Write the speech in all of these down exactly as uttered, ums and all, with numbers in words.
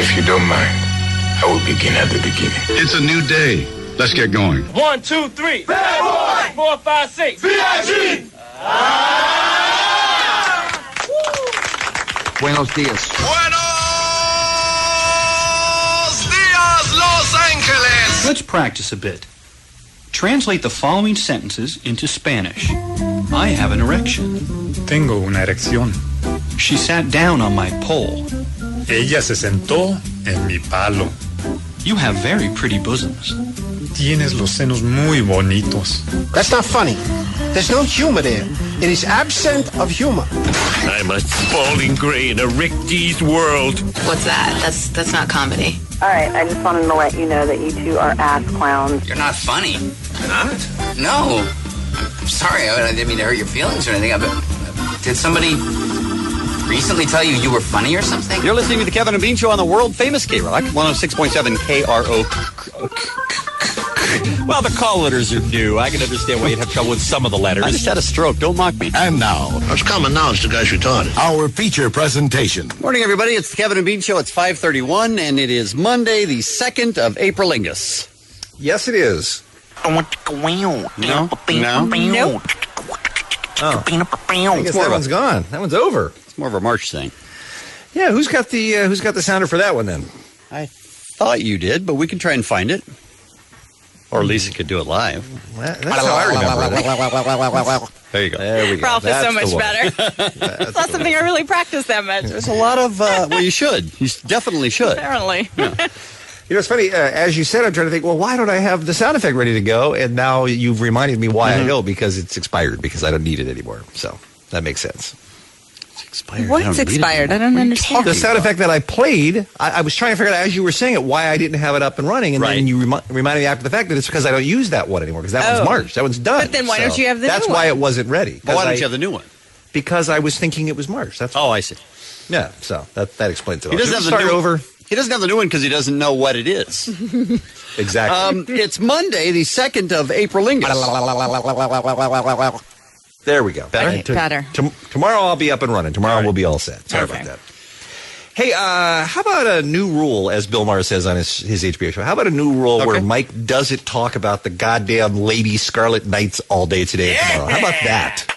If you don't mind, I will begin at the beginning. It's a new day. Let's get going. One, two, three. Bad boy. Four, five, six. B I G. Ah! Buenos dias. Buenos dias, Los Angeles. Let's practice a bit. Translate the following sentences into Spanish. I have an erection. Tengo una erección. She sat down on my pole. Ella se sentó en mi palo. You have very pretty bosoms. Tienes los senos muy bonitos. That's not funny. There's no humor there. It is absent of humor. I'm a Spalding Gray in a Rick Dees world. What's that? That's that's not comedy. All right, I just wanted to let you know that you two are ass clowns. You're not funny. Not? No. I'm sorry. I didn't mean to hurt your feelings or anything. But did somebody recently tell you you were funny or something? You're listening to the Kevin and Bean Show on the world-famous K-Rock, one oh six point seven K R O. Well, the call letters are new. I can understand why you'd have trouble with some of the letters. I just had a stroke. Don't mock me. And now, it's common knowledge the guy's retarded. Our feature presentation. Morning, everybody. It's the Kevin and Bean Show. It's five thirty-one, and it is Monday, the second of Aprilingus. Yes, it is. No? No? No? Oh. I guess that one's gone. That one's over. It's more of a March thing. Yeah, who's got the uh, who's got the sounder for that one then? I thought you did, but we can try and find it. Or Lisa could do it live. That, that's how I remember it. There you go. There we go. Ralph that's is so much better. It's not something I really practice that much. There's a lot of, uh, well, you should. You definitely should. Apparently. Yeah. You know, it's funny, uh, as you said, I'm trying to think, well, why don't I have the sound effect ready to go? And now you've reminded me why mm-hmm. I know, because it's expired, because I don't need it anymore. So that makes sense. It's expired. What's expired? I don't understand. The sound effect that I played, I, I was trying to figure out, as you were saying it, why I didn't have it up and running. And right. then you remi- reminded me after the fact that it's because I don't use that one anymore, because that oh. one's March. That one's done. But then why so don't you have the that's new one? That's why it wasn't ready. Well, why don't I, you have the new one? Because I was thinking it was March. That's Oh, I see. Yeah, so that, that explains it all. He doesn't have the start new over. He doesn't have the new one because he doesn't know what it is. Exactly. Um, it's Monday, the second of Aprilingus. There we go. Better? To, Better. To, tomorrow I'll be up and running. Tomorrow right. we'll be all set. Sorry Perfect. about that. Hey, uh, how about a new rule, as Bill Maher says on his, his H B O show? How about a new rule okay. where Mike doesn't talk about the goddamn Lady Scarlet Knights all day today and tomorrow? How about that?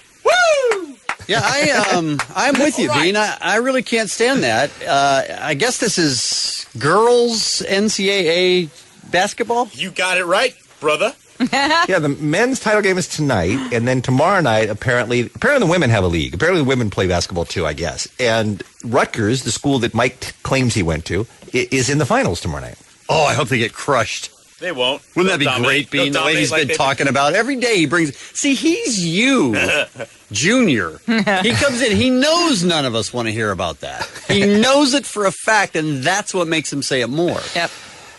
Yeah, I, um, I'm with you, right. Dean. I, I really can't stand that. Uh, I guess this is girls N C double A basketball? You got it right, brother. Yeah, the men's title game is tonight, and then tomorrow night, apparently, apparently the women have a league. Apparently the women play basketball too, I guess. And Rutgers, the school that Mike t- claims he went to, is in the finals tomorrow night. Oh, I hope they get crushed. They won't. Wouldn't that be dominate. great, Bean? They'll the way he's like been talking been... about every day he brings. See, he's you, Junior. He comes in. He knows none of us want to hear about that. He knows it for a fact, and that's what makes him say it more. Yep.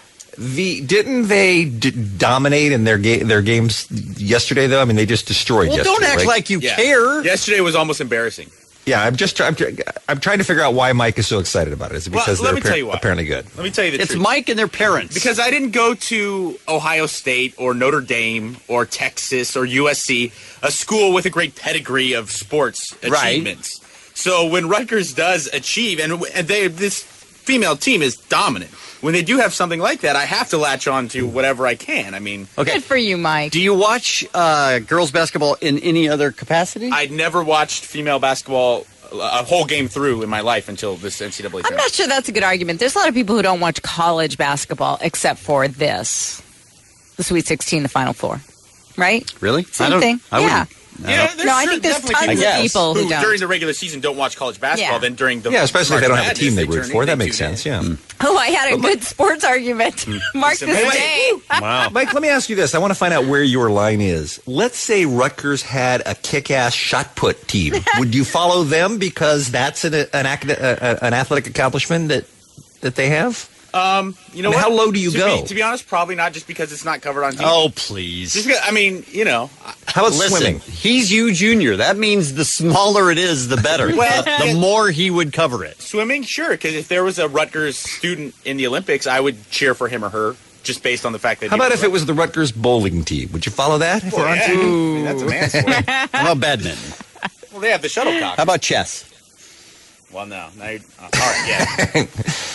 The didn't they d- dominate in their ga- their games yesterday? Though I mean, they just destroyed. Well, yesterday, don't act right? like you yeah. care. Yesterday was almost embarrassing. Yeah, I'm just I'm, I'm trying to figure out why Mike is so excited about it. Is it because well, they're appar- apparently good? Let me tell you the it's truth. It's Mike and their parents. Because I didn't go to Ohio State or Notre Dame or Texas or U S C, a school with a great pedigree of sports achievements. Right. So when Rutgers does achieve, and, and they this female team is dominant. When they do have something like that, I have to latch on to whatever I can. I mean, okay. Good for you, Mike. Do you watch uh, girls basketball in any other capacity? I'd never watched female basketball a whole game through in my life until this N C double A I'm tournament. not sure that's a good argument. There's a lot of people who don't watch college basketball except for this, the Sweet sixteen, the Final Four, right? Really? Same thing. I yeah. No, yeah, no, I think there's tons people of people who, who don't. during the regular season don't watch college basketball. Yeah. Then during the yeah, especially if they don't have a team they they root for. That makes sense. Yeah. Mm. Oh, I had a well, good Mike, sports argument. Mark this day. Wow, Mike. Let me ask you this. I want to find out where your line is. Let's say Rutgers had a kick-ass shot put team. Would you follow them because that's an an, an athletic accomplishment that that they have? Um, you know, I mean, what? How low do you to go? Be, to be honest, probably not, just because it's not covered on T V. Oh, please. Just because, I mean, you know. How about Listen, swimming? He's you, Junior. That means the smaller it is, the better. Well, the, the more he would cover it. Swimming, sure, because if there was a Rutgers student in the Olympics, I would cheer for him or her, just based on the fact that. How about if it was the Rutgers bowling team? Would you follow that? If well, on yeah. T V? I mean, that's a man's sport. How about badminton? Well, they have the shuttlecock. How about chess? Well, no. Now you're, uh, all right, yeah.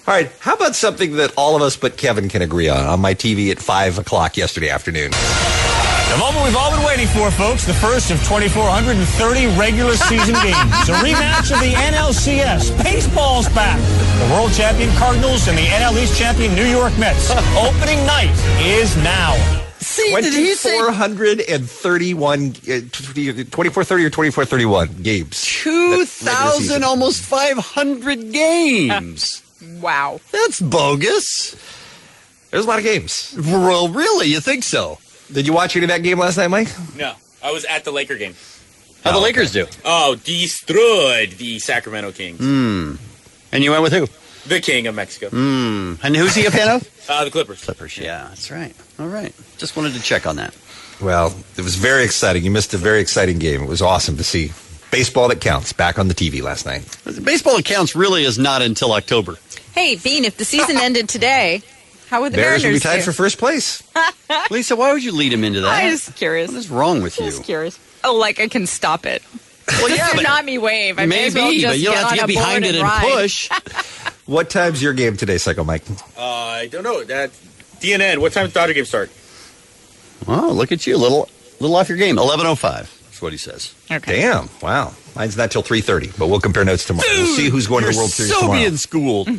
All right, how about something that all of us but Kevin can agree on on my T V at five o'clock yesterday afternoon? The moment we've all been waiting for, folks. The first of two thousand four hundred thirty regular season games. A rematch of the N L C S. Baseball's back. The world champion Cardinals and the N L East champion New York Mets. Opening night is now. See, did he say twenty-four thirty-one, uh, twenty-four thirty or twenty-four thirty-one games? two thousand, almost five hundred games. Wow. That's bogus. There's a lot of games. Well, really? You think so? Did you watch any of that game last night, Mike? No. I was at the Laker game. How'd the Lakers do? Oh, destroyed the Sacramento Kings. Hmm. And you went with who? The King of Mexico. Hmm. And who's he a fan of? Uh, the Clippers. Clippers, yeah. That's right. All right. Just wanted to check on that. Well, it was very exciting. You missed a very exciting game. It was awesome to see baseball that counts back on the T V last night. Baseball that counts really is not until October. Hey, Bean, if the season ended today, how would the Bears would be Mariners tied do? for first place. Lisa, why would you lead him into that? I'm just curious. What is wrong with you? Just curious. Oh, like I can stop it. Well, just yeah, do but not me wave. I may as well maybe, just but you don't get have to on get a behind board it and ride. push. What time's your game today, Psycho Mike? Uh, I don't know. That D N N, what time does the Dodger game start? Oh, look at you. A little, little off your game. eleven oh five. That's what he says. Okay. Damn. Wow. Mine's not till three thirty, but we'll compare notes tomorrow. Dude, we'll see who's going to you're the World Series so tomorrow. being schooled.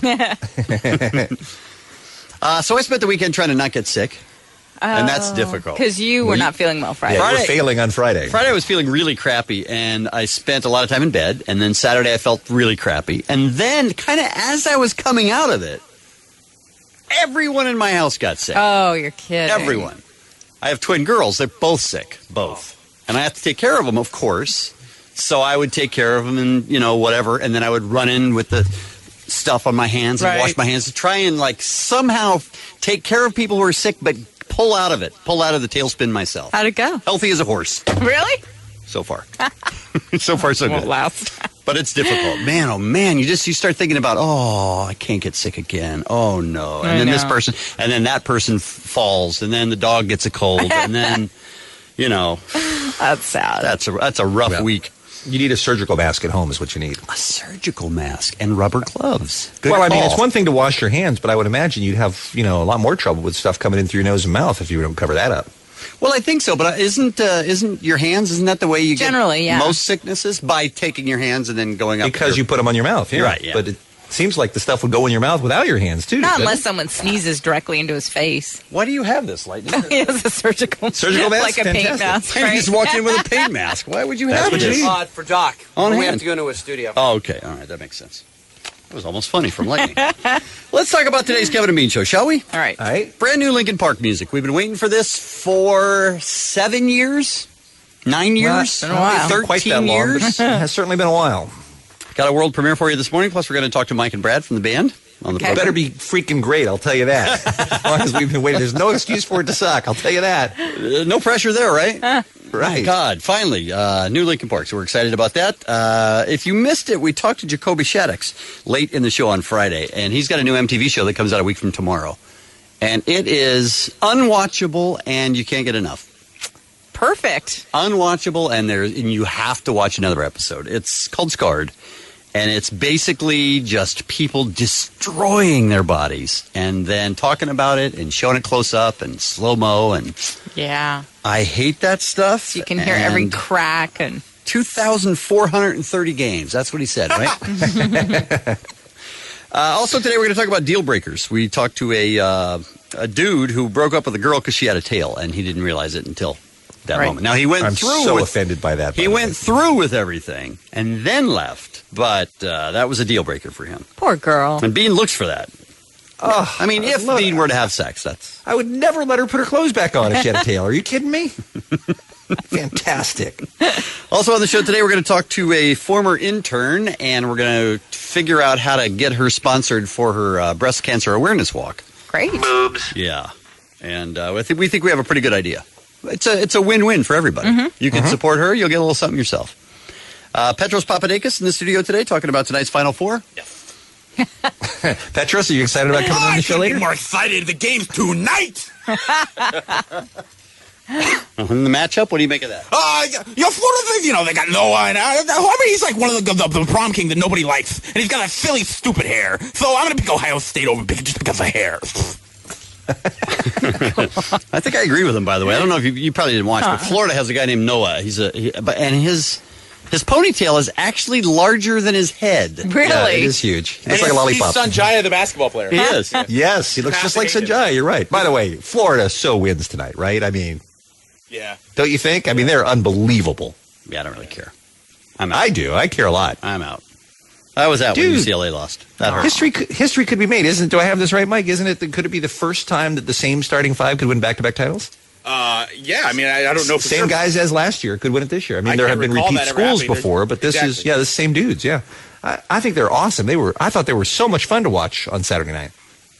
uh, so I spent the weekend trying to not get sick, and that's difficult. Because you were We- not feeling well Friday. Yeah, Friday- we're failing on Friday. Friday I was feeling really crappy, and I spent a lot of time in bed, and then Saturday I felt really crappy. And then, kind of as I was coming out of it, everyone in my house got sick. Oh, you're kidding. Everyone. I have twin girls. They're both sick. Both. And I have to take care of them, of course. So I would take care of them and, you know, whatever. And then I would run in with the stuff on my hands and Right. wash my hands to try and, like, somehow take care of people who are sick, but pull out of it. Pull out of the tailspin myself. How'd it go? Healthy as a horse. Really? So far. so far, so Won't good. last. But it's difficult. Man, oh man, you just you start thinking about, oh, I can't get sick again. Oh no. And I then this know. person, and then that person f- falls, and then the dog gets a cold, and then, you know, That's sad. that's a that's a rough Well, week. You need a surgical mask at home is what you need. A surgical mask and rubber gloves. Good well, I mean, call. it's one thing to wash your hands, but I would imagine you'd have, you know, a lot more trouble with stuff coming in through your nose and mouth if you don't cover that up. Well, I think so, but isn't uh, isn't your hands? Isn't that the way you Generally, get yeah. most sicknesses, by taking your hands and then going up? Because your- you put them on your mouth, yeah. Right, yeah. But it seems like the stuff would go in your mouth without your hands, too. Not doesn't unless it? someone sneezes directly into his face. Why do you have this, Lightning? He has a surgical Surgical mask? like a paint Fantastic. mask. You Right? just walked in with a paint mask. Why would you That's have what you this? need. Uh, for Doc. On we hand. have to go into a studio. Oh, okay. All right. That makes sense. That was almost funny from Lightning. Let's talk about today's Kevin and Bean Show, shall we? All right. All right. Brand new Linkin Park music. We've been waiting for this for seven years, nine years, been a while. thirteen Quite that long, years. but it has certainly been a while. Got a world premiere for you this morning. Plus, we're going to talk to Mike and Brad from the band on the Okay. program. Better be freaking great, I'll tell you that. As long as we've been waiting, there's no excuse for it to suck, I'll tell you that. Uh, no pressure there, right? Right. God, finally, uh, new Linkin Park. So we're excited about that. Uh, if you missed it, we talked to Jacoby Shaddix late in the show on Friday, and he's got a new M T V show that comes out a week from tomorrow. And it is unwatchable, and you can't get enough. Perfect. Unwatchable, and there, and you have to watch another episode. It's called Scarred, and it's basically just people destroying their bodies and then talking about it and showing it close up and slow mo. And Yeah. I hate that stuff. You can hear every And crack and two thousand four hundred thirty games. That's what he said, right? uh, also today we're going to talk about deal breakers. We talked to a uh, a dude who broke up with a girl because she had a tail, and he didn't realize it until that Right. moment. Now he went I'm through. so with, offended by that. by He the went way. through with everything and then left, but uh, that was a deal breaker for him. poor girl. And Bean looks for that. Oh, I mean, if look, Bean were to have sex, that's I would never let her put her clothes back on if she had a tail. Are you kidding me? Fantastic. Also on the show today, we're going to talk to a former intern, and we're going to figure out how to get her sponsored for her uh, breast cancer awareness walk. Great. Yeah, and uh, I think we think we have a pretty good idea. It's a it's a win-win for everybody. Mm-hmm. You can Mhm. support her, you'll get a little something yourself. Uh, Petros Papadakis in the studio today, talking about tonight's Final Four. Petros, are you excited about coming on the show I later? more excited. The game's tonight. In the matchup, what do you make of that? Uh, you know, Florida, you know, they got Noah, and uh, I mean, he's like one of the, the, the prom king that nobody likes, and he's got that silly, stupid hair. So I'm going to pick Ohio State over Pickett just because of hair. I think I agree with him, by the way. I don't know if you, you probably didn't watch, Huh. but Florida has a guy named Noah. He's a, he, but and his his ponytail is actually larger than his head. Really? Yeah, it is huge. He looks And like a lollipop. He's Sanjaya, the basketball player. He is. Yes, he looks just like Fascinating. Sanjay. You're right. By the way, Florida so wins tonight, right? I mean, Yeah. don't you think? I mean, they're unbelievable. Yeah, I don't really care. I'm out. I do. I care a lot. I'm out. I was out when Dude. U C L A lost. That hurt. History, could- history could be made, isn't? Do I have this right, Mike? Isn't it? Could it be the first time that the same starting five could win back-to-back titles? Uh, yeah, I mean, I, I don't know for Same sure. guys as last year could win it this year. I mean, I there can't have been recall repeat that ever schools happening. before, but this is Exactly. yeah, the same dudes. Yeah, I, I think they're awesome. They were. I thought they were so much fun to watch on Saturday night.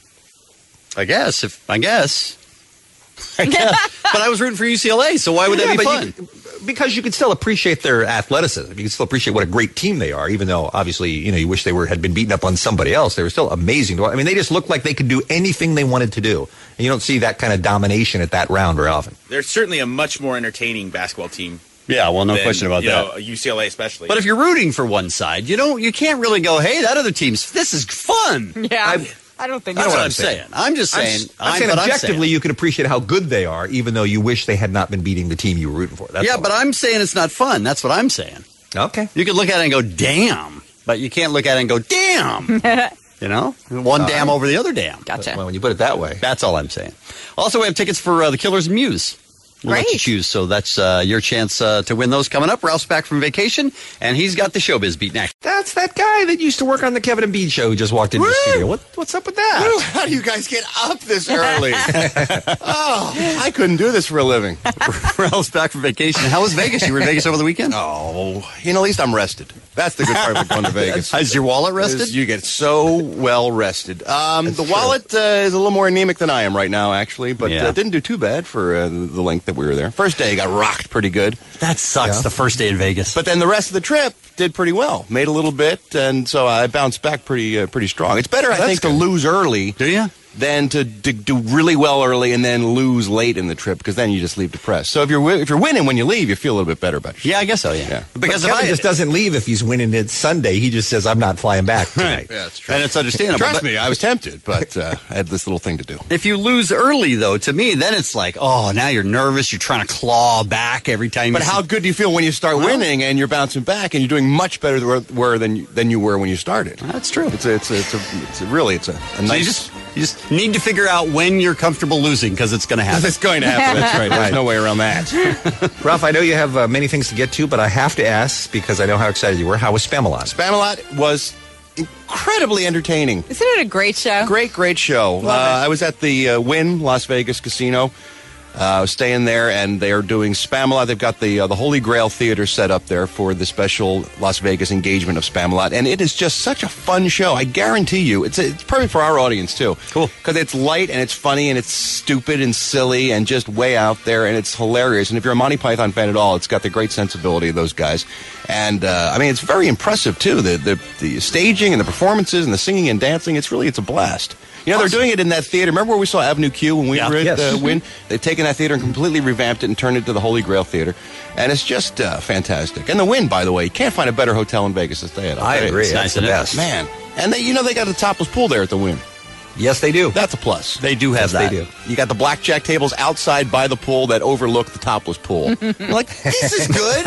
I guess. If I guess. I guess. But I was rooting for U C L A, so why would that Yeah, be but fun? you- because you could still appreciate their athleticism. You can still appreciate what a great team they are, even though obviously you know you wish they were had been beaten up on somebody else. They were still amazing to watch. I mean, they just looked like they could do anything they wanted to do, and you don't see that kind of domination at that round very often. They're certainly a much more entertaining basketball team. Yeah, well, no than, question about you that. know, U C L A especially. But if you're rooting for one side, you don't. You can't really go, "Hey, that other team's this is fun." Yeah. I- I don't think That's so. what I'm saying. I'm just I'm, saying. s- I'm saying but objectively, saying- you can appreciate how good they are, even though you wish they had not been beating the team you were rooting for. That's yeah, all. but I'm saying it's not fun. That's what I'm saying. Okay. You can look at it and go, "Damn," but you can't look at it and go, "Damn." You know, one All dam right. over the other dam. Gotcha. Well, when you put it that way. That's all I'm saying. Also, we have tickets for uh, the Killers and Muse. We'll let you Great. choose. So that's uh, your chance uh, to win those coming up. Ralph's back from vacation, and he's got the showbiz beat next. That's that guy that used to work on the Kevin and Bean show who just walked into the studio. What, what's up with that? How do you guys get up this early? Oh, I couldn't do this for a living. Ralph's back from vacation. How was Vegas? You were in Vegas over the weekend? Oh, you know, at least I'm rested. That's the good part of going to Vegas. Is your wallet rested? Is you get so well rested. Um, the wallet uh, is a little more anemic than I am right now, actually, but Yeah. uh, didn't do too bad for uh, the length that we were there. First day got rocked pretty good. That sucks, Yeah. the first day in Vegas. But then the rest of the trip did pretty well. Made a little bit, and so I bounced back pretty uh, pretty strong. It's better, I That's think, good. to lose early Do you? than to, to do really well early and then lose late in the trip, because then you just leave depressed. So if you're wi- if you're winning when you leave, you feel a little bit better about yourself. Yeah, I guess so, yeah. Yeah. Because But if Kevin I, just doesn't leave if he's winning it Sunday. He just says, I'm not flying back tonight. Yeah, that's true. and it's understandable. Trust But me, I was tempted, but uh, I had this little thing to do. if you lose early, though, to me, then it's like, oh, now you're nervous. You're trying to claw back every time. But you how good do you feel when you start winning and you're bouncing back and you're doing much better th- were than you, than you were when you started? That's true. It's a, it's a, it's a, it's a really it's a, a So nice. you just you just need to figure out when you're comfortable losing because it's going to happen. It's going to happen. That's right. There's Right. no way around that. Ralph, I know you have uh, many things to get to, but I have to ask because I know how excited you were. How was Spamalot? Spamalot was incredibly entertaining. Isn't it a great show? Great, great show. Uh, I was at the uh, Wynn Las Vegas Casino. Uh, I was staying there, and they are doing Spamalot. They've got the uh, the Holy Grail Theater set up there for the special Las Vegas engagement of Spamalot, and it is just such a fun show. I guarantee you, it's it's perfect for our audience too. Cool, because it's light and it's funny and it's stupid and silly and just way out there, and it's hilarious. And if you're a Monty Python fan at all, it's got the great sensibility of those guys. And uh, I mean, it's very impressive too. The, the the staging and the performances and the singing and dancing. It's really it's a blast. You know, they're doing it in that theater. Remember where we saw Avenue Q when we Yeah. were at Yes. uh, Wynn? They've taken that theater and completely revamped it and turned it into the Holy Grail Theater. And it's just uh, fantastic. And the Wynn, by the way, you can't find a better hotel in Vegas to stay at. I'll I tell you. agree. It's That's the best. Man. And they, you know, they got a topless pool there at the Wynn. Yes, they do. That's a plus. They do have Yes, that. they do. You got the blackjack tables outside by the pool that overlook the topless pool. You're like, this is good.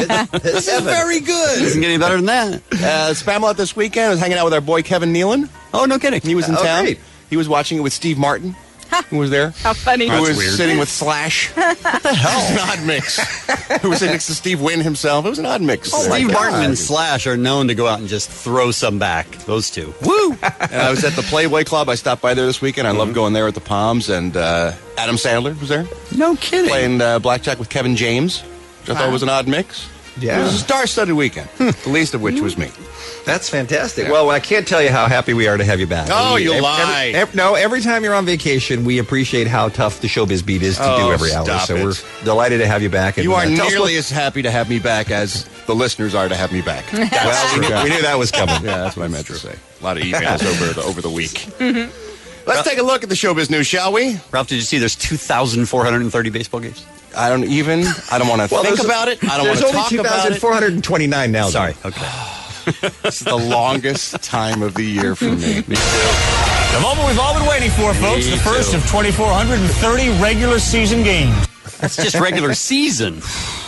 This is very good. Doesn't get any better than that. Uh, Spamalot this weekend. I was hanging out with our boy Kevin Nealon. Oh, no kidding. He was in Oh, town. great. He was watching it with Steve Martin, who was there. How funny. Who was weird. sitting with Slash. What the hell? It was an odd mix. Who was sitting next to Steve Wynn himself. It was an odd mix. Oh, Steve my Martin God. and Slash are known to go out and just throw some back. Those two. Woo! And I was at the Playboy Club. I stopped by there this weekend. I love going there at the Palms. And uh, Adam Sandler was there. No kidding. Playing uh, blackjack with Kevin James, which I thought was an odd mix. Yeah. It was a star-studded weekend, the least of which was me. That's fantastic. Well, I can't tell you how happy we are to have you back. Oh, We- you every- lie. every- every- no, every time you're on vacation, we appreciate how tough the showbiz beat is to Oh, do every hour. stop So it. we're delighted to have you back. And, You are uh, tell us nearly what- as happy to have me back as the listeners are to have me back. well, we knew, we knew that was coming. Yeah, that's what I meant to say. A lot of emails over the, over the week. Let's take a look at the showbiz news, shall we? Ralph, did you see there's two thousand four hundred thirty baseball games? I don't even. I don't want to Well, think there's- about it. I don't want There's to only talk two about thousand it. four hundred twenty-nine now. Sorry. though. Okay. This is the longest time of the year for me. The moment we've all been waiting for, folks. Me The first too. of two thousand four hundred thirty regular season games. That's just regular season.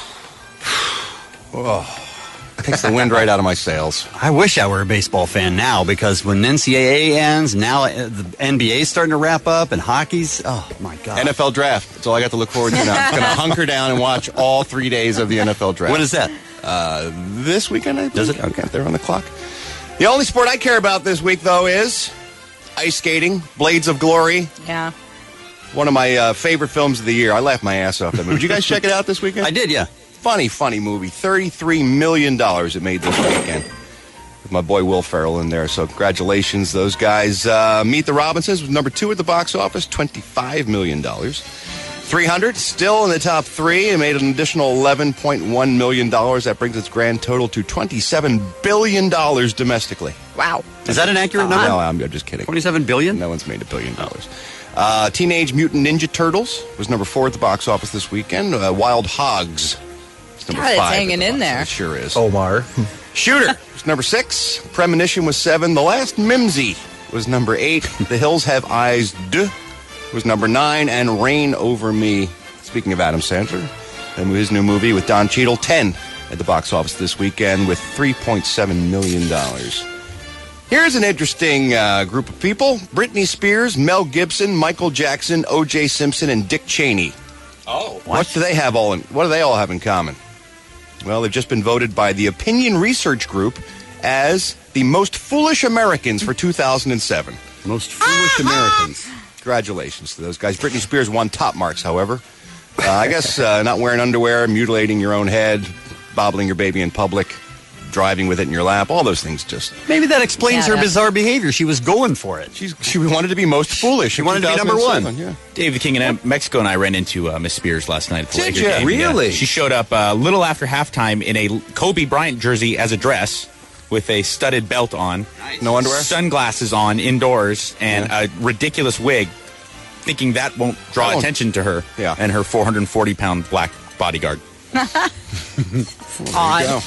Oh, takes the wind right out of my sails. I wish I were a baseball fan now because when N C double A ends, now uh, the N B A is starting to wrap up and hockey's. Oh my God! N F L draft. That's all I got to look forward to now. I'm going to hunker down and watch all three days of the N F L draft. When is that? Uh, this weekend, I think. Does it? Okay, they're on the clock. The only sport I care about this week, though, is ice skating, Blades of Glory. Yeah. One of my uh, favorite films of the year. I laughed my ass off that movie. Did you guys check it out this weekend? I did, yeah. Funny, funny movie. thirty-three million dollars it made this weekend. With my boy Will Ferrell in there. So congratulations, those guys. Uh, Meet the Robinsons was number two at the box office, twenty-five million dollars. three hundred, still in the top three. It made an additional eleven point one million dollars. That brings its grand total to twenty-seven billion dollars domestically. Wow. Is that an accurate number? No, I'm, I'm just kidding. twenty-seven billion? No one's made a billion dollars. Uh, Teenage Mutant Ninja Turtles was number four at the box office this weekend. Uh, Wild Hogs was number God, it's five. at hanging the in box there. office. It sure is. Omar. Shooter was number six. Premonition was seven. The Last Mimsy was number eight. The Hills Have Eyes D was number nine. And Reign Over Me, speaking of Adam Sandler, and his new movie with Don Cheadle, ten at the box office this weekend with three point seven million dollars. Here's an interesting uh, group of people. Britney Spears, Mel Gibson, Michael Jackson, O J Simpson, and Dick Cheney. Oh, What? what do they have all in what do they all have in common? Well, they've just been voted by the Opinion Research Group as the most foolish Americans for two thousand seven. Most foolish Americans. Congratulations to those guys. Britney Spears won top marks, however. Uh, I guess uh, not wearing underwear, mutilating your own head, bobbling your baby in public, driving with it in your lap, all those things just... Maybe that explains Yeah, her that- bizarre behavior. She was going for it. She's, she wanted to be most foolish. She wanted to be number one. Yeah. Dave the King in Mexico and I ran into uh, Miss Spears last night at the Did Laker ya? game. Really? Yeah. She showed up a little after halftime in a Kobe Bryant jersey as a dress with a studded belt on. No underwear? Sunglasses on indoors and Yeah. a ridiculous wig, thinking that won't draw That won't- attention to her Yeah. and her four hundred forty pound black bodyguard. There you go.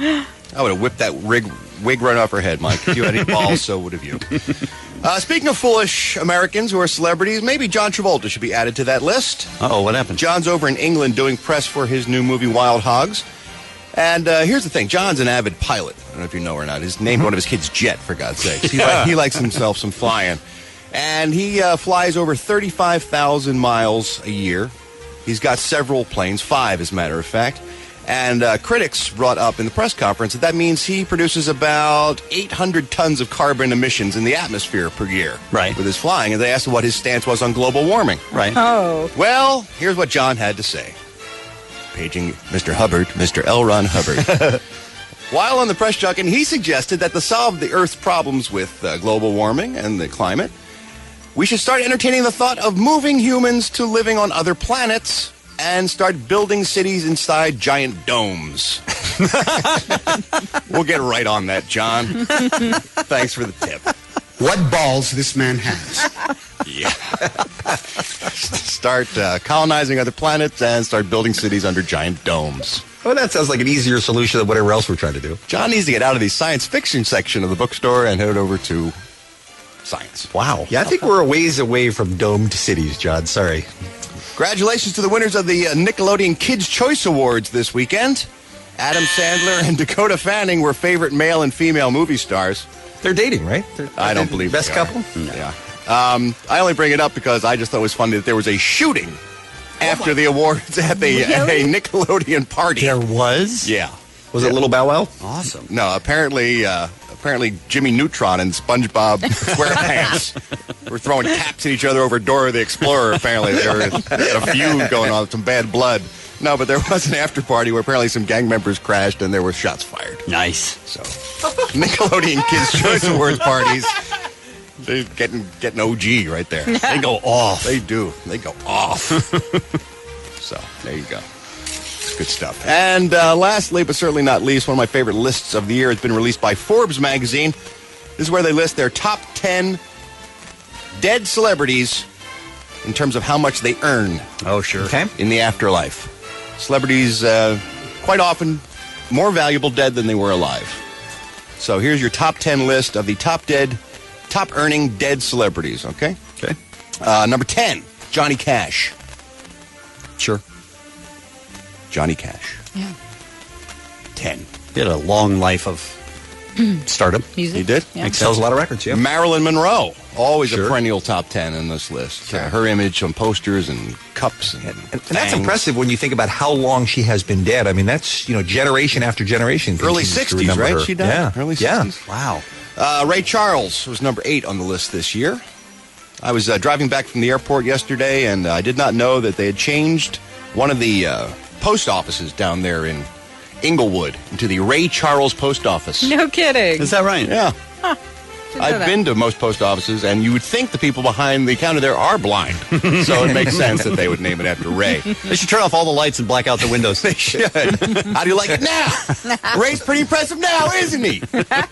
I would have whipped that rig, wig right off her head, Mike. If you had any balls, so would have you. Uh, speaking of foolish Americans who are celebrities, maybe John Travolta should be added to that list. Uh-oh, what happened? John's over in England doing press for his new movie, Wild Hogs. And uh, here's the thing. John's an avid pilot. I don't know if you know or not. He's named one of his kids Jet, for God's sake. He, li- he likes himself some flying. And he uh, flies over thirty-five thousand miles a year. He's got several planes, five as a matter of fact. And uh, critics brought up in the press conference that that means he produces about eight hundred tons of carbon emissions in the atmosphere per year. Right. With his flying. And they asked him what his stance was on global warming. Right. Oh. Well, here's what John had to say. Paging Mister Hubbard, Mister L. Ron Hubbard. While on the press junket, he suggested that to solve the Earth's problems with uh, global warming and the climate, we should start entertaining the thought of moving humans to living on other planets and start building cities inside giant domes. We'll get right on that, John. Thanks for the tip. What balls this man has. Yeah. Start uh, colonizing other planets and start building cities under giant domes. Well, that sounds like an easier solution than whatever else we're trying to do. John needs to get out of the science fiction section of the bookstore and head over to science. Wow. Yeah, I think we're a ways away from domed cities, John. Sorry. Congratulations to the winners of the uh, Nickelodeon Kids' Choice Awards this weekend. Adam Sandler and Dakota Fanning were favorite male and female movie stars. They're dating, right? They're, I don't believe best they are. couple. Yeah. Um, I only bring it up because I just thought it was funny that there was a shooting after the awards at the Really? a Nickelodeon party. There was? Yeah. Was it Little Bow Wow? Awesome. No, apparently, uh, apparently Jimmy Neutron and SpongeBob SquarePants were throwing caps at each other over Dora the Explorer. Apparently, there was a feud going on, some bad blood. No, but there was an after party where apparently some gang members crashed and there were shots fired. Nice. So, Nickelodeon Kids' Choice Awards parties, they're getting getting O G right there. They go off. They do. They go off. So, there you go. Good stuff. And uh, lastly, but certainly not least, one of my favorite lists of the year has been released by Forbes magazine. This is where they list their top ten dead celebrities in terms of how much they earn. Oh, sure. Okay. In the afterlife. Celebrities, uh, quite often, more valuable dead than they were alive. So here's your top ten list of the top dead, top earning dead celebrities, okay? Okay. Uh, number ten, Johnny Cash. Sure. Johnny Cash. Yeah. ten. He had a long life of stardom. Music. He did? Yeah. Sells a lot of records, yeah. Marilyn Monroe. Always Sure. a perennial top ten in this list. Uh, her image on posters and cups. And, And, and that's things. impressive when you think about how long she has been dead. I mean, that's, you know, generation after generation. Early continues to sixties, remember right? her. She died? Yeah. Early Yeah. sixties? Wow. Uh, Ray Charles was number eight on the list this year. I was uh, driving back from the airport yesterday, and uh, I did not know that they had changed one of the uh, post offices down there in Inglewood into the Ray Charles Post Office. No kidding. Is that right? Yeah. Huh. Didn't know I've that. been to most post offices, and you would think the people behind the counter there are blind. So it makes sense that they would name it after Ray. They should turn off all the lights and black out the windows. They should. How do you like it now? Ray's pretty impressive now, isn't he?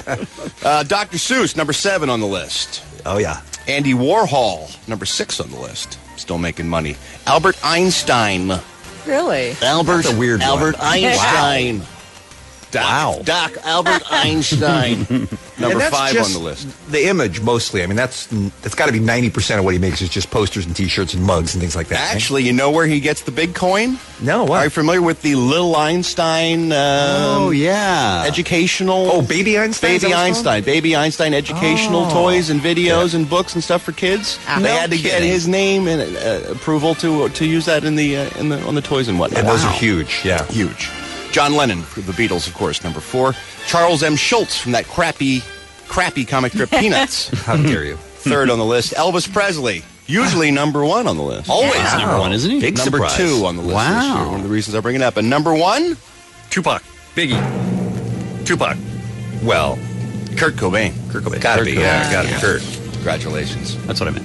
Uh, Doctor Seuss, number seven on the list. Oh, yeah. Andy Warhol, number six on the list. Still making money. Albert Einstein. Really? Albert, That's a weird one. Albert Einstein. Doc, Wow. Doc Albert Einstein. Number And that's five just on the list. The image, mostly. I mean, that's that's got to be ninety percent of what he makes is just posters and T-shirts and mugs and things like that. right? Actually, you know where he gets the big coin? No, what? Are you familiar with the Little Einstein? Um, Oh, yeah. Educational. Oh, Baby Einstein? Is that Baby what it's Einstein. Baby Einstein educational Oh. toys and videos and books and stuff for kids. Ah. They No had to get kidding. his name and uh, approval to to use that in the uh, in the on the toys and whatnot. And those are huge, yeah. Huge. John Lennon for the Beatles, of course, number four. Charles M. Schultz from that crappy, crappy comic strip Peanuts. How dare you? Third on the list. Elvis Presley, usually number one on the list. Always Wow. number one, isn't he? Big number surprise. two on the list this Wow. year. One of the reasons I bring it up. And number one, Tupac. Biggie. Tupac. Well, Kurt Cobain. Kurt Cobain. Gotta Kurt be, Cobain. yeah, gotta be Yeah. Kurt. Congratulations. That's what I meant.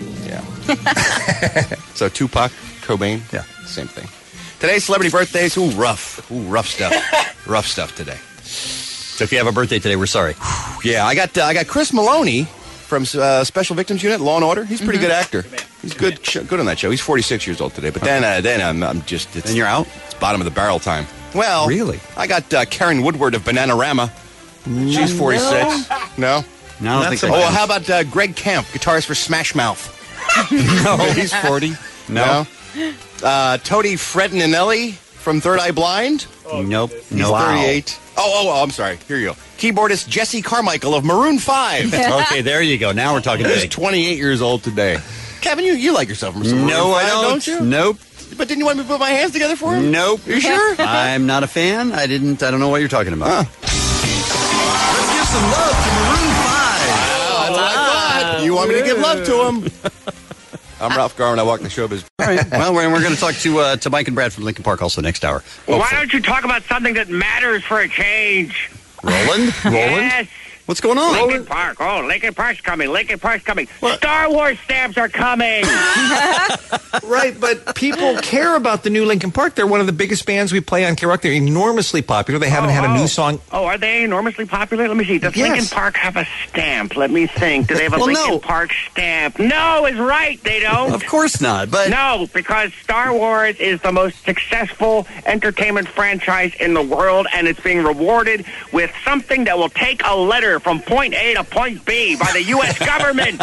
Yeah. So Tupac, Cobain, Yeah. same thing. Today's celebrity birthdays. Ooh, rough. Ooh, rough stuff. rough stuff today. So if you have a birthday today, we're sorry. Yeah, I got uh, I got Chris Maloney from uh, Special Victims Unit, Law and Order. He's a pretty good actor. He's good sh- good on that show. He's forty-six years old today. But then uh, then I'm, I'm just it's, Then you're out? It's bottom of the barrel time. Well, Really? I got uh, Karen Woodward of Bananarama. She's forty-six. No. No, I don't Not think so so. Oh, well, how about uh, Greg Kemp, guitarist for Smash Mouth? No, he's forty. No. No. Uh, Tony Fredinelli from Third Eye Blind. Nope. He's No. thirty-eight. Oh, oh, oh, I'm sorry. Here you go. Keyboardist Jesse Carmichael of Maroon five. Okay, there you go. Now we're talking He's big. twenty-eight years old today. Kevin, you, you like yourself from some Maroon No, I five, don't. don't you? Nope. But didn't you want me to put my hands together for him? Nope. You sure? I'm not a fan. I didn't. I don't know what you're talking about. Let's give some love to Maroon five. That's what I thought. You want me to give love to him? I'm Ralph Garman. I walk the showbiz. All right. Well, we're, we're going to talk to uh, to Mike and Brad from Lincoln Park also next hour. Why don't you talk about something that matters for a change? Roland? Roland? Yes. What's going on? Lincoln Park. Oh, Lincoln Park's coming. Lincoln Park's coming. Star Wars stamps are coming. Right, but people care about the new Linkin Park. They're one of the biggest bands we play on K Rock. They're enormously popular. They haven't Oh, had a oh. new song. Oh, are they enormously popular? Let me see. Does Yes. Lincoln Park have a stamp? Let me think. Do they have a Well, Lincoln no. Park stamp? No, is right. They don't. Of course not. But No, because Star Wars is the most successful entertainment franchise in the world, and it's being rewarded with something that will take a letter from point A to point B by the U S government.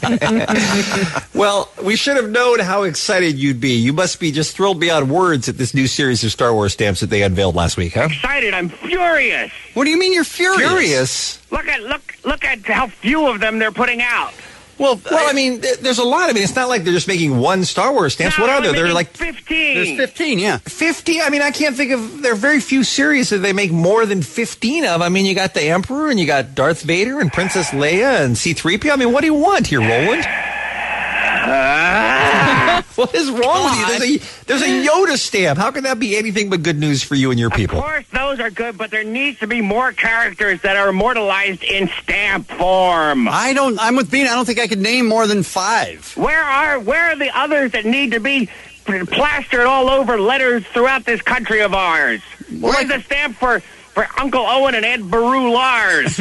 Well, we should have known how excited you'd be. You must be just thrilled beyond words at this new series of Star Wars stamps that they unveiled last week, huh? Excited, I'm furious. what do you mean you're furious? Curious. Look at look look at how few of them they're putting out. Well, well, I mean, th- there's a lot. I mean, it's not like they're just making one Star Wars stamps. No, What are they're there? They're making like fifteen. There's fifteen, yeah. fifty. I mean, I can't think of. There are very few series that they make more than fifteen of. I mean, you got the Emperor and you got Darth Vader and Princess Leia and C three P O. I mean, what do you want here, Roland? What is wrong with you? There's a there's a Yoda stamp. How can that be anything but good news for you and your people? Of course, those are good, but there needs to be more characters that are immortalized in stamp form. I don't. I'm with Bean. I don't think I could name more than five. Where are where are the others that need to be plastered all over letters throughout this country of ours? Where's the stamp for for Uncle Owen and Aunt Beru Lars.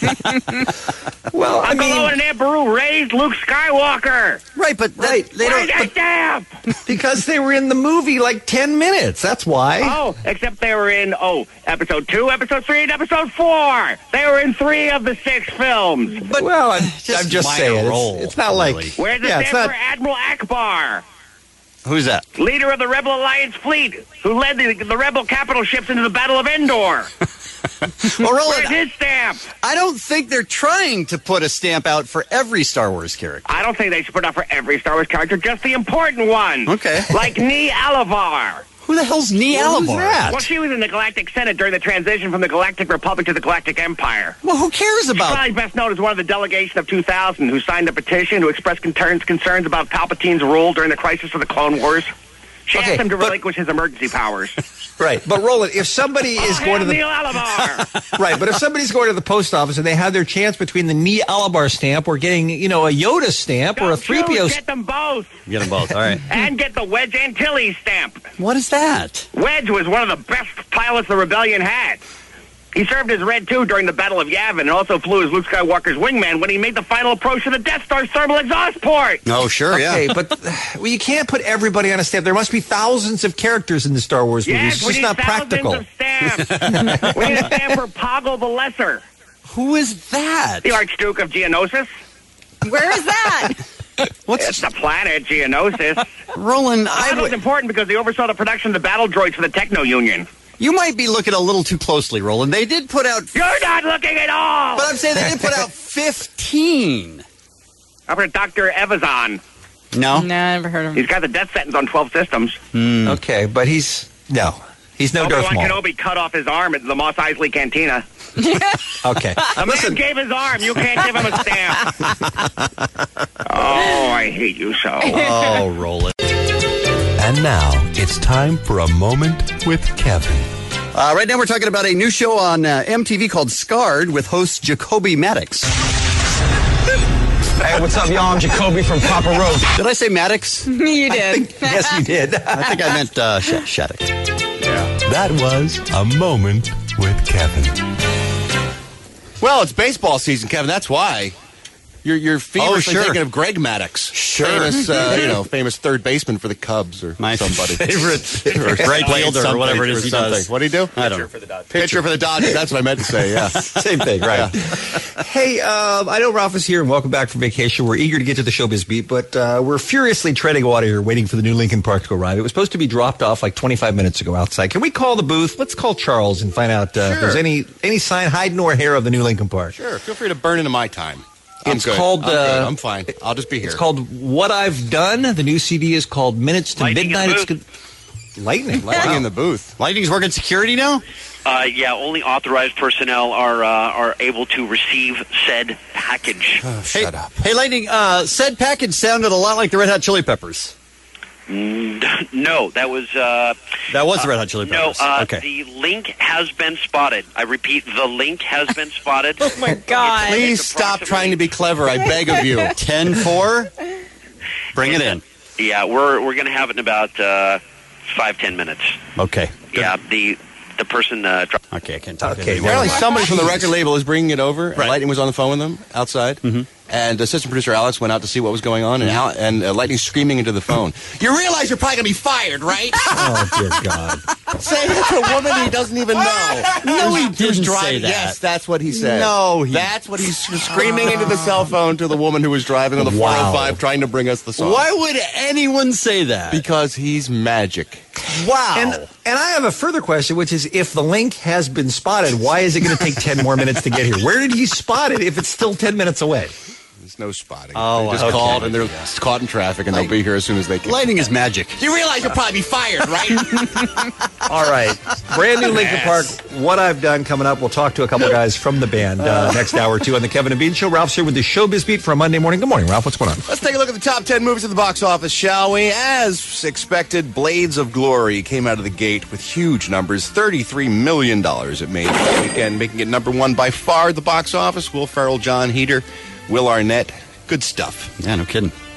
Well, I Uncle mean, Owen and Aunt Beru raised Luke Skywalker. Right, but right, they Where's don't that stamp? because they were in the movie like ten minutes. That's why. Oh, except they were in, oh, episode two, episode three, and episode four. They were in three of the six films. But well, I'm just, I'm just minor saying, role, it's, it's not like really. Where's the yeah, it's stamp not. for Admiral Akbar? Who's that? Leader of the Rebel Alliance fleet, who led the, the rebel capital ships into the Battle of Endor. Well, Roland, Where's his stamp? I don't think they're trying to put a stamp out for every Star Wars character. I don't think they should put out for every Star Wars character, just the important ones. Okay. Like Nee Alavar. Who the hell's Nee Who's Alavar? that? Well, she was in the Galactic Senate during the transition from the Galactic Republic to the Galactic Empire. Well, who cares She's about? probably best known as one of the delegation of two thousand who signed a petition to express concerns, concerns about Palpatine's rule during the crisis of the Clone Wars. She Okay, asked him to but- relinquish his emergency powers. Right, but Roland, if somebody is Oh, going to the Neil Alavar. right, but if somebody's going to the post office and they have their chance between the Nee Alabar stamp or getting, you know, a Yoda stamp or a Don't three P O choose, stamp. get them both. Get them both. All right. And get the Wedge Antilles stamp. What is that? Wedge was one of the best pilots the Rebellion had. He served as Red two during the Battle of Yavin and also flew as Luke Skywalker's wingman when he made the final approach to the Death Star's thermal exhaust port. Oh, sure, Okay, yeah. but well, you can't put everybody on a stamp. There must be thousands of characters in the Star Wars movies. Yes, It's we just need not practical. thousands of stamps. We need a stamp for Poggle the Lesser, Who is that? the Archduke of Geonosis. Where is that? What's It's the planet Geonosis. Roland? I I know it's would, important because they oversaw the production of the battle droids for the Techno Union. you might be looking a little too closely, Roland. They did put out, You're not looking at all. but I'm saying they did put out fifteen. How about Doctor Evazan? No. No, I never heard of him. He's got the death sentence on twelve systems. Okay, but he's no, he's no Darth Obi-Wan Maul. Kenobi cut off his arm at the Mos Eisley Cantina. Okay, A man gave his arm. You can't give him a stamp. Oh, I hate you so. Oh, Roland. And now it's time for a moment with Kevin. Uh, right now we're talking about a new show on uh, M T V called Scarred with host Jacoby Maddox. Hey, what's up, y'all? I'm Jacoby from Papa Roach. Did I say Maddox? You did. yes, you did. I think I meant uh, Sh- Shattuck. That was a moment with Kevin. Well, it's baseball season, Kevin. That's why. You're, you're feverishly sure. thinking of Greg Maddox. Sure. Famous, uh, you know, famous third baseman for the Cubs or My somebody. favorite Or right played fielder or something whatever it is or he something. does. What do you do? I don't know. For the Dodgers. Pitcher for the Dodgers. That's what I meant to say, yeah. Same thing, right? Hey, um, I know Ralph is here and welcome back from vacation. We're eager to get to the showbiz beat, but uh, we're furiously treading water here, waiting for the new Lincoln Park to arrive. It was supposed to be dropped off like twenty-five minutes ago outside. Can we call the booth? Let's call Charles and find out uh, if Sure. there's any any sign, hide nor hair of the new Lincoln Park. Sure. Feel free to burn into my time. I'm It's good. called, I'm, good. uh, I'm fine. I'll just be here. It's called What I've Done. The new C D is called Minutes to Lightning in Midnight. the It's booth. good. Lightning. Lightning Wow. in the booth. Lightning's working security now? Uh, yeah, only authorized personnel are uh, are able to receive said package. Oh, Hey, shut up. hey, Lightning, uh, said package sounded a lot like the Red Hot Chili Peppers. Mm, no, that was uh, That was the Red Hot Chili no. Peppers. Uh, okay. The link has been spotted. I repeat, the link has been spotted. Oh my God. Please stop trying to be clever. I beg of you. ten four. Bring it in. Yeah, we're we're going to have it in about uh, five ten minutes. Okay. Yeah, the the person. Uh, dro- Okay, I can't talk Okay, anymore. Apparently somebody from the record label is bringing it over. And Right. Lightning was on the phone with them outside. Mm-hmm. And assistant producer Alex went out to see what was going on. And, Al- and uh, Lightning screaming into the phone. You realize you're probably going to be fired, right? Oh, dear God. Saying it to a woman he doesn't even know. No, he Who's didn't driving- say that. Yes, that's what he said. No, he- That's what he's screaming into the cell phone to the woman who was driving on the Wow. four oh five trying to bring us the song. Why would anyone say that? Because he's magic. Wow. And and I have a further question, which is if the link has been spotted, why is it going to take ten more minutes to get here? Where did he spot it if it's still ten minutes away? There's no spotting. Oh, they just okay. called and they're caught in traffic and they'll be here as soon as they can. Lightning is magic. You realize you'll probably be fired, right? All right. Brand new Lincoln Park, What I've Done coming up. We'll talk to a couple guys from the band uh, next hour or two on the Kevin and Bean Show. Ralph's here with the Showbiz Beat for a Monday morning. Good morning, Ralph. What's going on? Let's take a look at the top ten movies at the box office, shall we? As expected, Blades of Glory came out of the gate with huge numbers. thirty-three million dollars it made this weekend, making it number one by far at the box office. Will Ferrell, John Heder, Will Arnett. Good stuff. Yeah, no kidding.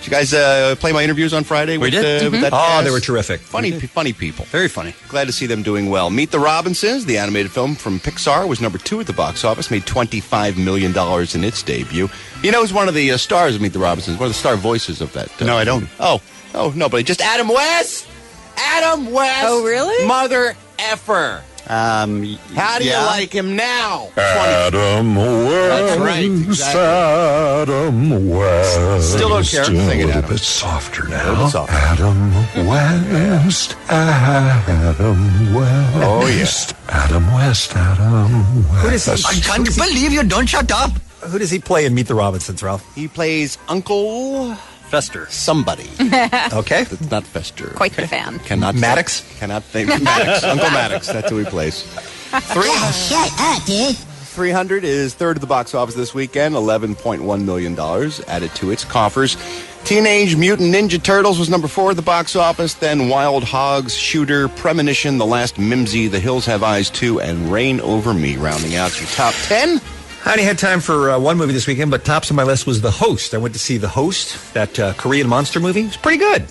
Did you guys uh, play my interviews on Friday? We with, did. Uh, Mm-hmm. with that Oh, cast? they were terrific. Funny, funny people. Very funny. Glad to see them doing well. Meet the Robinsons, the animated film from Pixar, was number two at the box office, made twenty-five million dollars in its debut. You know who's one of the uh, stars of Meet the Robinsons, one of the star voices of that? Uh, No, I don't. Oh, oh, nobody. Just Adam West. Adam West. Oh, really? Mother effer. Um, How do yeah. you like him now? Adam West. That's right, exactly. Adam West. Still don't care. Sing it, A little Adam. bit softer now. A little bit softer. Adam West. Adam West. Oh, yeah. Adam West. Adam West. Who does he, That's- who does he- believe you don't shut up. who does he play in Meet the Robinsons, Ralph? He plays Uncle Fester. somebody. Okay. That's not Fester. Quite the fan. Cannot Maddox? Cannot think. Maddox. Uncle Maddox. That's who he plays. Three, Shut up, dude. three hundred is third at the box office this weekend. eleven point one million dollars added to its coffers. Teenage Mutant Ninja Turtles was number four at the box office. Then Wild Hogs, Shooter, Premonition, The Last Mimsy, The Hills Have Eyes two, and Reign Over Me, rounding out your top ten. I only had time for uh, one movie this weekend, but tops of my list was The Host. I went to see The Host, that uh, Korean monster movie. It's pretty good.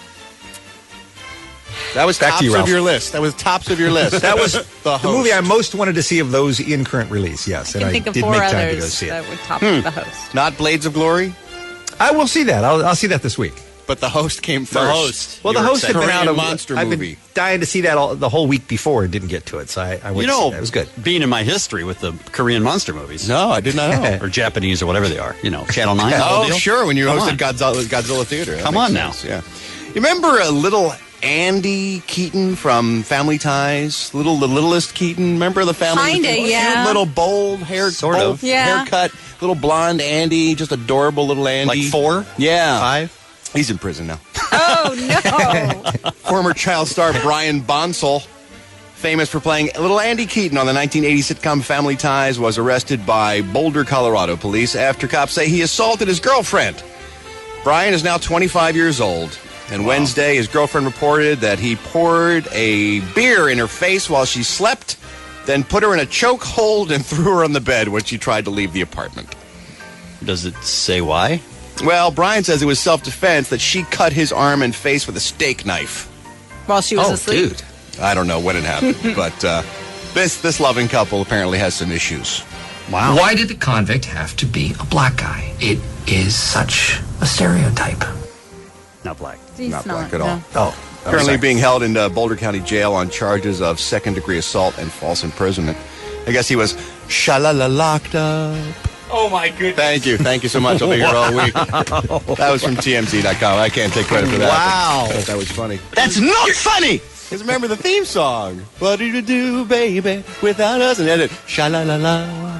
That was Back tops to you, of Ralph. your list. That was tops of your list. That was the, the movie I most wanted to see of those in current release, yes. I And can I think of did four make time to go others see it. that would top Hmm. the host. Not Blades of Glory, I will see that. I'll, I'll see that this week. but The Host came first. The Host. Well, You The were Host had been excited. out of monster I've movie. been dying to see that all, the whole week before and didn't get to it, so I, I went You to know, see that. It was good. being in my history with the Korean monster movies. No, I did not know. Or Japanese or whatever they are. You know, Channel nine. the whole Oh, deal. sure, when you Come hosted on. Godzilla, Godzilla Theater. That Come makes on now. sense, Yeah. You remember a little Andy Keaton from Family Ties? Little, the littlest Keaton. Remember the family? Kinda, Cute yeah. Little bold hair, Sort bold of. Yeah. haircut, little blonde Andy, just adorable little Andy. Like four? Yeah. Five? He's in prison now. Oh, no. Former child star Brian Bonsall, famous for playing little Andy Keaton on the nineteen eighty sitcom Family Ties, was arrested by Boulder, Colorado police after cops say he assaulted his girlfriend. Brian is now twenty-five years old, and Wednesday his girlfriend reported that he poured a beer in her face while she slept, then put her in a chokehold and threw her on the bed when she tried to leave the apartment. Does it say why? Well, Brian says it was self-defense that she cut his arm and face with a steak knife. While she was Oh, asleep. dude. I don't know when it happened, but uh, this this loving couple apparently has some issues. Wow. Why did the convict have to be a black guy? It is such a stereotype. Not black. He's Not not, black at all. no. Oh. Currently sorry. being held in uh, Boulder County Jail on charges of second-degree assault and false imprisonment. I guess he was shalala locked up. Oh, my goodness. Thank you. Thank you so much. I'll be here all week. That was from T M Z dot com. I can't take credit for that. Wow. I thought that was funny. That's not funny! Because remember the theme song. What do you do, baby, without us? And then it, sha-la-la-la.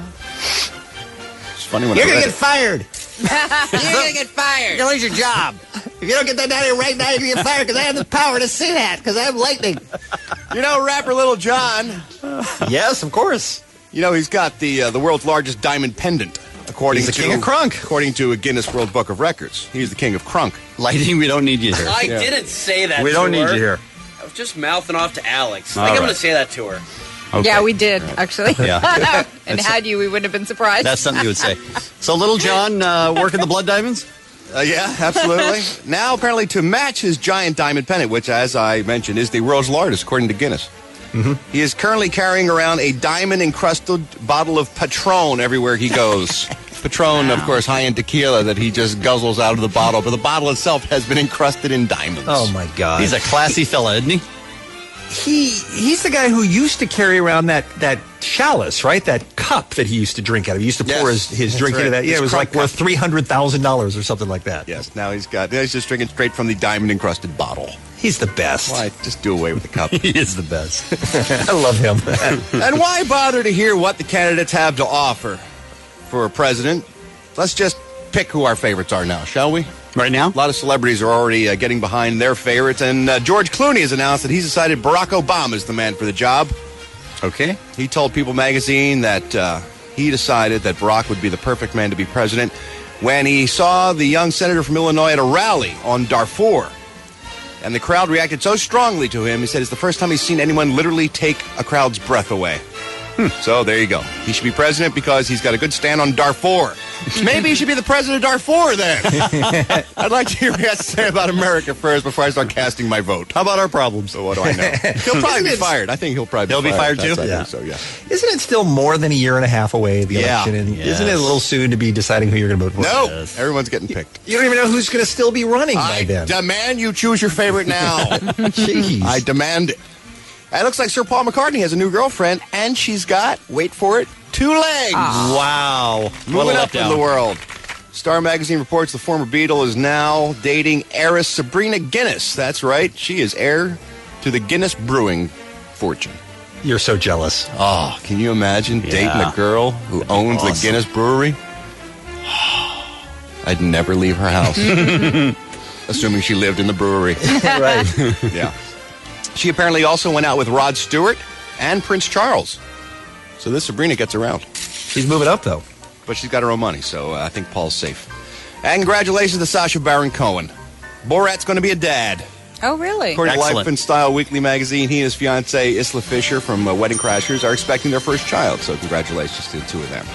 It's funny when You're I going read to get it. fired. You're gonna get fired. You're going to lose your job. If you don't get that down here right now, you're going to get fired because I have the power to see that because I have lightning. You know rapper Little John? Yes, of course. You know, he's got the uh, the world's largest diamond pendant, according He's the to king of crunk. according to a Guinness World Book of Records. He's the king of crunk. Lighting, we don't need you here. I Yeah. didn't say that We to don't her. need you here. I was just mouthing off to Alex. I All think I'm right. going to say that to her. Okay. Yeah, we did, actually. Yeah. And That's- had you, we wouldn't have been surprised. That's something you would say. So, Little John uh, working the blood diamonds? Uh, yeah, absolutely. Now, apparently, to match his giant diamond pendant, which, as I mentioned, is the world's largest, according to Guinness. Mm-hmm. He is currently carrying around a diamond-encrusted bottle of Patron everywhere he goes. Patron, of course, high-end tequila that he just guzzles out of the bottle, but the bottle itself has been encrusted in diamonds. Oh, my God. He's a classy fella, isn't he? He he's the guy who used to carry around that, that chalice, right? That cup that he used to drink out of. He used to Yes, pour his, his that's drink right. into that. Yeah, His it was crunk like worth cup. three hundred thousand dollars or something like that. Yes, now he's got, now he's just drinking straight from the diamond-encrusted bottle. He's the best. Why, just do away with the cup. He is the best. I love him. And why bother to hear what the candidates have to offer for president? Let's just pick who our favorites are now, shall we? Right now? A lot of celebrities are already uh, getting behind their favorites, and uh, George Clooney has announced that he's decided Barack Obama is the man for the job. Okay. He told People magazine that uh, he decided that Barack would be the perfect man to be president when he saw the young senator from Illinois at a rally on Darfur. And the crowd reacted so strongly to him, he said it's the first time he's seen anyone literally take a crowd's breath away. Hmm. So there you go. He should be president because he's got a good stand on Darfur. Maybe he should be the president of Darfur then. I'd like to hear what he has to say about America first before I start casting my vote. How about our problems? So what do I know? He'll probably be fired. I think he'll probably He'll be be fired. fired, too? That's- I Yeah. think so, yeah. Isn't it still more than a year and a half away, the Yeah. election? And Yes. isn't it a little soon to be deciding who you're going to vote for? No, Yes. everyone's getting picked. You don't even know who's going to still be running by I then. demand you choose your favorite now. Jeez. I demand it. And it looks like Sir Paul McCartney has a new girlfriend, and she's got, wait for it, two legs. Wow. Moving up in the world. Star Magazine reports the former Beatle is now dating heiress Sabrina Guinness. That's right. She is heir to the Guinness Brewing fortune. You're so jealous. Oh, can you imagine Yeah. dating a girl who owns awesome. the Guinness Brewery? I'd never leave her house. Assuming she lived in the brewery. Right. Yeah. She apparently also went out with Rod Stewart and Prince Charles. So this Sabrina gets around. She's moving up, though. But she's got her own money, so uh, I think Paul's safe. And congratulations to Sacha Baron Cohen. Borat's going to be a dad. Oh, really? According to Excellent. Life and Style Weekly magazine, he and his fiancée, Isla Fisher from uh, Wedding Crashers, are expecting their first child. So congratulations to the two of them.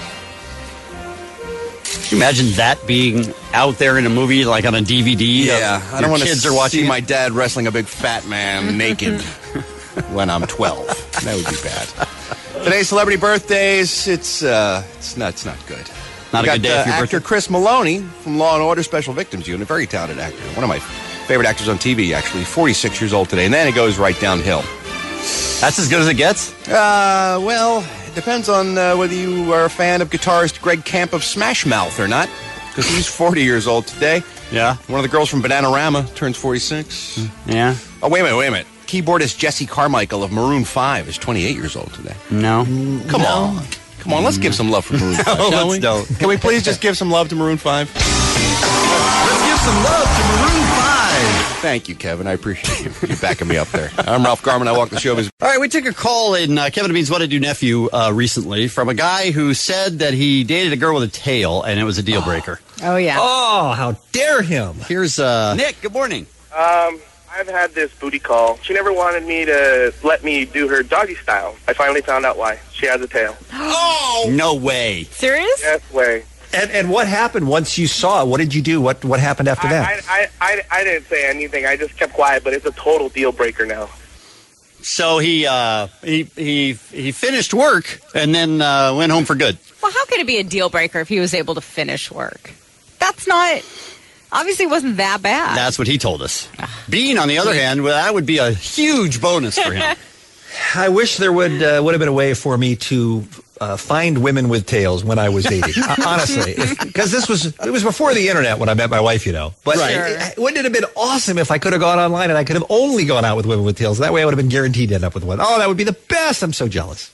Can you imagine that being out there in a movie, like on a D V D? Yeah, of I don't your want to kids are watching see it? my dad wrestling a big fat man naked when I'm twelve. That would be bad. Today's celebrity birthdays. It's uh, it's not it's not good. Not We a got, good day uh, for your actor birthday? Chris Maloney from Law and Order Special Victims Unit, very talented actor, one of my favorite actors on T V. Actually, forty-six years old today, and then it goes right downhill. That's as good as it gets? Uh, well, it depends on uh, whether you are a fan of guitarist Greg Camp of Smash Mouth or not, because he's forty years old today. Yeah. One of the girls from Bananarama turns forty-six. Yeah. Oh, wait a minute, wait a minute. Keyboardist Jesse Carmichael of Maroon five is twenty-eight years old today. No. Come on. Come on, let's give some love for Maroon five, No, shall let's we? don't. Can we please just give some love to Maroon five? Let's give some love to Maroon five. Thank you, Kevin. I appreciate you, you backing me up there. I'm Ralph Garman. I walk the show. All right, we took a call in uh, Kevin and Bean's What I Do Nephew uh, recently from a guy who said that he dated a girl with a tail and it was a deal breaker. Oh, yeah. Oh, how dare him. Here's uh, Nick. Good morning. Um, I've had this booty call. She never wanted me to let me do her doggy style. I finally found out why. She has a tail. Oh! No way. Serious? Yes way. And and what happened once you saw it? What did you do? What what happened after that? I, I, I, I didn't say anything. I just kept quiet, but it's a total deal breaker now. So he uh, he he he finished work and then uh, went home for good. Well, how could it be a deal breaker if he was able to finish work? That's not... Obviously, it wasn't that bad. That's what he told us. Bean, on the other hand, well, that would be a huge bonus for him. I wish there would uh, would have been a way for me to uh, find women with tails when I was dating. Uh, honestly, because this was it was before the internet when I met my wife, you know. But Right. it, wouldn't it have been awesome if I could have gone online and I could have only gone out with women with tails? That way, I would have been guaranteed to end up with one. Oh, that would be the best! I'm so jealous.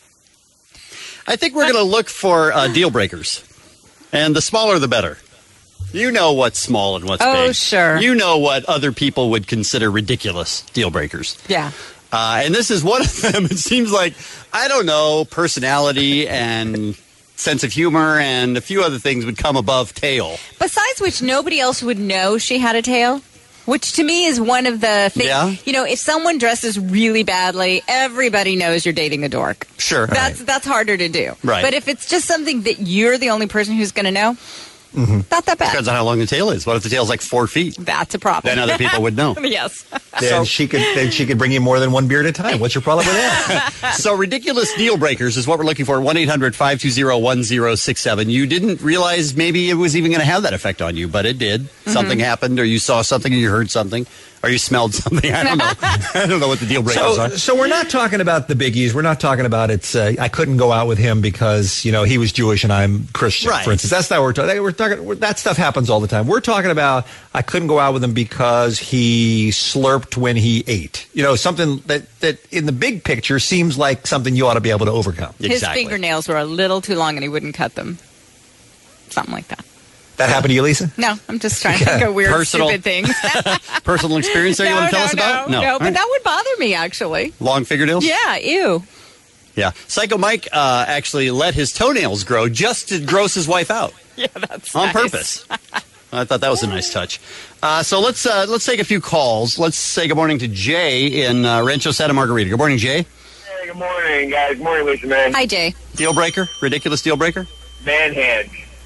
I think we're going to look for uh, deal breakers, and the smaller the better. You know what's small and what's Oh, big. sure. You know what other people would consider ridiculous deal breakers. Yeah. Uh, and this is one of them. It seems like, I don't know, personality and sense of humor and a few other things would come above tail. Besides which, nobody else would know she had a tail. Which to me is one of the things. Yeah. You know, if someone dresses really badly, everybody knows you're dating a dork. Sure. That's that's harder to do. Right. But if it's just something that you're the only person who's going to know, Mm-hmm. not that bad. Depends on how long the tail is. What if the tail's like four feet? That's a problem. Then other people would know. Yes. Then she could then she could bring you more than one beer at a time. What's your problem with that? So ridiculous deal breakers is what we're looking for. one eight hundred five two zero one zero six seven. You didn't realize maybe it was even going to have that effect on you, but it did. Mm-hmm. Something happened, or you saw something, or you heard something, or you smelled something. I don't know. I don't know what the deal breakers So, are. so we're not talking about the biggies. We're not talking about it's. Uh, I couldn't go out with him because you know he was Jewish and I'm Christian, Right. for instance. That's not what we're talking. We're talking. We're, that stuff happens all the time. We're talking about I couldn't go out with him because he slurped when he ate. You know, something that that in the big picture seems like something you ought to be able to overcome. His fingernails were a little too long and he wouldn't cut them. Something like that. That happened to you, Lisa? No, I'm just trying to think of weird, Personal- stupid things. Personal experience there you no, want to tell no, us about? No, no, All but right. that would bother me, actually. Long fingernails? Yeah, ew. Yeah. Psycho Mike uh, actually let his toenails grow just to gross his wife out. Yeah, that's On nice. purpose. I thought that was a nice touch. Uh, so let's uh, let's take a few calls. Let's say good morning to Jay in uh, Rancho Santa Margarita. Good morning, Jay. Hey, good morning, guys. Good morning, Lisa, man. Hi, Jay. Deal breaker? Ridiculous deal breaker? Man hands.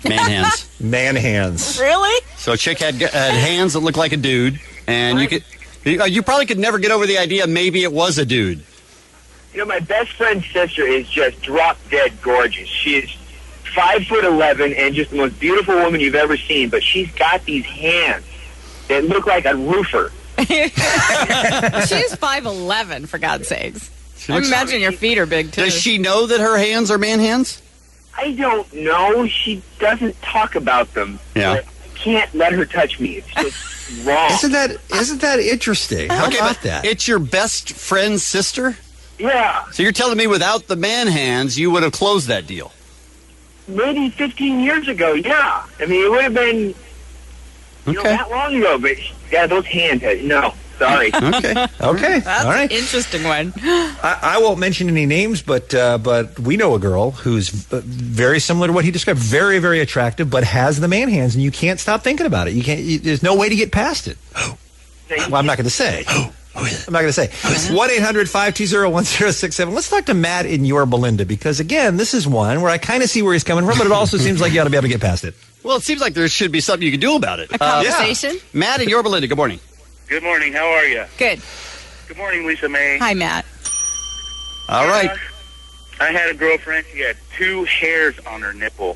Man hands. Man hands. Really? So a chick had, had hands that looked like a dude, and you could you, you probably could never get over the idea maybe it was a dude. You know, my best friend's sister is just drop dead gorgeous. She is five foot eleven and just the most beautiful woman you've ever seen. But she's got these hands that look like a roofer. She's five eleven, for God's sakes. I imagine your feet are big, too. Does she know that her hands are man hands? I don't know. She doesn't talk about them. Yeah. But I can't let her touch me. It's just wrong. Isn't that isn't that interesting? How Okay, about but that? It's your best friend's sister? Yeah. So you're telling me without the man hands, you would have closed that deal? Maybe fifteen years ago, yeah. I mean, it would have been you know, Okay. that long ago, but yeah, those hands, no. Sorry. Okay. Okay. That's All right. an interesting one. I, I won't mention any names, but uh, but we know a girl who's uh, very similar to what he described. Very, very attractive, but has the man hands, and you can't stop thinking about it. You can't. You, there's no way to get past it. Well, I'm not going to say. I'm not going to say. one eight hundred five two zero one zero six seven. Let's talk to Matt in Yorba Belinda, because, again, this is one where I kind of see where he's coming from, but it also seems like you ought to be able to get past it. Well, it seems like there should be something you can do about it. A conversation? Uh, yeah. Matt in Yorba Belinda, good morning. Good morning. How are you? Good. Good morning, Lisa May. Hi, Matt. All right. Uh, I had a girlfriend. She had two hairs on her nipple.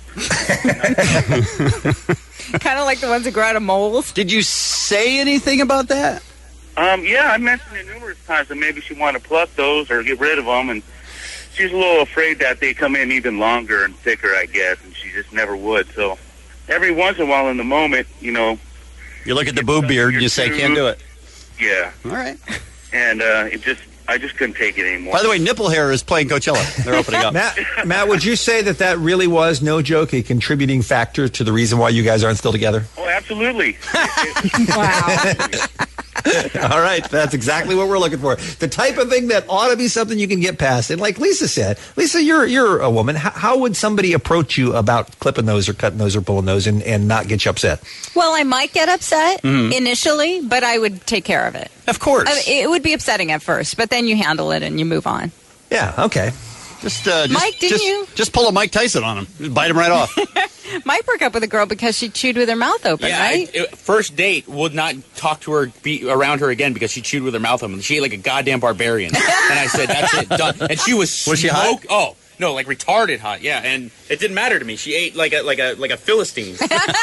Kind of like the ones that grow out of moles. Did you say anything about that? Um, yeah, I mentioned it numerous times that maybe she wanted to pluck those or get rid of them, and she's a little afraid that they come in even longer and thicker, I guess, and she just never would. So every once in a while in the moment, you know, you look at the boob beard and you say, can't do it. Yeah. All right. And uh, it just, I just couldn't take it anymore. By the way, Nipple Hair is playing Coachella. They're opening up. Matt, Matt, would you say that that really was, no joke, a contributing factor to the reason why you guys aren't still together? Oh, absolutely. Wow. All right, that's exactly what we're looking for. The type of thing that ought to be something you can get past. And like Lisa said, Lisa, you're you're a woman. How, how would somebody approach you about clipping those or cutting those or pulling those and, and not get you upset? Well, I might get upset Mhm. initially, but I would take care of it. Of course. I mean, it would be upsetting at first, but then you handle it and you move on. Yeah, okay. Just, uh, just Mike, didn't just, you? Just pull a Mike Tyson on him. Just bite him right off. Mike broke up with a girl because she chewed with her mouth open, Yeah, right? I, it- first date would not talk to her, be around her again because she chewed with her mouth open. She ate like a goddamn barbarian. And I said, "That's it, done." And she was Was she hot? smoke- Oh no, like retarded hot. Yeah, and it didn't matter to me. She ate like a like a like a Philistine.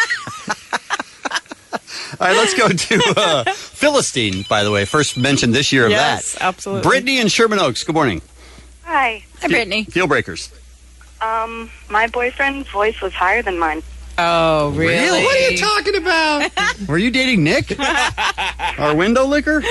All right, let's go to uh, Philistine, by the way. First mentioned this year of Yes, that. absolutely. Brittany in Sherman Oaks, good morning. Hi. Hi, Brittany. Deal breakers. Um, my boyfriend's voice was higher than mine. Oh, really? What are you talking about? Were you dating Nick? Our window licker?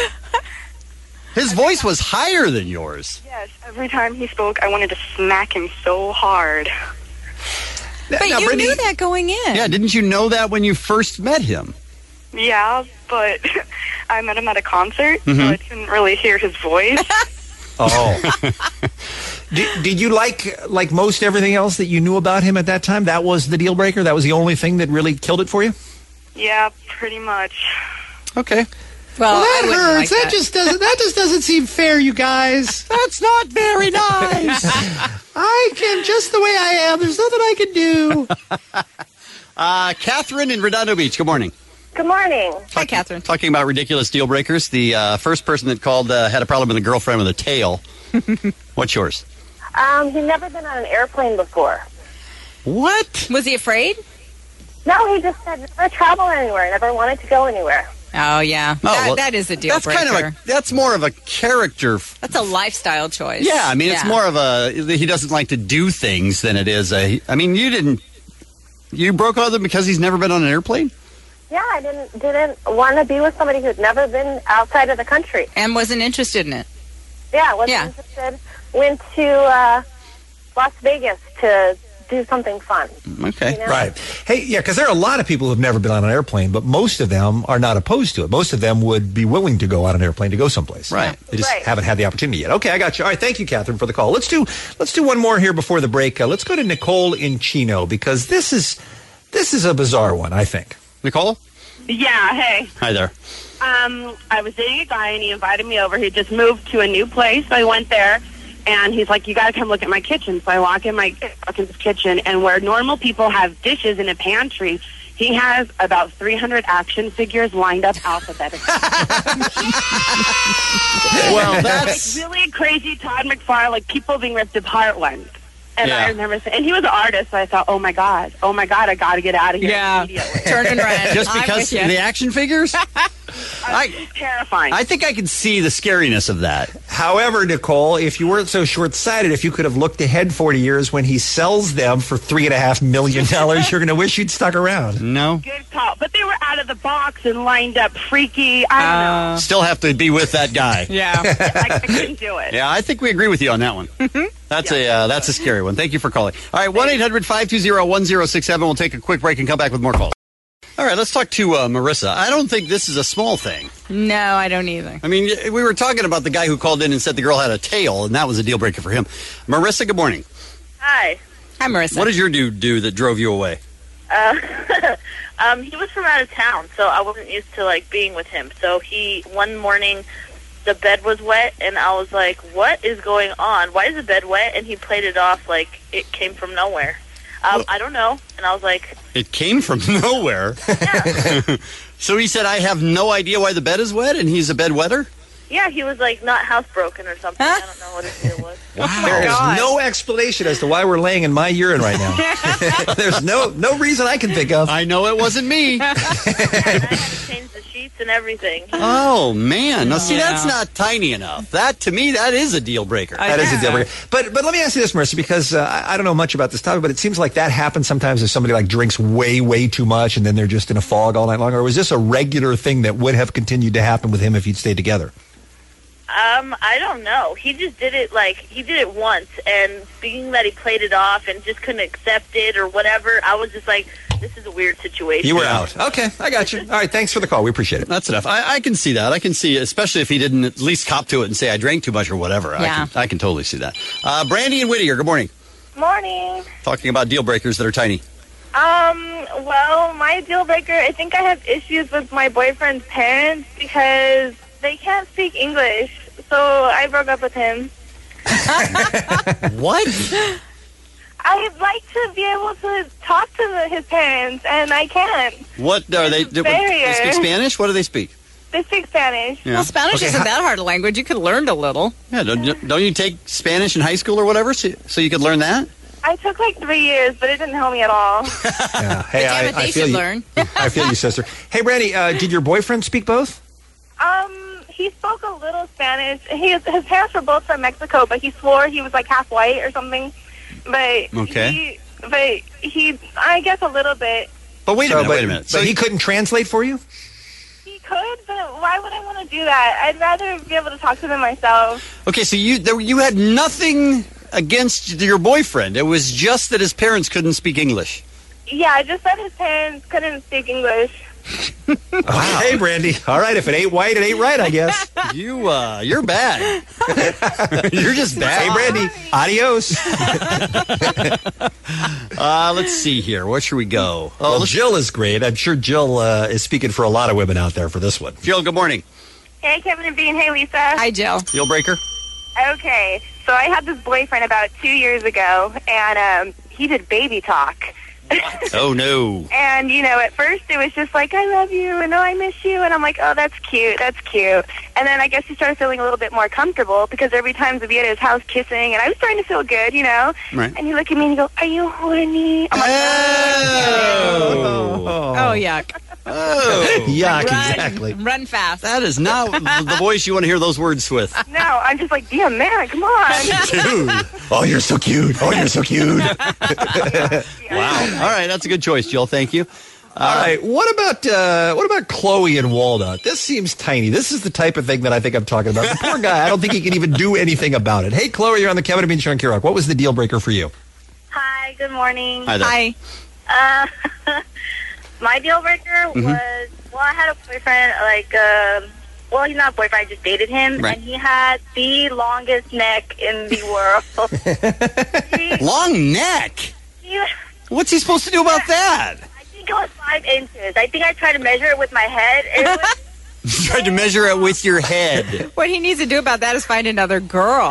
His voice was higher than yours. Yes, every time he spoke, I wanted to smack him so hard. But Now, you Brittany- knew that going in. Yeah, didn't you know that when you first met him? Yeah, but I met him at a concert, so Mhm. I couldn't really hear his voice. Oh. did, did you like like most everything else that you knew about him at that time? That was the deal breaker? That was the only thing that really killed it for you? Yeah, pretty much. Okay. Well, Well, I that wouldn't hurts. like that, just doesn't that just doesn't seem fair, you guys. That's not very nice. I am just the way I am. There's nothing I can do. uh, Catherine in Redondo Beach, good morning. Good morning. Hi, Catherine. Talking about ridiculous deal breakers, the uh, first person that called uh, had a problem with a girlfriend with a tail. What's yours? Um, he'd never been on an airplane before. What? Was he afraid? No, he just said never travel anywhere, never wanted to go anywhere. Oh, yeah. Oh, that, well, that is a deal that's breaker. kind of a that's more of a character. f- That's a lifestyle choice. Yeah, I mean it's Yeah. more of a he doesn't like to do things than it is a. I mean you didn't you broke up with him because he's never been on an airplane. Yeah, I didn't didn't want to be with somebody who'd never been outside of the country. And wasn't interested in it. Yeah, wasn't Yeah. interested. Went to uh, Las Vegas to do something fun. Okay. You know? Right. Hey, yeah, because there are a lot of people who've never been on an airplane, but most of them are not opposed to it. Most of them would be willing to go on an airplane to go someplace. Right. They just Right. haven't had the opportunity yet. Okay, I got you. All right, thank you, Catherine, for the call. Let's do let's do one more here before the break. Uh, let's go to Nicole in Chino because this is this is a bizarre one, I think. Nicole? Yeah, hey. Hi there. Um, I was dating a guy and he invited me over. He just moved to a new place. I went there And he's like, you got to come look at my kitchen. So I walk in my walk in his kitchen, and where normal people have dishes in a pantry, he has about three hundred action figures lined up alphabetically. Well, that's like really crazy Todd McFarlane, like people being ripped apart ones. And Yeah. I remember saying, and he was an artist, so I thought, oh my God, oh my God, I got to get out of here. Yeah, turning red. just I'm because with you. the action figures. I, terrifying. I think I can see the scariness of that. However, Nicole, if you weren't so short-sighted, if you could have looked ahead forty years when he sells them for three and a half million dollars, you're going to wish you'd stuck around. No. Good call. But they were out of the box and lined up freaky. I don't know. Still have to be with that guy. Yeah. I, I couldn't do it. Yeah, I think we agree with you on that one. That's a uh, that's a scary one. Thank you for calling. All right, one eight hundred five two zero one zero six seven. We'll take a quick break and come back with more calls. All right, let's talk to uh, Marissa. I don't think this is a small thing. No, I don't either. I mean, we were talking about the guy who called in and said the girl had a tail, and that was a deal breaker for him. Marissa, good morning. Hi. Hi, Marissa. What did your dude do that drove you away? Uh, um, he was from out of town, so I wasn't used to like being with him. So he one morning, the bed was wet, and I was like, "What is going on? Why is the bed wet?" And he played it off like it came from nowhere. Um, I don't know, and I was like, It came from nowhere. So he said, I have no idea why the bed is wet, and he's a bed wetter? "Yeah." He was like not housebroken or something. I don't know what his deal was. There is no explanation as to why we're laying in my urine right now. There's no no reason I can think of. I know it wasn't me. Yeah, and I had to change the sheets and everything. Oh, man. Now, see, Yeah. that's not tiny enough. That, to me, that is a deal breaker. That is a deal breaker. But but let me ask you this, Marissa, because uh, I I don't know much about this topic, but it seems like that happens sometimes if somebody like drinks way way too much and then they're just in a fog all night long. Or was this a regular thing that would have continued to happen with him if you'd stayed together? Um, I don't know. He just did it like he did it once, and being that he played it off and just couldn't accept it or whatever, I was just like, this is a weird situation. You were out. Okay, I got you. All right, thanks for the call. We appreciate it. That's enough. I, I can see that. I can see, especially if he didn't at least cop to it and say I drank too much or whatever. I, Yeah. can, I can totally see that. Uh, Brandy and Whittier, good morning. Morning. Talking about deal breakers that are tiny. Um, well, my deal breaker, I think I have issues with my boyfriend's parents because they can't speak English. So I broke up with him. What? I'd like to be able to talk to the, his parents, and I can't. What are they? Do, Barrier. they speak Spanish? What do they speak? They speak Spanish. Yeah. Well, Spanish Okay, isn't how- that hard a language. You could have learned a little. Yeah, don't, don't you take Spanish in high school or whatever so, so you could learn that? I took like three years, but it didn't help me at all. Yeah. Hey, Damn I, it, I they feel should you. learn. I feel you, sister. Hey, Brandy, uh, did your boyfriend speak both? Um, he spoke a little Spanish. He, his parents were both from Mexico, but he swore he was like half white or something. But Okay. he, but he, I guess a little bit. But wait a So, minute, but, wait a minute. So So he couldn't translate for you? He could, but why would I want to do that? I'd rather be able to talk to them myself. Okay, so you there, you had nothing against your boyfriend. It was just that his parents couldn't speak English. Yeah, I just said his parents couldn't speak English. Wow. Hey, Brandy. All right, if it ain't white, it ain't right, I guess. You, uh, you're bad. You're just bad. Hey, Brandy. Adios. Uh, let's see here. Where should we go? Oh, Well, let's- Jill is great. I'm sure Jill uh, is speaking for a lot of women out there for this one. Jill, good morning. Hey, Kevin and Bean. Hey, Lisa. Hi, Jill. Deal breaker? Okay, so I had this boyfriend about two years ago, and um, he did baby talk. Oh, no. And, you know, at first it was just like, I love you, and oh, I miss you. And I'm like, oh, that's cute, that's cute. And then I guess he started feeling a little bit more comfortable because every time we'd be at his house kissing, and I was starting to feel good, you know. Right. And he looked at me and he goes, are you horny? I'm like, Oh. Oh, yuck. Oh. Yuck, Run. exactly. Run fast. That is not the voice you want to hear those words with. no, I'm just like, damn, man, come on. Dude. Oh, you're so cute. Oh, you're so cute. Wow. All right, that's a good choice, Jill. Thank you. All right. What about uh, what about Chloe and Walnut? This seems tiny. This is the type of thing that I think I'm talking about. The poor guy, I don't think he can even do anything about it. Hey, Chloe, you're on the Kevin and Bean Show on K-Rock. What was the deal breaker for you? Hi, good morning. Hi there. Hi. Uh, my deal breaker Mhm. was, well, I had a boyfriend, like, um, well, he's not a boyfriend, I just dated him, Right. and he had the longest neck in the world. he, Long neck? he, What's he supposed to do about that? I think it was five inches. I think I tried to measure it with my head. It was, You tried to measure it with your head. What he needs to do about that is find another girl.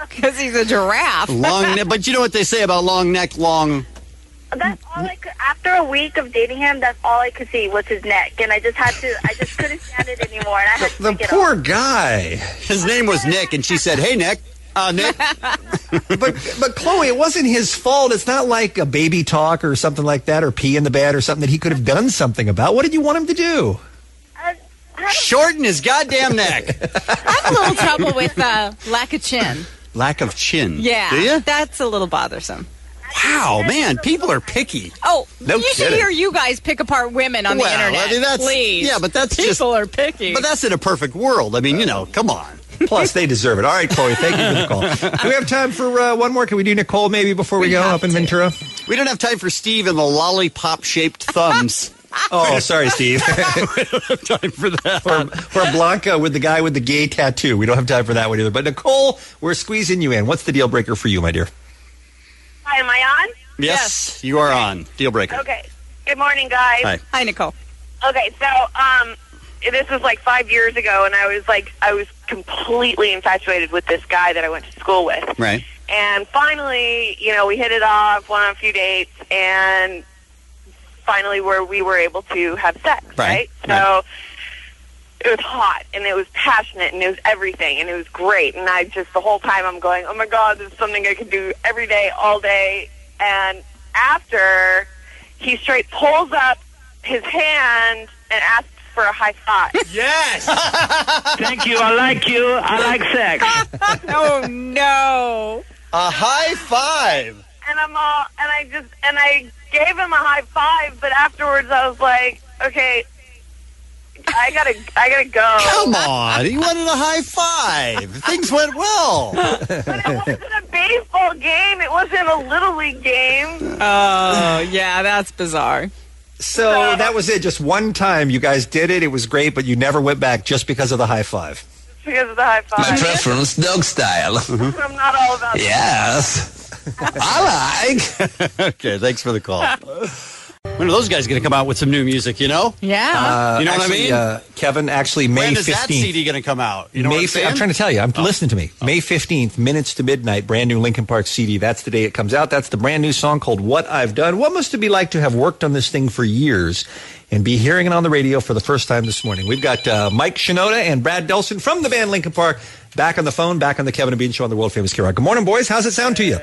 Because he's a giraffe. Long neck. But you know what they say about long neck, long... That's all I could, after a week of dating him, that's all I could see was his neck. And I just had to, I just couldn't stand it anymore. And I had to The take it poor off. guy. His name was Nick, and she said, hey, Nick. Uh, Nick. but but Chloe, it wasn't his fault. It's not like a baby talk or something like that, or pee in the bed or something that he could have done something about. What did you want him to do? Shorten his goddamn neck. I have a little trouble with uh, lack of chin. Lack of chin. Yeah, Do you? that's a little bothersome. Wow, man, people are picky. Oh, No you should kidding. hear you guys pick apart women on Well, the internet. I mean, that's- please. yeah, but that's people just- are picky. But that's in a perfect world. I mean, you know, come on. Plus, they deserve it. All right, Chloe, thank you for the call. Do we have time for uh, one more? Can we do Nicole maybe before we, We go have up in to. Ventura? We don't have time for Steve and the lollipop-shaped thumbs. Oh, sorry, Steve. we don't have time for that. Or, or Blanca with the guy with the gay tattoo. We don't have time for that one either. But Nicole, we're squeezing you in. What's the deal breaker for you, my dear? Hi, am I on? Yes, you are on. Deal breaker. Okay. Good morning, guys. Hi. Hi, Nicole. Okay, so um, this was like five years ago, and I was like, I was completely infatuated with this guy that I went to school with. Right. And finally, you know, we hit it off, went on a few dates, and finally, where we were able to have sex. Right. Right. So it was hot, and it was passionate, and it was everything, and it was great. And I just the whole time I'm going, oh my God, this is something I could do every day, all day. And after, he straight pulls up his hand and asks for a high five. Yes. Thank you. I like you. I like sex. Oh, no. A high five. And I'm all, and I just, and I gave him a high five, but afterwards I was like, okay, I gotta, I gotta go. Come on. He wanted a high five. Things went well. But it wasn't a baseball game. It wasn't a Little League game. Oh, yeah, that's bizarre. So that was it. Just one time you guys did it. It was great, but you never went back just because of the high five. Because of the high five. My preference, dog style. I'm not all about that. Yes. I like. Okay, thanks for the call. When are those guys going to come out with some new music, you know? Yeah. Uh, You know what I actually, mean? Uh, Kevin, actually, May when is fifteenth. that C D going to come out? You know May what I'm fi- saying? I'm trying to tell you. I'm listening to me. May fifteenth, Minutes to Midnight, brand new Linkin Park C D. That's the day it comes out. That's the brand new song called What I've Done. What must it be like to have worked on this thing for years and be hearing it on the radio for the first time this morning? We've got uh, Mike Shinoda and Brad Delson from the band Linkin Park back on the phone, back on the Kevin and Bean Show on the world famous K-Rock. Good morning, boys. How's it sound to you?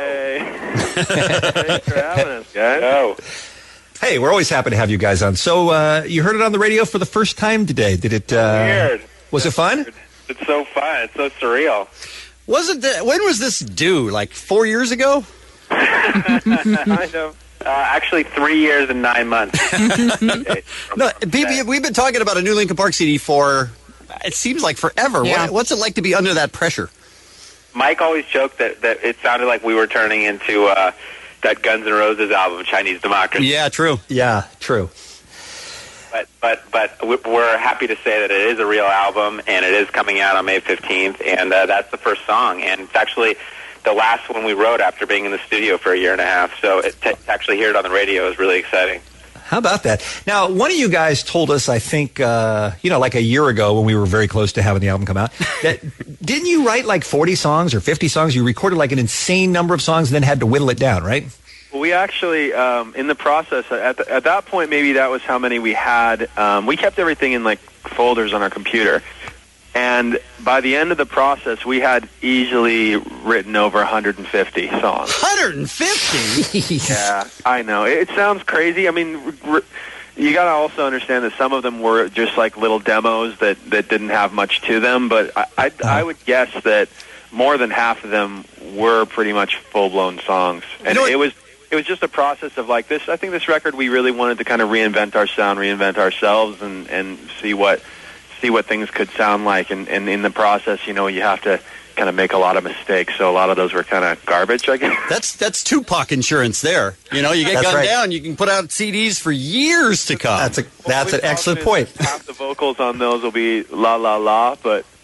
Thanks for having us, guys. Oh. Hey, we're always happy to have you guys on. So uh, you heard it on the radio for the first time today. Did it? Uh, Weird. Was it fun? It's so fun. It's so surreal. Was it? The, when was this due? Like four years ago? kind of. Uh, actually, three years and nine months. No, B B, we've been talking about a new Linkin Park C D for, it seems like forever. Yeah. What, what's it like to be under that pressure? Mike always joked that, that it sounded like we were turning into uh, that Guns N' Roses album, Chinese Democracy. Yeah, true. Yeah, true. But but but we- we're happy to say that it is a real album, and it is coming out on May fifteenth, and uh, that's the first song. And it's actually the last one we wrote after being in the studio for a year and a half. So it, to actually hear it on the radio is really exciting. How about that? Now, one of you guys told us, I think, uh, you know, like a year ago when we were very close to having the album come out, that didn't you write like forty songs or fifty songs? You recorded like an insane number of songs and then had to whittle it down, right? Well, we actually, um, in the process, at, the, at that point, maybe that was how many we had. Um, we kept everything in like folders on our computer. And by the end of the process, we had easily written over one hundred fifty songs. one hundred fifty? Yeah, I know. It, it sounds crazy. I mean, r- r- you got to also understand that some of them were just like little demos that, that didn't have much to them. But I, I, I would guess that more than half of them were pretty much full-blown songs. And You know what- it was it was just a process of like this. I think this record, we really wanted to kind of reinvent our sound, reinvent ourselves, and, and see what see what things could sound like. And, and in the process, you know, you have to kind of make a lot of mistakes. So a lot of those were kind of garbage, I guess. That's that's Tupac insurance there. You know, you get That's gunned right. down, you can put out C Ds for years to come. That's a that's an excellent point. Half the vocals on those will be la la la, but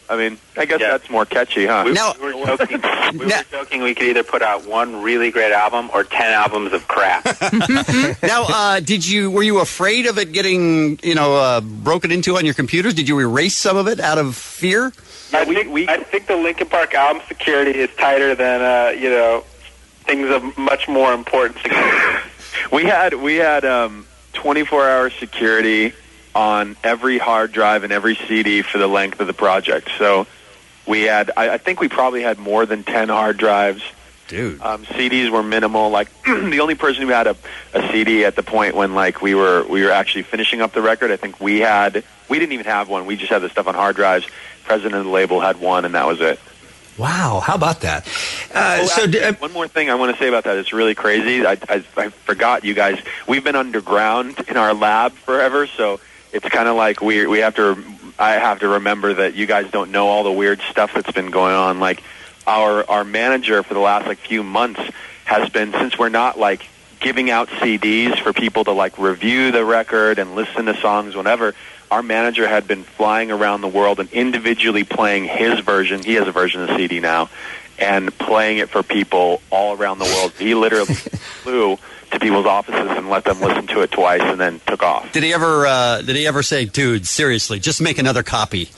I mean, I guess that's more catchy, huh? We, we were joking. We were joking. We could either put out one really great album or ten albums of crap. Now, uh, did you were you afraid of it getting you know uh, broken into on your computers? Did you erase some of it out of fear? I think we, I think the Linkin Park album security is tighter than uh, you know things of much more importance. we had we had um, twenty-four hour security on every hard drive and every C D for the length of the project. So we had, I, I think we probably had more than ten hard drives. Dude. Um, C Ds were minimal. Like the only person who had a, a C D at the point when like we were we were actually finishing up the record, I think we had, we didn't even have one. We just had the stuff on hard drives. President of the label had one, and that was it. Wow, how about that? Uh, oh, so actually, d- uh, one more thing I want to say about that. It's really crazy. I, I, I forgot, you guys. We've been underground in our lab forever, so it's kind of like we we have to. I have to remember that you guys don't know all the weird stuff that's been going on. Like our our manager for the last like few months has been, since we're not like giving out C Ds for people to like review the record and listen to songs whenever. Our manager had been flying around the world and individually playing his version. He has a version of the C D now, and playing it for people all around the world. He literally flew to people's offices and let them listen to it twice, and then took off. Did he ever? Uh, did he ever say, "Dude, seriously, just make another copy"?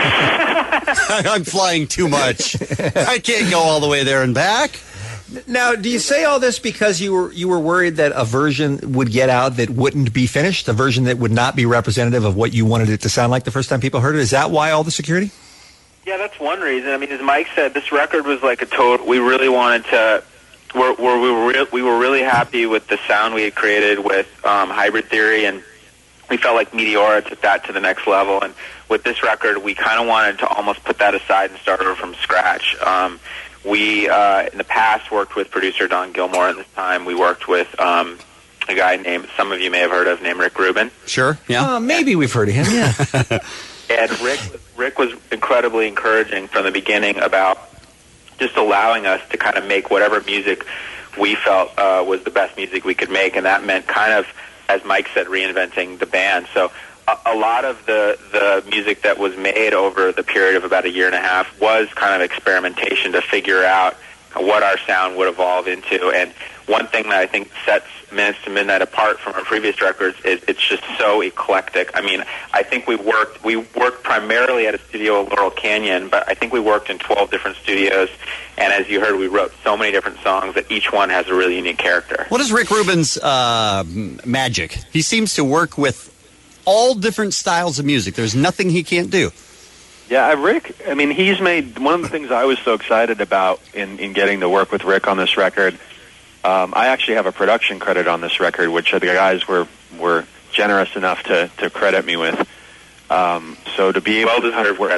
I'm flying too much. I can't go all the way there and back. Now, do you say all this because you were you were worried that a version would get out that wouldn't be finished, a version that would not be representative of what you wanted it to sound like the first time people heard it? Is that why all the security? Yeah, that's one reason. I mean, as Mike said, this record was like a total. We really wanted to. We're, we're, we were re- we were really happy with the sound we had created with um, Hybrid Theory, and we felt like Meteora took that to the next level. And with this record, we kind of wanted to almost put that aside and start over from scratch. Um, we uh, in the past worked with producer Don Gilmore, and this time we worked with um, a guy named, some of you may have heard of, named Rick Rubin. Sure, yeah. Uh, maybe we've heard of him, yeah. And Rick, Rick was incredibly encouraging from the beginning about just allowing us to kind of make whatever music we felt uh, was the best music we could make, and that meant kind of, as Mike said, reinventing the band. So a, a lot of the, the music that was made over the period of about a year and a half was kind of experimentation to figure out what our sound would evolve into. And one thing that I think sets Minutes to Midnight apart from our previous records is it's just so eclectic. I mean, I think we worked we worked primarily at a studio in Laurel Canyon, but I think we worked in twelve different studios, and as you heard, we wrote so many different songs that each one has a really unique character. What is Rick Rubin's uh, magic? He seems to work with all different styles of music. There's nothing he can't do. Yeah, Rick, I mean, he's made, one of the things I was so excited about in, in getting to work with Rick on this record, um, I actually have a production credit on this record, which the guys were, were generous enough to, to credit me with. Um, so to be able well to kind of work,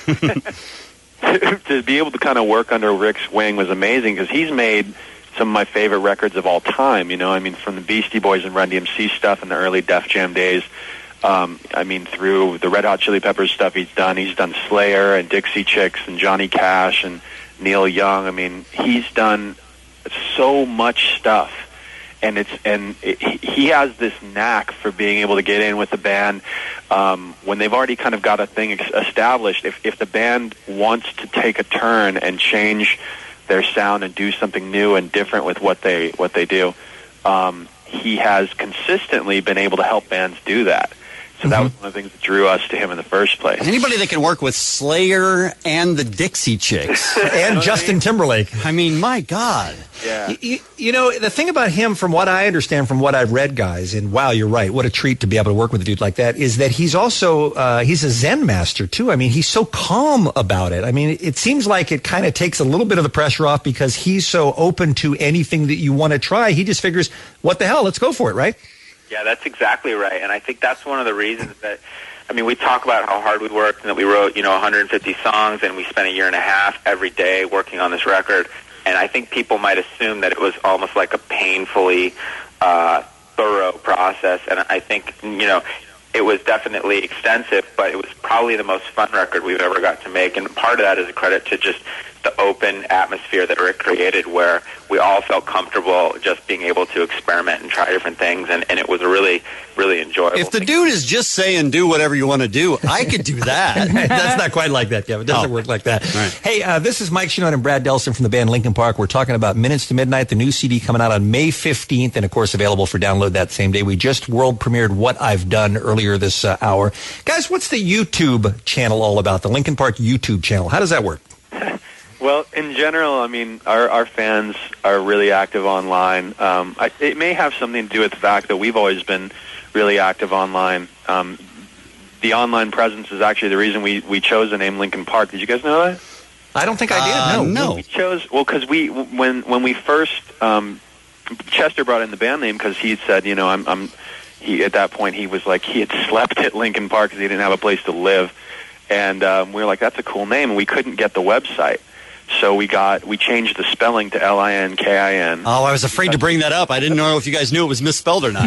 credit. to be able to kind of work under Rick's wing was amazing, because he's made some of my favorite records of all time, you know, I mean, from the Beastie Boys and Run D M C stuff in the early Def Jam days. Um, I mean, through the Red Hot Chili Peppers stuff he's done. He's done Slayer and Dixie Chicks and Johnny Cash and Neil Young. I mean, he's done so much stuff, and it's and it, he has this knack for being able to get in with the band um, when they've already kind of got a thing established. If if the band wants to take a turn and change their sound and do something new and different with what they what they do, um, he has consistently been able to help bands do that. So that was one of the things that drew us to him in the first place. Anybody that can work with Slayer and the Dixie Chicks. And Justin Timberlake. I mean, my God. Yeah. You, you know, the thing about him, from what I understand, from what I've read, guys, and wow, you're right, what a treat to be able to work with a dude like that, is that he's also, uh, he's a Zen master, too. I mean, he's so calm about it. I mean, it seems like it kind of takes a little bit of the pressure off because he's so open to anything that you want to try. He just figures, what the hell, let's go for it, right? Yeah, that's exactly right. And I think that's one of the reasons that, I mean, we talk about how hard we worked and that we wrote, you know, one hundred fifty songs, and we spent a year and a half every day working on this record. And I think people might assume that it was almost like a painfully uh, thorough process. And I think, you know, it was definitely extensive, but it was probably the most fun record we've ever got to make. And part of that is a credit to just the open atmosphere that Rick created, where we all felt comfortable just being able to experiment and try different things, and, and it was a really, really enjoyable. If the dude is just saying do whatever you want to do, I could do that. That's not quite like that, Kevin. It doesn't Oh. work like that. Right. Hey, uh, this is Mike Shinoda and Brad Delson from the band Linkin Park. We're talking about Minutes to Midnight, the new C D coming out on May fifteenth, and of course available for download that same day. We just world premiered What I've Done earlier this uh, hour. Guys, what's the YouTube channel all about? The Linkin Park YouTube channel. How does that work? Well, in general, I mean, our, our fans are really active online. Um, I, it may have something to do with the fact that we've always been really active online. Um, the online presence is actually the reason we, we chose the name Linkin Park. Did you guys know that? I don't think I did. Uh, no, no. We chose, well, because we, when, when we first, um, Chester brought in the band name because he had said, you know, I'm, I'm, he, at that point, he was like, he had slept at Linkin Park because he didn't have a place to live. And um, we were like, that's a cool name, and we couldn't get the website. So we got we changed the spelling to L I N K I N. Oh, I was afraid to bring that up. I didn't know if you guys knew it was misspelled or not.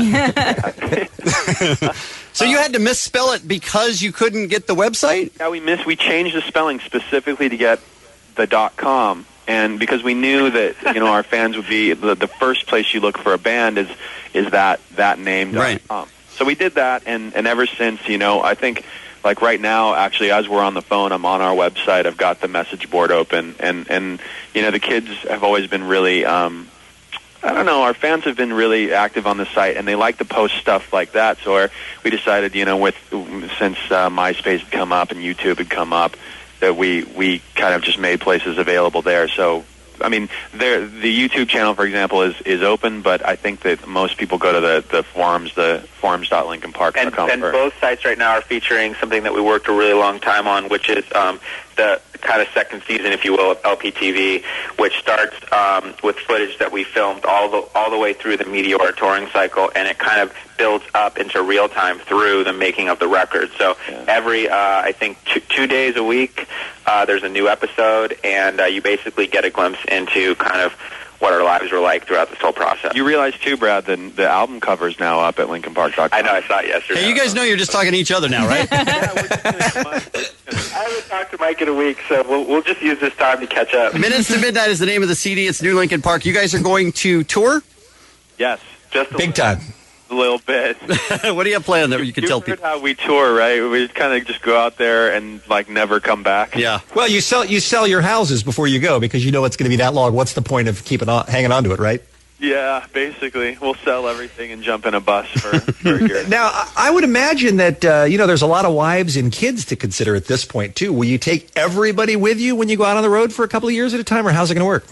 So you had to misspell it because you couldn't get the website? Yeah, we missed. We changed the spelling specifically to get the dot com, and because we knew that you know our fans would be the, the first place you look for a band is is that that name dot Right. com. So we did that, and and ever since, you know, I think. Like right now, actually, as we're on the phone, I'm on our website. I've got the message board open, and and you know the kids have always been really, um, I don't know, our fans have been really active on the site, and they like to post stuff like that. So our, we decided, you know, with since uh, MySpace had come up and YouTube had come up, that we we kind of just made places available there. So. I mean, there, the YouTube channel, for example, is, is open, but I think that most people go to the, the forums, the forums dot linkin park dot com. And, and both sites right now are featuring something that we worked a really long time on, which is um, the kind of second season, if you will, of L P T V, which starts um, with footage that we filmed all the all the way through the Meteor touring cycle, and it kind of builds up into real time through the making of the record. So yeah. every, uh, I think, two, two days a week, uh, there's a new episode, and uh, you basically get a glimpse into kind of what our lives were like throughout this whole process. You realize, too, Brad, that the album cover is now up at linkin park dot com. I know, I saw it yesterday. Hey, you guys know you're just talking to each other now, right? I haven't talked to Mike in a week, so we'll, we'll just use this time to catch up. Minutes to Midnight is the name of the C D. It's New Linkin Park. You guys are going to tour? Yes. Just a Big time. A little bit. What do you have planned that you can you tell heard people? how we tour, right? We kind of just go out there and, like, never come back. Yeah. Well, you sell you sell your houses before you go because you know it's going to be that long. What's the point of keeping on, hanging on to it, right? Yeah, basically. We'll sell everything and jump in a bus for, for a year. Now, I- I would imagine that, uh, you know, there's a lot of wives and kids to consider at this point, too. Will you take everybody with you when you go out on the road for a couple of years at a time, or how's it going to work?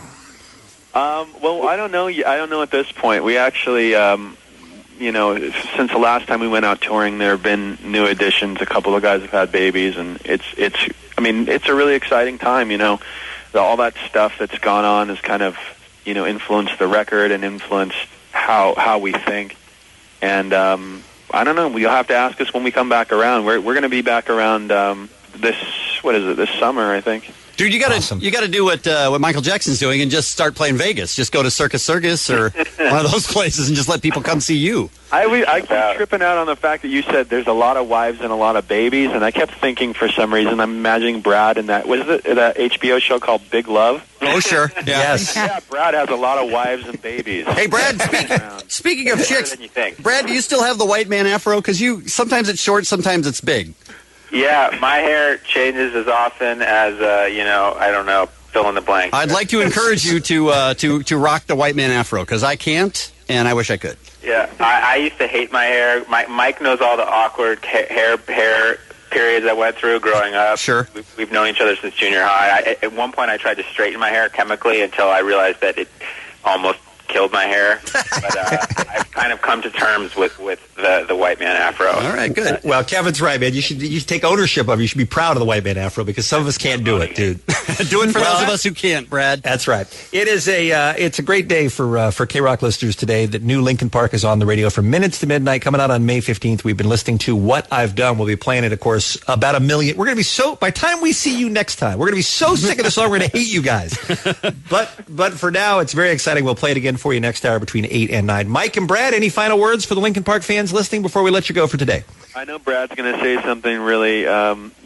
Um, well, I don't know. I don't know at this point. We actually, um, you know, since the last time we went out touring, there have been new additions. A couple of guys have had babies, and it's, it's. I mean, it's a really exciting time. You know, the, all that stuff that's gone on has kind of, you know, influenced the record and influenced how how we think. And um, I don't know. You'll have to ask us when we come back around. We're we're going to be back around um, this. What is it? This summer, I think. Dude, you got to Awesome. you got to do what uh, what Michael Jackson's doing and just start playing Vegas. Just go to Circus Circus or one of those places and just let people come see you. I, we, I keep tripping out on the fact that you said there's a lot of wives and a lot of babies, and I kept thinking for some reason I'm imagining Brad in that was it that H B O show called Big Love. Oh, sure. Yeah. Yes. Yeah, Brad has a lot of wives and babies. Hey, Brad. Speak, speaking of chicks, than you think. Brad, do you still have the white man afro? Because you sometimes it's short, sometimes it's big. Yeah, my hair changes as often as, uh, you know, I don't know, fill in the blank. I'd like to encourage you to uh, to to rock the white man afro because I can't, and I wish I could. Yeah, I, I used to hate my hair. My, Mike knows all the awkward ha- hair hair periods I went through growing up. Sure. We've, we've known each other since junior high. I, at one point, I tried to straighten my hair chemically until I realized that it almost killed my hair. But uh, I've kind of come to terms with, with the, the white man afro. All right, good. Well, Kevin's right, man. You should you should take ownership of it. You should be proud of the white man afro because some of us can't do it, dude. Do it for those of us who can't, Brad. That's right. It is a uh, it's a great day for uh, for K-Rock listeners today. That new Linkin Park is on the radio from Minutes to Midnight, coming out on May fifteenth. We've been listening to What I've Done. We'll be playing it, of course, about a million. We're going to be so, by the time we see you next time, we're going to be so sick of the song, we're going to hate you guys. But but for now, it's very exciting. We'll play it again for you next hour between eight and nine. Mike and Brad, any final words for the Linkin Park fans listening before we let you go for today? I know Brad's going to say something really, um,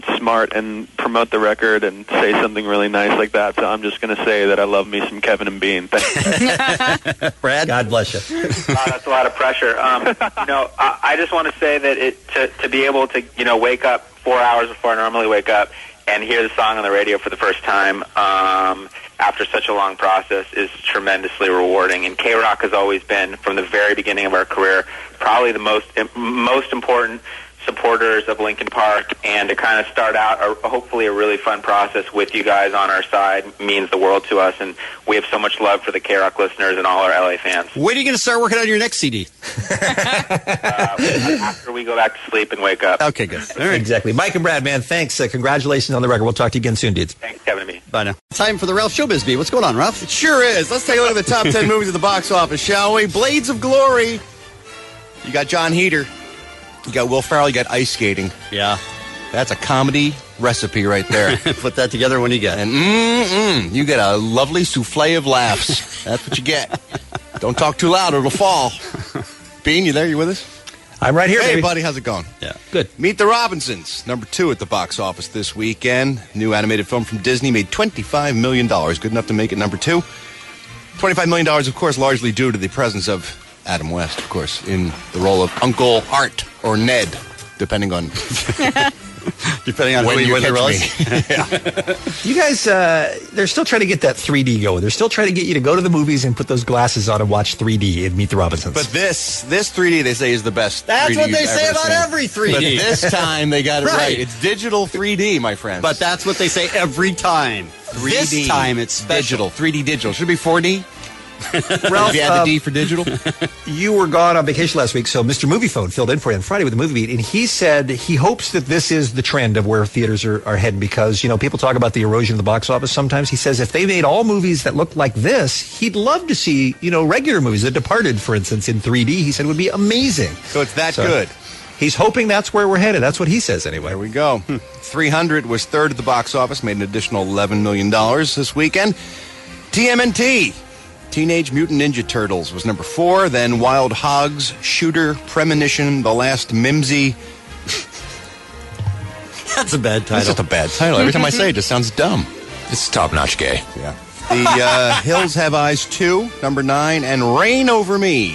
smart and promote the record and say something really nice like that. So I'm just going to say that I love me some Kevin and Bean. Thank you. Brad, God bless you. Wow, that's a lot of pressure. Um, you know, I, I just want to say that it to, to be able to, you know, wake up four hours before I normally wake up and hear the song on the radio for the first time um, after such a long process is tremendously rewarding. And K-Rock has always been, from the very beginning of our career, probably the most most important supporters of Linkin Park, and to kind of start out a, hopefully a really fun process with you guys on our side means the world to us, and we have so much love for the K-Rock listeners and all our L A fans. When are you going to start working on your next C D? uh, after we go back to sleep and wake up. Okay, good. All right. Exactly. Mike and Brad, man, thanks. Uh, congratulations on the record. We'll talk to you again soon, dudes. Thanks, Kevin and me. Bye now. Time for the Ralph Showbiz Beat. What's going on, Ralph? It sure is. Let's take a look at the top ten movies at the box office, shall we? Blades of Glory. You got John Heder. You got Will Ferrell. You got ice skating. Yeah. That's a comedy recipe right there. Put that together when you get. And mm-mm, you get a lovely souffle of laughs. That's what you get. Don't talk too loud or it'll fall. Bean, you there? You with us? I'm right here, Hey, baby. buddy. How's it going? Yeah. Good. Meet the Robinsons, number two at the box office this weekend. New animated film from Disney made twenty-five million dollars. Good enough to make it number two. twenty-five million dollars, of course, largely due to the presence of Adam West, of course, in the role of Uncle Art or Ned, depending on depending on when who you you catch was. me. You guys, uh, they're still trying to get that three D going. They're still trying to get you to go to the movies and put those glasses on and watch three D and Meet the Robinsons. But this this three D, they say, is the best. That's three D what they you've say ever about seen. every three D. But this time they got it right. Right. It's digital three D, my friends. But that's what they say every time. three D. This time it's special. digital. three D digital. Should it be four D? Ralph, If you add um, the D for digital. you were gone on vacation last week, so Mister Movie Phone filled in for you on Friday with the movie beat, and he said he hopes that this is the trend of where theaters are, are heading because, you know, people talk about the erosion of the box office sometimes. He says if they made all movies that looked like this, he'd love to see, you know, regular movies. The Departed, for instance, in three D, he said would be amazing. So it's that So, good. He's hoping that's where we're headed. That's what he says anyway. There we go. three hundred was third at the box office, made an additional eleven million dollars this weekend. T M N T, Teenage Mutant Ninja Turtles, was number four. Then Wild Hogs, Shooter, Premonition, The Last Mimsy. That's a bad title. That's just a bad title. Every time I say it, it just sounds dumb. It's top-notch gay. Yeah. The uh, Hills Have Eyes two, number nine, and Reign Over Me.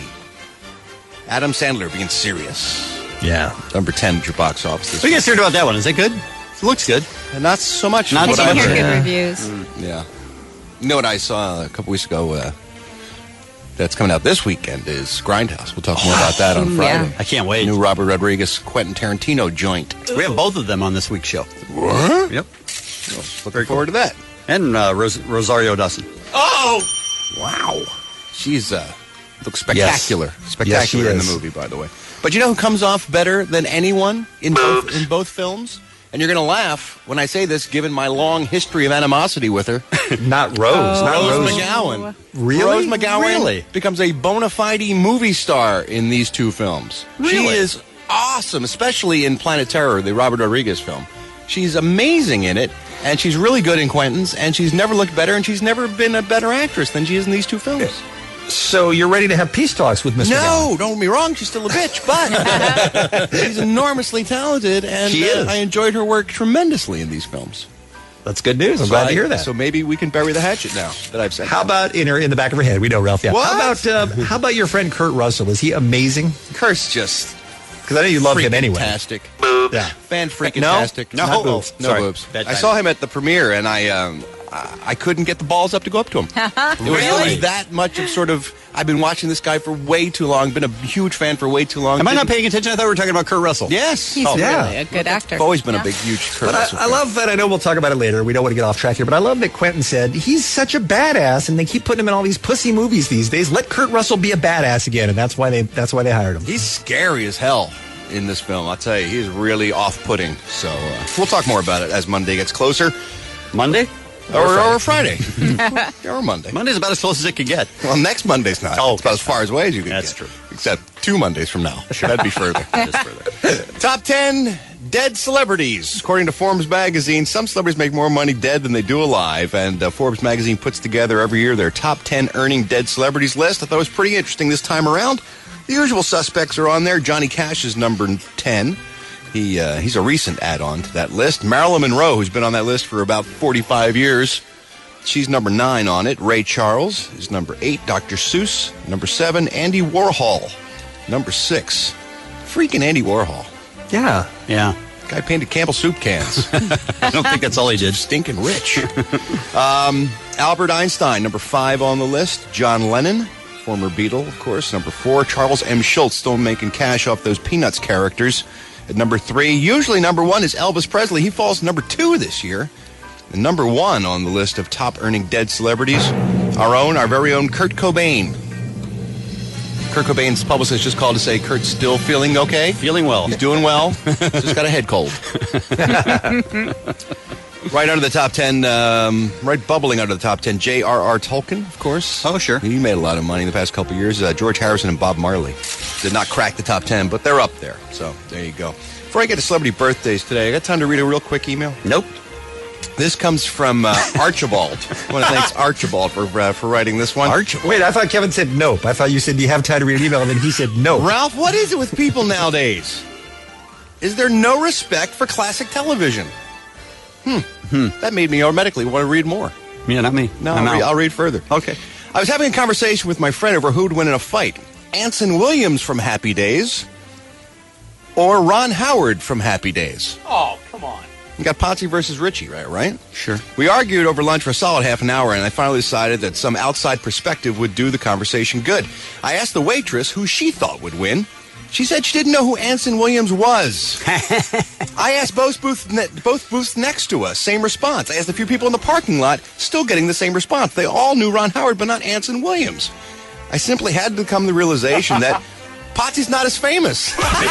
Adam Sandler being serious. Yeah. Number ten at your box office this What do you guys heard about that one? Is that good? It looks good. And not so much. Not from so what much. I've I hear heard. good reviews. Mm, yeah. You know what I saw a couple weeks ago uh, that's coming out this weekend is Grindhouse. We'll talk more about that on Yeah. Friday. I can't wait. New Robert Rodriguez, Quentin Tarantino joint. We have both of them on this week's show. What? Yep. Well, looking forward to that. And uh, Ros- Rosario Dawson. Oh! Wow. She's uh, looks spectacular. Spectacular Yes, she in the is. movie, by the way. But you know who comes off better than anyone in both, in both films? And you're going to laugh when I say this, given my long history of animosity with her. Not Rose. Not Rose Rose. McGowan. Really? Rose McGowan Really? becomes a bona fide movie star in these two films. She Really? is awesome, especially in Planet Terror, the Robert Rodriguez film. She's amazing in it, and she's really good in Quentin's, and she's never looked better, and she's never been a better actress than she is in these two films. So you're ready to have peace talks with Mister No, don't get me wrong, she's still a bitch, but she's enormously talented, and She uh, is. I enjoyed her work tremendously in these films. That's good news. I'm So glad I- to hear that. So maybe we can bury the hatchet now that I've said How that. about in her in the back of her head? We know Ralph. Yeah. What? How about um, how about your friend Kurt Russell? Is he amazing? Kurt's just Because I know you love him anyway. fantastic. Yeah. Fan freaking tastic. No? no Oh, boobs. No sorry. boobs. Bad I timing. saw him at the premiere, and I um, I, I couldn't get the balls up to go up to him. It was, it Really? was that much of sort of. I've been watching this guy for way too long. Been a huge fan for way too long. Am I not Didn't- paying attention? I thought we were talking about Kurt Russell. Yes. He's Oh, yeah. really a good actor. I've always been Yeah. a big, huge Kurt But I, Russell I fan. love that. I know we'll talk about it later. We don't want to get off track here, but I love that Quentin said he's such a badass, and they keep putting him in all these pussy movies these days. Let Kurt Russell be a badass again, and that's why they that's why they hired him. He's scary as hell in this film. I'll tell you, he's really off-putting. So uh, we'll talk more about it as Monday gets closer, Monday? or, or Friday, or Monday. Monday's about as close as it could get. Well, next Monday's not. Oh, it's about as far as away as you can That's get. true. Except two Mondays from now. That'd be further. Just further. Top ten dead celebrities. According to Forbes magazine, some celebrities make more money dead than they do alive. And uh, Forbes magazine puts together every year their top ten earning dead celebrities list. I thought it was pretty interesting this time around. The usual suspects are on there. Johnny Cash is number ten. He uh, he's a recent add-on to that list. Marilyn Monroe, who's been on that list for about forty-five years. She's number nine on it. Ray Charles is number eight. Doctor Seuss, number seven. Andy Warhol, number six. Freaking Andy Warhol. Yeah. Yeah. Guy painted Campbell soup cans. I don't think that's all he did. Stinking rich. um, Albert Einstein, number five on the list. John Lennon, former Beatle, of course, number four. Charles M. Schultz, still making cash off those Peanuts characters. At number three, usually number one is Elvis Presley. He falls number two this year. And number one on the list of top-earning dead celebrities, our own, our very own Kurt Cobain. Kurt Cobain's publicist just called to say Kurt's still feeling okay. Feeling well. He's doing well. Just got a head cold. Right under the top ten, um, right bubbling under the top ten, J R R. Tolkien, of course. Oh, sure. He made a lot of money in the past couple of years. Uh, George Harrison and Bob Marley did not crack the top ten, but they're up there. So there you go. Before I get to celebrity birthdays today, I got time to read a real quick email? Nope. This comes from uh, Archibald. I want to thank Archibald for uh, for writing this one. Arch- Wait, I thought Kevin said nope. I thought you said, do you have time to read an email? And then he said no. Ralph, what is it with people nowadays? Is there no respect for classic television? Hmm. Hmm. That made me automatically want to read more. Yeah, not me. No, I'm I'll read, out. I'll read further. Okay. I was having a conversation with my friend over who would win in a fight. Anson Williams from Happy Days or Ron Howard from Happy Days. Oh, come on. You got Potsy versus Richie, right? Right? Sure. We argued over lunch for a solid half an hour, and I finally decided that some outside perspective would do the conversation good. I asked the waitress who she thought would win. She said she didn't know who Anson Williams was. I asked both booths, ne- both booths next to us, same response. I asked a few people in the parking lot, still getting the same response. They all knew Ron Howard, but not Anson Williams. I simply had to come to the realization that Potsy's not as famous.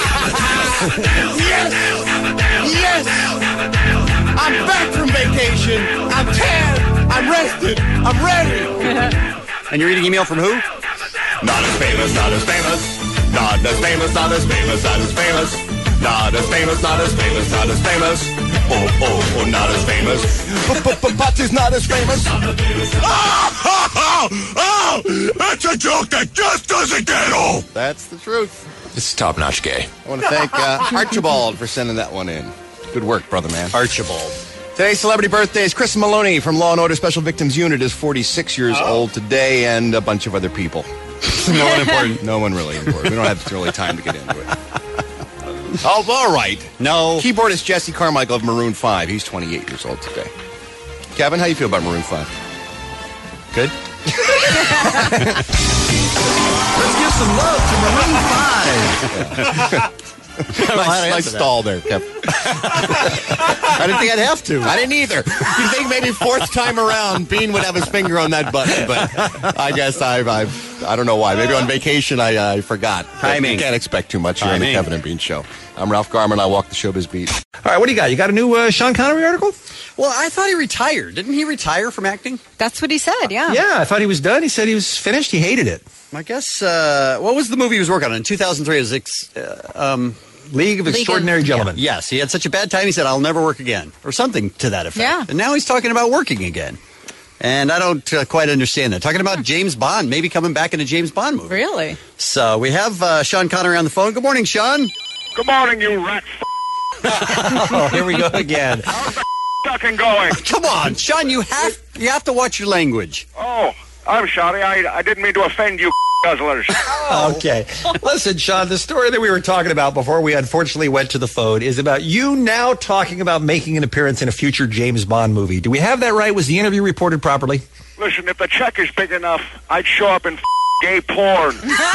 Yes! Yes! I'm back from vacation. I'm tan. I'm rested. I'm ready. And you're reading email from who? Not as famous, not as famous. Not as famous, not as famous, not as famous. Not as famous, not as famous, not as famous. Oh, oh, oh, not as famous. But Potsy's not as famous. Oh, oh, oh, oh, that's a joke that just doesn't get old. That's the truth. This is top-notch gay. I want to thank uh, Archibald for sending that one in. Good work, brother man. Archibald. Today's celebrity birthdays. Chris Maloney from Law and Order Special Victims Unit is forty-six years Oh. old today, and a bunch of other people. No one important. No one really important. We don't have really time to get into it. Oh, all right. No. Keyboardist Jesse Carmichael of Maroon five. He's twenty-eight years old today. Kevin, how you feel about Maroon five? Good. Let's give some love to Maroon five. nice nice stall there, Kevin. I didn't think I'd have to. I didn't either. You think maybe fourth time around, Bean would have his finger on that button, but I guess I've, I've I don't know why. Maybe on vacation I, I forgot. But Timing. You can't expect too much here on the Timing. Kevin and Bean show. I'm Ralph Garman. I walk the showbiz beat. All right, what do you got? You got a new uh, Sean Connery article? Well, I thought he retired. Didn't he retire from acting? That's what he said, yeah. Yeah, I thought he was done. He said he was finished. He hated it. I guess, uh, what was the movie he was working on? In two thousand three, it was ex- uh, um, League of League Extraordinary of- Gentlemen. Yes, he had such a bad time, he said, I'll never work again. Or something to that effect. Yeah. And now he's talking about working again. And I don't uh, quite understand that. Talking about James Bond, maybe coming back in a James Bond movie. Really? So we have uh, Sean Connery on the phone. Good morning, Sean. Good morning, you rat Oh, here we go again. fucking going. Come on, Sean, you have you have to watch your language. Oh, I'm sorry. I, I didn't mean to offend you guzzlers. Okay. Listen, Sean, the story that we were talking about before we unfortunately went to the phone is about you now talking about making an appearance in a future James Bond movie. Do we have that right? Was the interview reported properly? Listen, if the check is big enough, I'd show up in f- gay porn.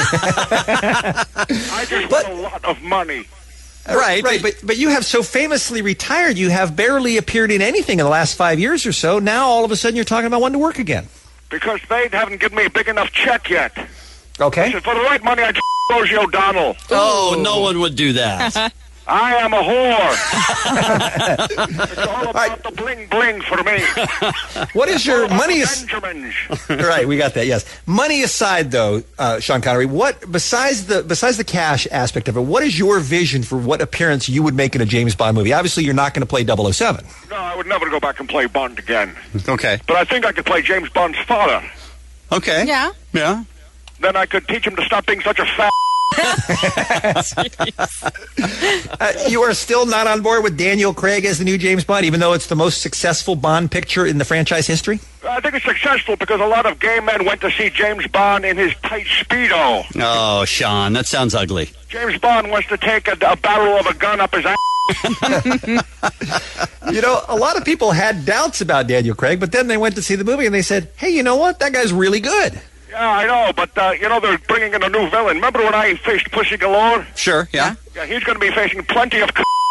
I just But- want a lot of money. Right. Right, but but you have so famously retired, you have barely appeared in anything in the last five years or so. Now, all of a sudden, you're talking about wanting to work again. Because they haven't given me a big enough check yet. Okay. Listen, for the right money, I'd f- Rosie O'Donnell. Oh, no one would do that. I am a whore. It's all about the bling bling for me. What is your money? As- Benjamins. right, we got that. Yes, money aside, though, uh, Sean Connery. What besides the besides the cash aspect of it? What is your vision for what appearance you would make in a James Bond movie? Obviously, you're not going to play double oh seven. No, I would never go back and play Bond again. Okay. But I think I could play James Bond's father. Okay. Yeah. Yeah. Then I could teach him to stop being such a fat. uh, you are still not on board with Daniel Craig as the new James Bond, even though it's the most successful Bond picture in the franchise history? I think it's successful because a lot of gay men went to see James Bond in his tight Speedo. Oh, Sean, that sounds ugly. James Bond wants to take a, a barrel of a gun up his ass. You know, a lot of people had doubts about Daniel Craig, but then they went to see the movie and they said, hey, you know what? That guy's really good. Yeah, I know, but, uh, you know, they're bringing in a new villain. Remember when I faced Pussy Galore? Sure, yeah. Yeah, he's going to be facing plenty of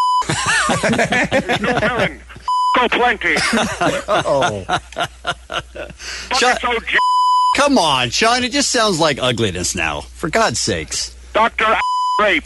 His new villain. Go plenty. Uh-oh. Sean, so j- come on, Sean. It just sounds like ugliness now. For God's sakes. Doctor Rape.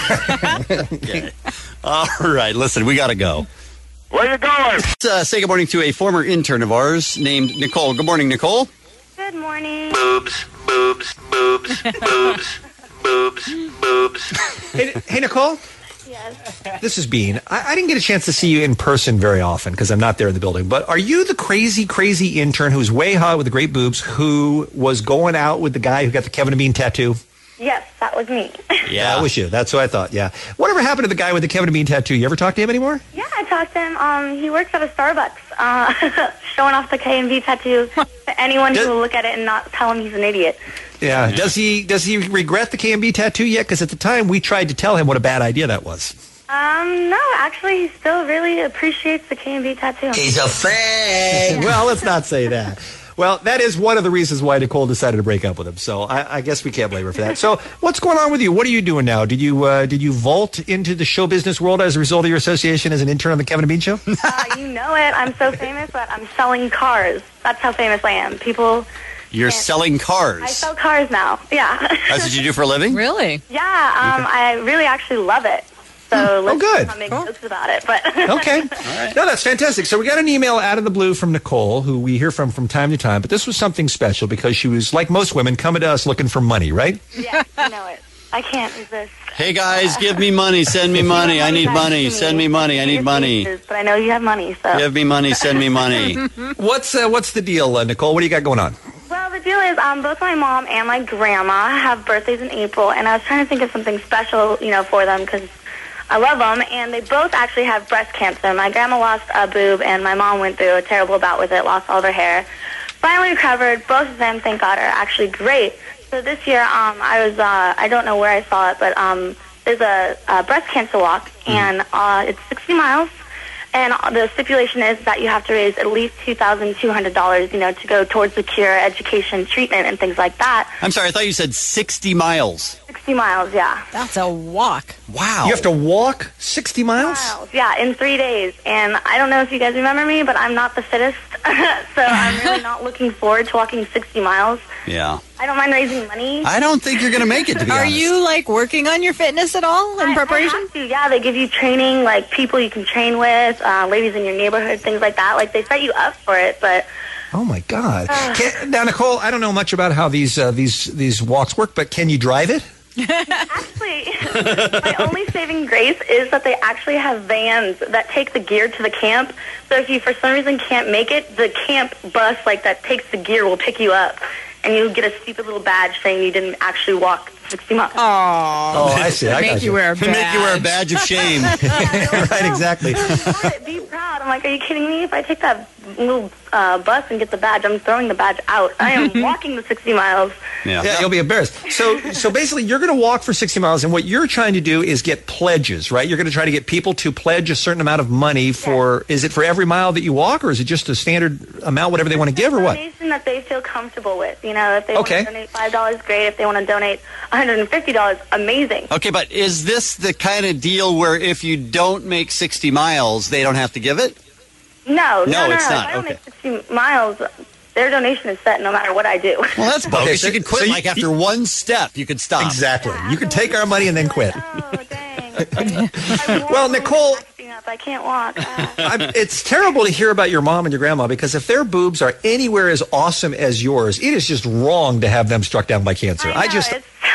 Okay. All right, listen, we got to go. Where you going? Let's uh, say good morning to a former intern of ours named Nicole. Good morning, Nicole. Good morning. Boobs, boobs, boobs, boobs, boobs, boobs. Hey, hey, Nicole? Yes. This is Bean. I, I didn't get a chance to see you in person very often because I'm not there in the building. But are you the crazy, crazy intern who's way hot with the great boobs who was going out with the guy who got the Kevin and Bean tattoo? Yes, that was me. Yeah, that was you. That's what I thought, yeah. Whatever happened to the guy with the Kevin and Bean tattoo? You ever talk to him anymore? Yeah, I talked to him. Um, he works at a Starbucks, uh, showing off the K and B tattoo to anyone who will look at it and not tell him he's an idiot. Yeah. Does he does he regret the K and B tattoo yet? Because at the time, we tried to tell him what a bad idea that was. Um, no, actually, he still really appreciates the K and B tattoo. He's a fan. Well, let's not say that. Well, that is one of the reasons why Nicole decided to break up with him. So I, I guess we can't blame her for that. So what's going on with you? What are you doing now? Did you uh, did you vault into the show business world as a result of your association as an intern on the Kevin and Bean Show? uh, you know it. I'm so famous that I'm selling cars. That's how famous I am. People. You're selling cars. I sell cars now. Yeah. That's what you do for a living? Really? Yeah. Um, I really actually love it. So let's good. not make jokes about it. But Okay. No, that's fantastic. So we got an email out of the blue from Nicole, who we hear from from time to time. But this was something special because she was, like most women, coming to us looking for money, right? yeah, you know it. I can't resist. Hey, guys, give me money. Send me money. I need money. Send me money. I need money. But I know you have money, so. Give me money. Send me money. What's uh, what's the deal, uh, Nicole? What do you got going on? Well, the deal is, um, both my mom and my grandma have birthdays in April, and I was trying to think of something special, you know, for them because I love them, and they both actually have breast cancer. My grandma lost a boob, and my mom went through a terrible bout with it, lost all of her hair. Finally recovered. Both of them, thank God, are actually great. So this year, um, I was, uh, I don't know where I saw it, but um, there's a, a breast cancer walk, and uh, it's sixty miles. And the stipulation is that you have to raise at least two thousand two hundred dollars, you know, to go towards the cure, education, treatment, and things like that. I'm sorry, I thought you said sixty miles. sixty miles, yeah. That's a walk. Wow. You have to walk sixty miles? miles? Yeah, in three days. And I don't know if you guys remember me, but I'm not the fittest. So I'm really not looking forward to walking sixty miles. Yeah. I don't mind raising money. I don't think you're going to make it, to be Are honest. you, like, working on your fitness at all in I, preparation? I have to, yeah, they give you training, like people you can train with, uh, ladies in your neighborhood, things like that. Like, they set you up for it, but... Oh, my God. Can, now, Nicole, I don't know much about how these uh, these these walks work, but can you drive it? Actually, my only saving grace is that they actually have vans that take the gear to the camp. So if you, for some reason, can't make it, the camp bus, like, that takes the gear will pick you up. And you get a stupid little badge saying you didn't actually walk sixty miles. Oh, Oh, I see. I make got you wear a badge. Make you wear a badge of shame. Right, exactly. Be proud. I'm like, are you kidding me? If I take that little uh, bus and get the badge, I'm throwing the badge out. I am walking the sixty miles. Yeah. yeah, you'll be embarrassed. So, so basically, you're going to walk for sixty miles, and what you're trying to do is get pledges, right? You're going to try to get people to pledge a certain amount of money for. Is it for every mile that you walk, or is it just a standard amount, whatever they want to give, or what? Donation that they feel comfortable with. You know, if they Okay. want to donate five dollars, great. If they want to donate one hundred and fifty dollars, amazing. Okay, but is this the kind of deal where if you don't make sixty miles, they don't have to give it? No, no, No, no. it's no. not. If I don't Okay. make sixty miles, their donation is set no matter what I do. Well, that's bogus. Okay, so- you could quit so you- like after one step. You could stop. Exactly. You can take our money and then quit. Oh, dang. Well, Nicole, Acting up. I can't walk. Ah. I, it's terrible to hear about your mom and your grandma because if their boobs are anywhere as awesome as yours, it is just wrong to have them struck down by cancer. I, know, I just, it's so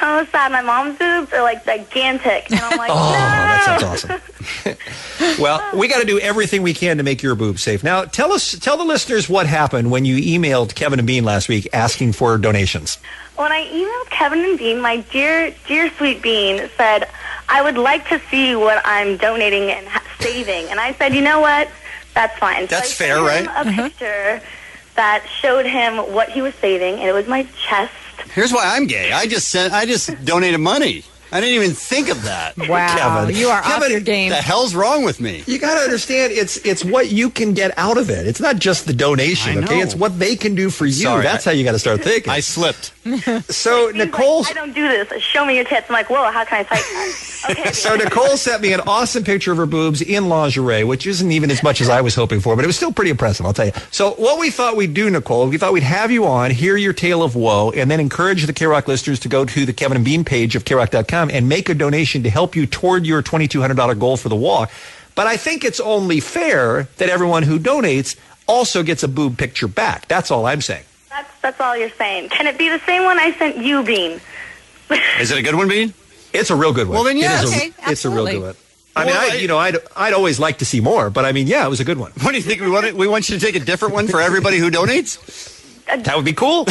so sad. My mom's boobs are like gigantic, and I'm like, Oh, no. that sounds awesome. Well, we got to do everything we can to make your boobs safe. Now, tell us, tell the listeners what happened when you emailed Kevin and Bean last week asking for donations. When I emailed Kevin and Bean, my dear, dear sweet Bean said, I would like to see what I'm donating and ha- saving. And I said, you know what? That's fine. That's so I fair, sent him right? a picture that showed him what he was saving, and it was my chest. Here's why I'm gay. I just sent. I just donated money. I didn't even think of that. Wow, Kevin. you are off Kevin, your game. The hell's wrong with me? You got to understand, it's it's what you can get out of it. It's not just the donation, I okay? know. It's what they can do for you. Sorry, That's I- how you got to start thinking. I slipped. So Nicole, I don't do this. Show me your tits. I'm like, whoa, how can I fight that? Okay. so Nicole sent me an awesome picture of her boobs in lingerie, which isn't even as much as I was hoping for, but it was still pretty impressive, I'll tell you. So what we thought we'd do, Nicole, we thought we'd have you on, hear your tale of woe, and then encourage the K-Rock listeners to go to the Kevin and Bean page of K rock dot com and make a donation to help you toward your twenty-two hundred dollars goal for the walk. But I think it's only fair that everyone who donates also gets a boob picture back. That's all I'm saying. That's, that's all you're saying. Can it be the same one I sent you, Bean? Is it a good one, Bean? It's a real good one. Well, then, It yes. is a- Okay, it's a real absolutely. good one. I mean, Well, I, I- you know, I'd, I'd always like to see more, but I mean, yeah, it was a good one. What do you think? We want? We want you to take a different one for everybody who donates. That would be cool.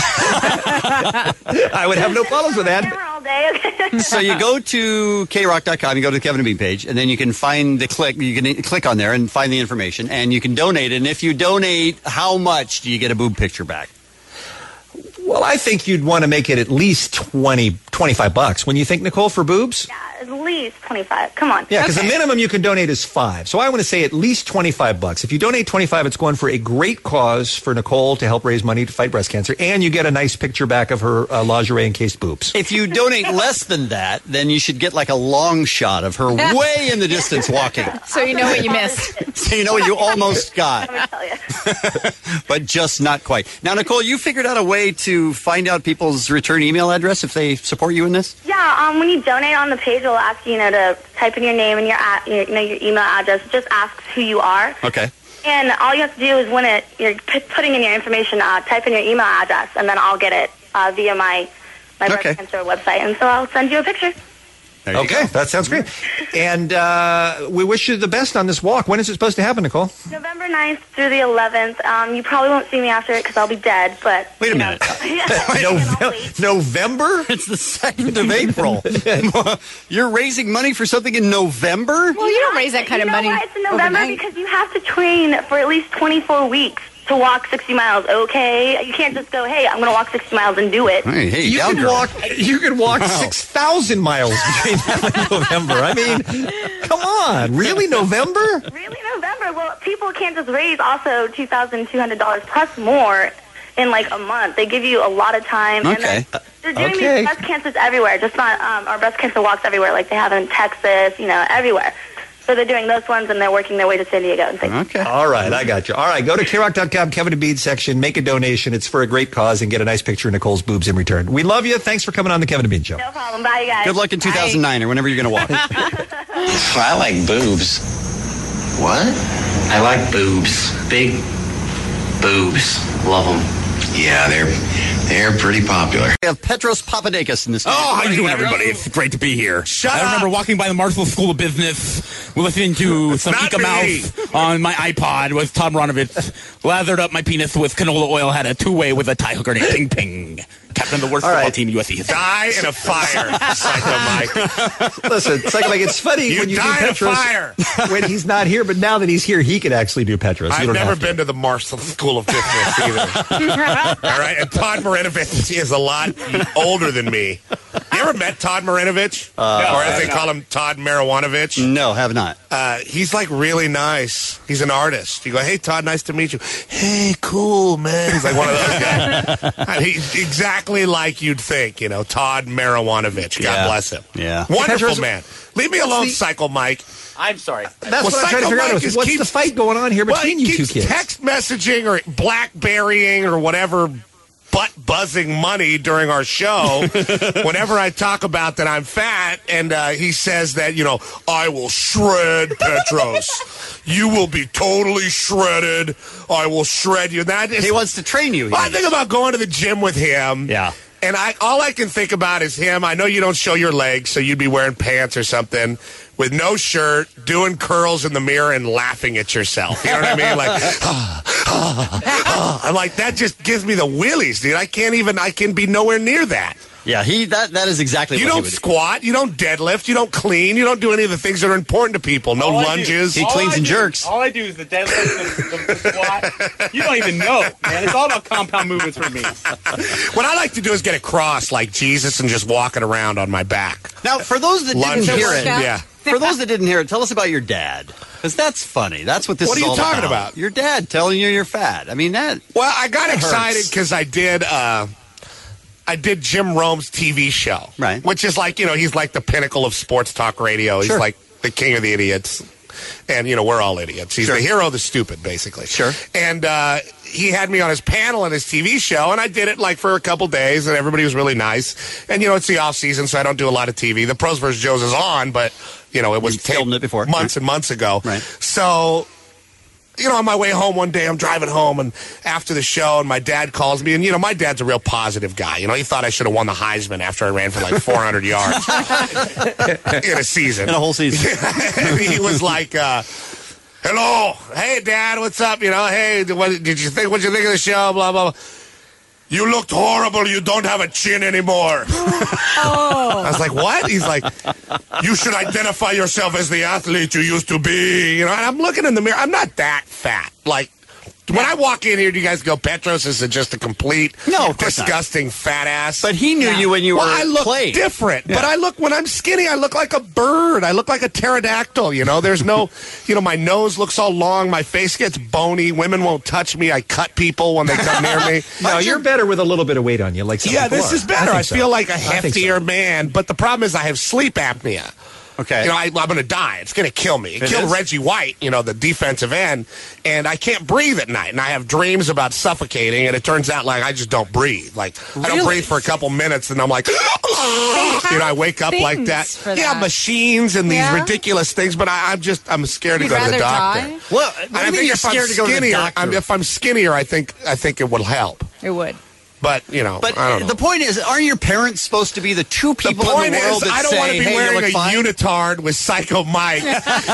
I would have no problems with that. Camera all day. So you go to K rock dot com, you go to the Kevin and Bean page, and then you can find the click. You can click on there and find the information, and you can donate. And if you donate, how much do you get a boob picture back? Well, I think you'd want to make it at least twenty, twenty-five bucks. When you think, Nicole, for boobs? Yeah, at least twenty-five. Come on. Yeah, because Okay. the minimum you can donate is five. So I want to say at least twenty-five bucks. If you donate twenty-five, it's going for a great cause for Nicole to help raise money to fight breast cancer, and you get a nice picture back of her uh, lingerie encased boobs. If you donate less than that, then you should get like a long shot of her way in the distance walking, So you know what you missed. so you know what you almost got, Let me tell you. but just not quite. Now, Nicole, you figured out a way to find out people's return email address if they support you in this. Yeah, um, when you donate on the page, it'll ask you, you know, to type in your name and your, a- your, you know, your email address. It just asks who you are. Okay. And all you have to do is when it you're p- putting in your information, uh, type in your email address, and then I'll get it uh, via my my Okay. breast cancer website, and so I'll send you a picture. There you Okay, go. that sounds great. And uh, we wish you the best on this walk. When is it supposed to happen, Nicole? November ninth through the eleventh. Um, you probably won't see me after it because I'll be dead. But Wait a you know, minute. yeah. Nove- November? It's the second of April. You're raising money for something in November? Well, you don't raise that kind you of know money why it's in November? overnight. Because you have to train for at least twenty-four weeks to walk sixty miles. Okay, you can't just go, hey, I'm going to walk sixty miles and do it. Hey, hey, You down can girl. walk. You can walk Wow. six thousand miles between now and November. I mean, come on, really, November? Really, November? Well, people can't just raise also two thousand two hundred dollars plus more in like a month. They give you a lot of time. And Okay. then they're doing Okay. these breast cancers everywhere, just not um, or breast cancer walks everywhere, like they have in Texas, you know, everywhere. So they're doing those ones, and they're working their way to San Diego and things. Okay. All right, I got you. All right, go to K rock dot com, Kevin and Bean section, make a donation. It's for a great cause, and get a nice picture of Nicole's boobs in return. We love you. Thanks for coming on the Kevin and Bean Show. No problem. Bye, you guys. Good luck in two thousand nine or whenever you're going to walk. I like boobs. What? I like boobs. Big boobs. Love them. Yeah, they're they're pretty popular. We have Petros Papadakis in this. Oh, how you doing, everybody? It's great to be here. Shut I remember up. walking by the Marshall School of Business, listening to some Not Ika me. Mouth on my iPod with Todd Ronovich, lathered up my penis with canola oil, had a two-way with a tie hooker named Ping Ping. Captain of the worst All football right. team in U S C history. Die in a fire, Psycho Mike. Listen, it's like, like it's funny You when you do die in a Petros fire. when he's not here, but now that he's here, he could actually do Petros. You I've don't never have to. been to the Marshall School of Business either. All right, and Todd Marinovich is a lot older than me. You ever met Todd Marinovich? Uh, or as they call him, Todd Marijuanovich? No, have not. Uh, he's like really nice. He's an artist. You go, hey, Todd, nice to meet you. Hey, cool, man. He's like one of those guys. Uh, he, exactly like you'd think, you know, Todd Marijuanovich. God Yeah. bless him. Yeah. Wonderful Petros- man. Leave me alone, the- Psycho Mike. I'm sorry. That's Well, what I'm trying to Psycho figure out. Mike Is is what's keeps- the fight going on here Well, between he you two keeps kids? text messaging or blackberrying or whatever butt buzzing money during our show whenever I talk about that I'm fat, and uh, he says that, you know, I will shred Petros. You will be totally shredded. I will shred you. That is, He wants to train you. he I means. think about going to the gym with him. Yeah. And I all I can think about is him. I know you don't show your legs, so you'd be wearing pants or something with no shirt, doing curls in the mirror and laughing at yourself. You know what I mean? Like, ah, ah, ah. I'm like, that just gives me the willies, dude. I can't even, I can be nowhere near that. Yeah, he that that is exactly you what don't he would squat, you don't deadlift, you don't clean, you don't do any of the things that are important to people. No All I do- lunges. all I do- All I do is the deadlift, the, the, the squat. You don't even know, man. It's all about compound movements for me. What I like to do is get a cross like Jesus and just walk it around on my back. Now, for those that Lunges. didn't hear it, Yeah. For those that didn't hear it, tell us about your dad, because that's funny. That's what this What is are you all talking about. about? Your dad telling you you're fat. I mean that. Well, I got that excited hurts. because I did. Uh, I did Jim Rome's T V show, right? Which is like, you know, he's like the pinnacle of sports talk radio. He's Sure. like the king of the idiots, and you know we're all idiots. He's Sure. the hero of the stupid, basically. Sure. And uh, he had me on his panel on his T V show, and I did it like for a couple days, and everybody was really nice. And you know, it's the off season, so I don't do a lot of T V. The Pros versus Joes is on, but you know, it was taped it before months and months ago. Right. So. You know, on my way home one day, I'm driving home, and after the show, and my dad calls me, and, you know, my dad's a real positive guy. You know, he thought I should have won the Heisman after I ran for like four hundred yards in a season. In a whole season. And he was like, uh, hello, hey, Dad, what's up? You know, hey, what did you think, what'd you think of the show, blah, blah, blah. You looked horrible. You don't have a chin anymore. Oh. I was like, what? He's like, you should identify yourself as the athlete you used to be. You know, and I'm looking in the mirror. I'm not that fat. Like, when I walk in here, do you guys go, Petros is just a complete, No, of course not. disgusting fat ass? But he knew you when you well, were I look playing. different. Yeah. But I look, when I'm skinny, I look like a bird. I look like a pterodactyl, you know? There's no, you know, my nose looks all long. My face gets bony. Women won't touch me. I cut people when they come near me. No, you're better with a little bit of weight on you. Like some Yeah, people this are. is better. I, think so. feel like a I think so. heftier man. But the problem is I have sleep apnea. Okay. You know, I, I'm going to die. It's going to kill me. It, It killed is? Reggie White, you know, the defensive end, and I can't breathe at night. And I have dreams about suffocating, and it turns out, like, I just don't breathe. Like, I don't Really? breathe for a couple minutes, and I'm like, you know, I wake up like things that. for Yeah, that. machines and these Yeah? ridiculous things, but I, I'm just, I'm scared to You'd go to the rather doctor. die? Well, what And do I you mean think you're if I'm scared to go to the skinnier, doctor? I'm, if I'm skinnier, I think, I think it will help. It would. But, you know, But I don't know. the point is, aren't your parents supposed to be the two people the point in the world is, that I don't say, want to be hey, you wearing look a fine? unitard with Psycho Mike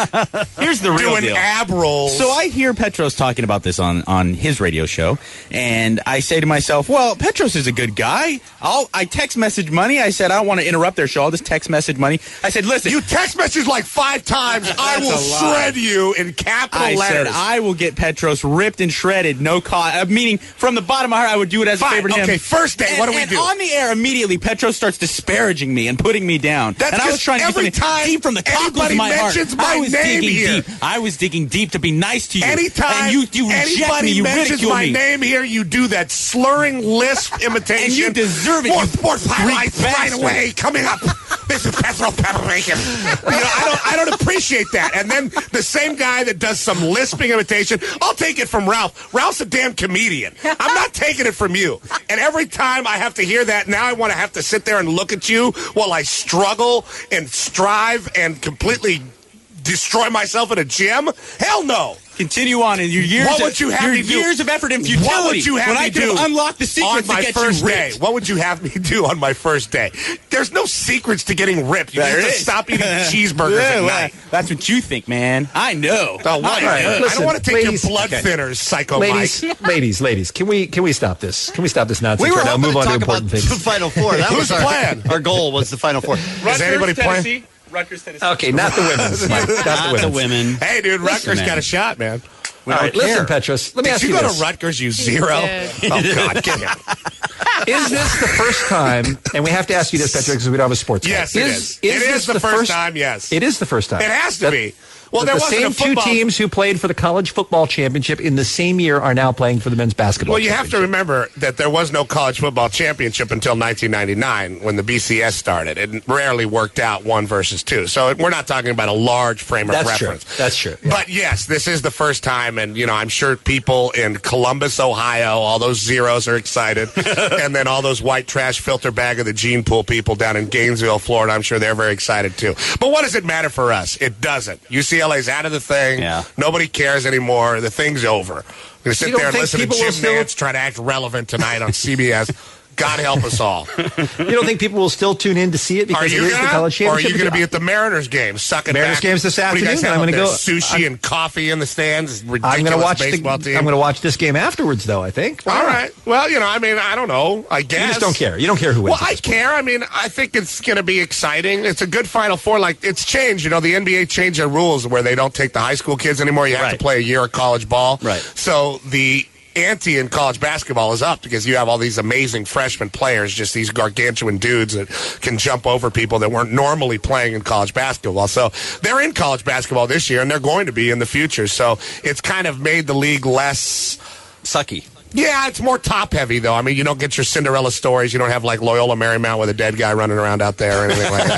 Here's the real doing deal. ab rolls. So I hear Petros talking about this on, on his radio show, and I say to myself, well, Petros is a good guy. I'll, I text message Money. I said, I don't want to interrupt their show. I'll just text message Money. I said, listen. You text message like five times. I That's will a lie. shred you in capital I letters. said, I will get Petros ripped and shredded, no cost. Uh, meaning, from the bottom of my heart, I would do it as Fine, a favor to him. okay, first day, And- what do we and do? on the air, immediately, Petros starts disparaging me and putting me down. That's and I was 'cause trying to do every something time deep from the cockles anybody of my heart. mentions my I was name digging here. deep. I was digging deep to be nice to you. Anytime and you, you reject anybody me, you mentions ridicule my me. name here, you do that slurring lisp imitation. And you deserve it, More you sports highlights Greek right bastard. away coming up. This is Petro Peperican. You know, I don't, I don't appreciate that. And then the same guy that does some lisping imitation, I'll take it from Ralph. Ralph's a damn comedian. I'm not taking it from you. And every time I have to hear that, now I want to have to sit there and look at you while I struggle and strive and completely destroy myself in a gym? Hell no. Continue on in your years. What of, would you have your me do? years of effort and futility. What would you have when me I could do have unlocked the on secrets my to get first you day? ripped. What would you have me do on my first day? There's no secrets to getting ripped. You There need to is. stop eating cheeseburgers Yeah, at well, night. That's what you think, man. I know. Oh, what? I know. I Listen, don't want to take ladies- your blood okay. thinners, Psycho Ladies, Mike. ladies, ladies, can we can we stop this? Can we stop this nonsense We were right now? hoping Move to on to talk about important the things. Final Four. That Who's was our, playing? our goal was the Final Four. Rutgers, anybody playing? Tennessee. Rutgers, Tennessee. Okay, not the women's, Mike. Not, Not the the women's. women. Hey, dude, Rutgers man. got a shot, man. All right, listen, Petros. Let me Did ask you you go this. to Rutgers, you zero? did. Oh, God, get him. Is this the first time? And we have to ask you this, Petros, because we don't have a sports. Yes, guy. it is. is. It is this the first time, yes. It is the first time. It has to That- be. Well, that there the wasn't same a football. two teams who played for the college football championship in the same year are now playing for the men's basketball. Well, you have to championship. remember that there was no college football championship until nineteen ninety-nine when the B C S started. It rarely worked out one versus two. So we're not talking about a large frame of That's true. reference. That's true. Yeah. But yes, this is the first time, and you know, I'm sure people in Columbus, Ohio, all those zeros are excited, and then all those white trash filter bag of the gene pool people down in Gainesville, Florida, I'm sure they're very excited too. But what does it matter for us? It doesn't. U C L A's out of the thing. Yeah. Nobody cares anymore. The thing's over. We're going to sit You don't there and think listen to people will Jim still- Nance try to act relevant tonight on C B S. God help us all. You don't think people will still tune in to see it because Are you it is gonna, the college or are championship? you going to be at the Mariners game, sucking Mariners back? games this What do you guys afternoon, have and I'm up gonna there? go- Sushi I'm- and coffee in the stands. I'm Ridiculous going to watch baseball the, team. I'm going to watch this game afterwards, though. I think. Why All not? right. Well, you know, I mean, I don't know. I guess You just don't care. You don't care who wins. Well, I care. I mean, I think it's going to be exciting. It's a good Final Four. Like, it's changed. You know, the N B A changed their rules where they don't take the high school kids anymore. You have to play a year of college ball. Right. So the ante in college basketball is up because you have all these amazing freshman players, just these gargantuan dudes that can jump over people that weren't normally playing in college basketball. So they're in college basketball this year, and they're going to be in the future. So it's kind of made the league less sucky. Yeah, it's more top heavy though. I mean, you don't get your Cinderella stories. You don't have like Loyola Marymount with a dead guy running around out there or anything like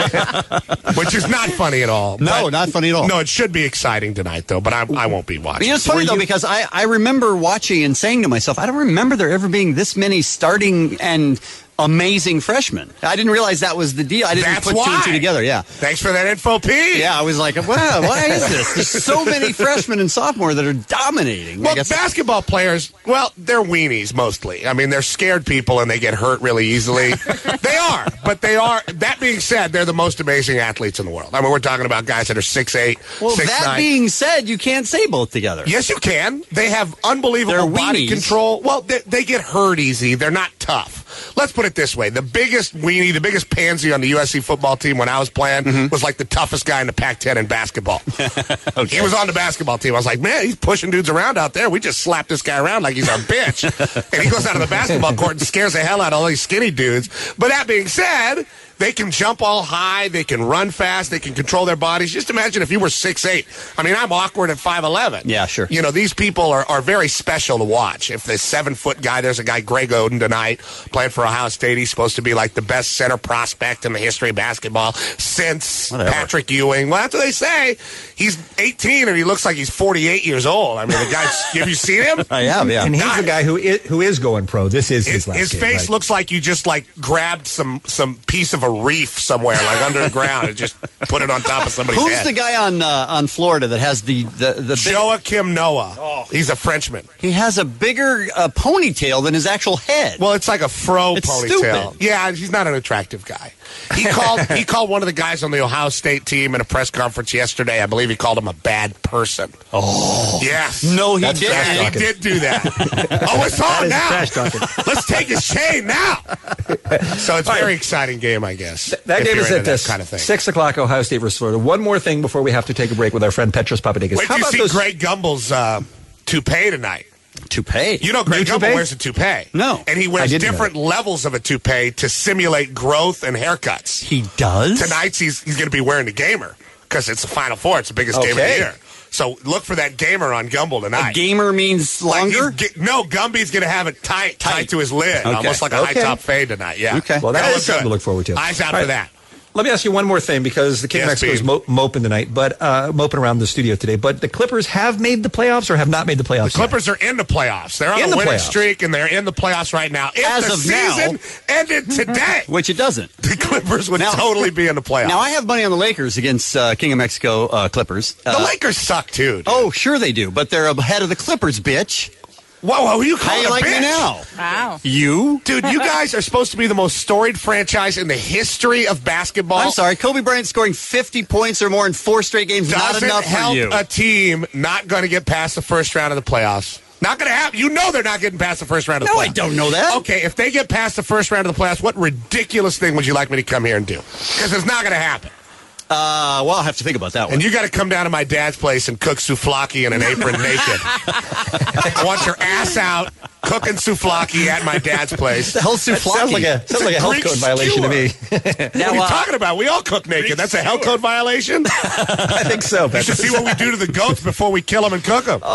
that, which is not funny at all. No, But- not funny at all. No, it should be exciting tonight though, but I, I won't be watching. You know, it's funny, though, because I, I remember watching and saying to myself, I don't remember there ever being this many starting and amazing freshmen. I didn't realize that was the deal. I didn't That's put two and why. two together. Yeah. Thanks for that info, Pete. Yeah, I was like, wow, why is this? There's so many freshmen and sophomore that are dominating. I Well, guess basketball players, well, they're weenies mostly. I mean, they're scared people and they get hurt really easily. They are, but they are. That being said, they're the most amazing athletes in the world. I mean, we're talking about guys that are six eight, Well, six that nine. being said, you can't say both together. Yes, you can. They have unbelievable They're body weenies. control. Well, they, they get hurt easy. They're not tough. Let's put it this way. The biggest weenie, the biggest pansy on the U S C football team when I was playing Mm-hmm. was like the toughest guy in the Pac ten in basketball. He was on the basketball team. I was like, man, he's pushing dudes around out there. We just slapped this guy around like he's our bitch. And he goes out of the basketball court and scares the hell out of all these skinny dudes. But that being said, they can jump all high. They can run fast. They can control their bodies. Just imagine if you were six eight. I mean, I'm awkward at five eleven. Yeah, sure. You know, these people are, are very special to watch. If the seven-foot guy, there's a guy, Greg Oden, tonight, playing for Ohio State. He's supposed to be like the best center prospect in the history of basketball since Whatever. Patrick Ewing. Well, that's what they say. He's eighteen, and he looks like he's forty-eight years old. I mean, the guy's, have you seen him? I have, yeah. And he's the guy who is, who is going pro. This is his, His, last his game, face right? looks like you just like grabbed some some piece of a reef somewhere, like under the ground, and just put it on top of somebody's Who's head. the guy on uh, on Florida that has the the, the big, Joakim Noah. He's a Frenchman. he has a bigger uh, ponytail than his actual head. Well, it's like a fro It's ponytail. stupid. Yeah, he's not an attractive guy. He called he called one of the guys on the Ohio State team in a press conference yesterday. I believe he called him a bad person. Oh, yes. No, he That's didn't. trash He talking. did do that. Oh, it's That on is now. trash talking. Let's take his chain now. So it's a very exciting game, I guess. That if game you're is into at that this kind of thing. six o'clock. Ohio State versus Florida. One more thing before we have to take a break with our friend Petros Papadakis. Wait How till you about see those? Greg Gumbel's uh, toupee tonight. Toupee. You know, Greg New Gumbel toupee? wears a toupee. No. And he I wears didn't know different levels of a toupee to simulate growth and haircuts. He does. Tonight's he's, he's going to be wearing the Gamer because it's the Final Four. It's the biggest game of the Okay. year. So look for that Gamer on Gumbel A tonight. gamer means Like longer. he's ge- no, Gumby's going to have it tight, tight, Tight. to his lid, Okay. almost like a Okay. high top fade tonight. Yeah. Okay. Well, that Gonna is something good. to look forward to. Eyes out All for right. that. Let me ask you one more thing because the King Yes, of Mexico is Pete. mo- moping tonight, but uh, moping around the studio today. But the Clippers have made the playoffs or have not made the playoffs. The Clippers are in the playoffs. They're on In a the winning playoffs. streak, and they're in the playoffs right now. If As the of now- season ended today, Which it doesn't. the Clippers would Now- totally be in the playoffs. Now I have money on the Lakers against uh, King of Mexico uh, Clippers. the Uh, Lakers suck too. Dude. Oh, sure they do, but they're ahead of the Clippers, bitch. whoa, whoa, who you How calling you a like me bitch? now? Wow. You? Dude, you guys are supposed to be the most storied franchise in the history of basketball. I'm sorry, Kobe Bryant scoring fifty points or more in four straight games not Doesn't enough help for you. a team not going to get past the first round of the playoffs. Not going to happen. You know they're not getting past the first round of the No, playoffs. I don't know that. Okay, if they get past the first round of the playoffs, what ridiculous thing would you like me to come here and do? Because it's not going to happen. Uh, well, I'll have to think about that one. And you got to come down to my dad's place and cook souvlaki in an apron naked. I want your ass out cooking souvlaki at my dad's place. the hell's souvlaki? Sounds like a sounds like a health Greek code violation to me. what Now, are you uh, talking about? We all cook naked. That's a health code violation. I think so. You should see what we do to the goats before we kill them and cook them.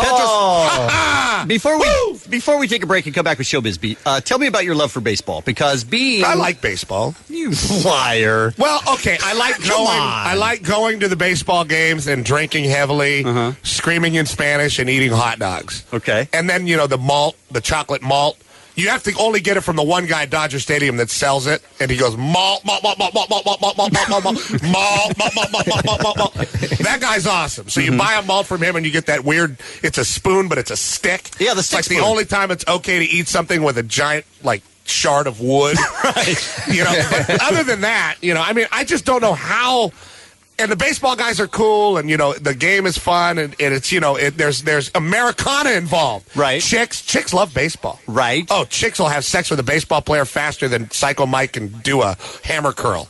Oh. Before we before we take a break and come back with Showbiz Beat, uh, tell me about your love for baseball because being I like baseball. you liar. Well, okay, I like Come going. on. I like going to the baseball games and drinking heavily, Uh-huh. screaming in Spanish, and eating hot dogs. Okay. And then you know the malt, the chocolate malt. You have to only get it from the one guy at Dodger Stadium that sells it, and he goes malt, malt, malt, malt, malt, malt, malt, malt, malt, malt, malt, malt, malt, malt, malt, malt, malt, malt, malt. That guy's awesome. So you buy a malt from him, and you get that weird. It's a spoon, but it's a stick. Yeah, the It's stick like the spoon. only time it's okay to eat something with a giant like shard of wood. Right. You know, but other than that, you know, I mean, I just don't know how. And the baseball guys are cool, and you know the game is fun, and, and it's you know it, there's there's Americana involved. Right. Chicks chicks love baseball. Right. Oh, chicks will have sex with a baseball player faster than Psycho Mike can do a hammer curl.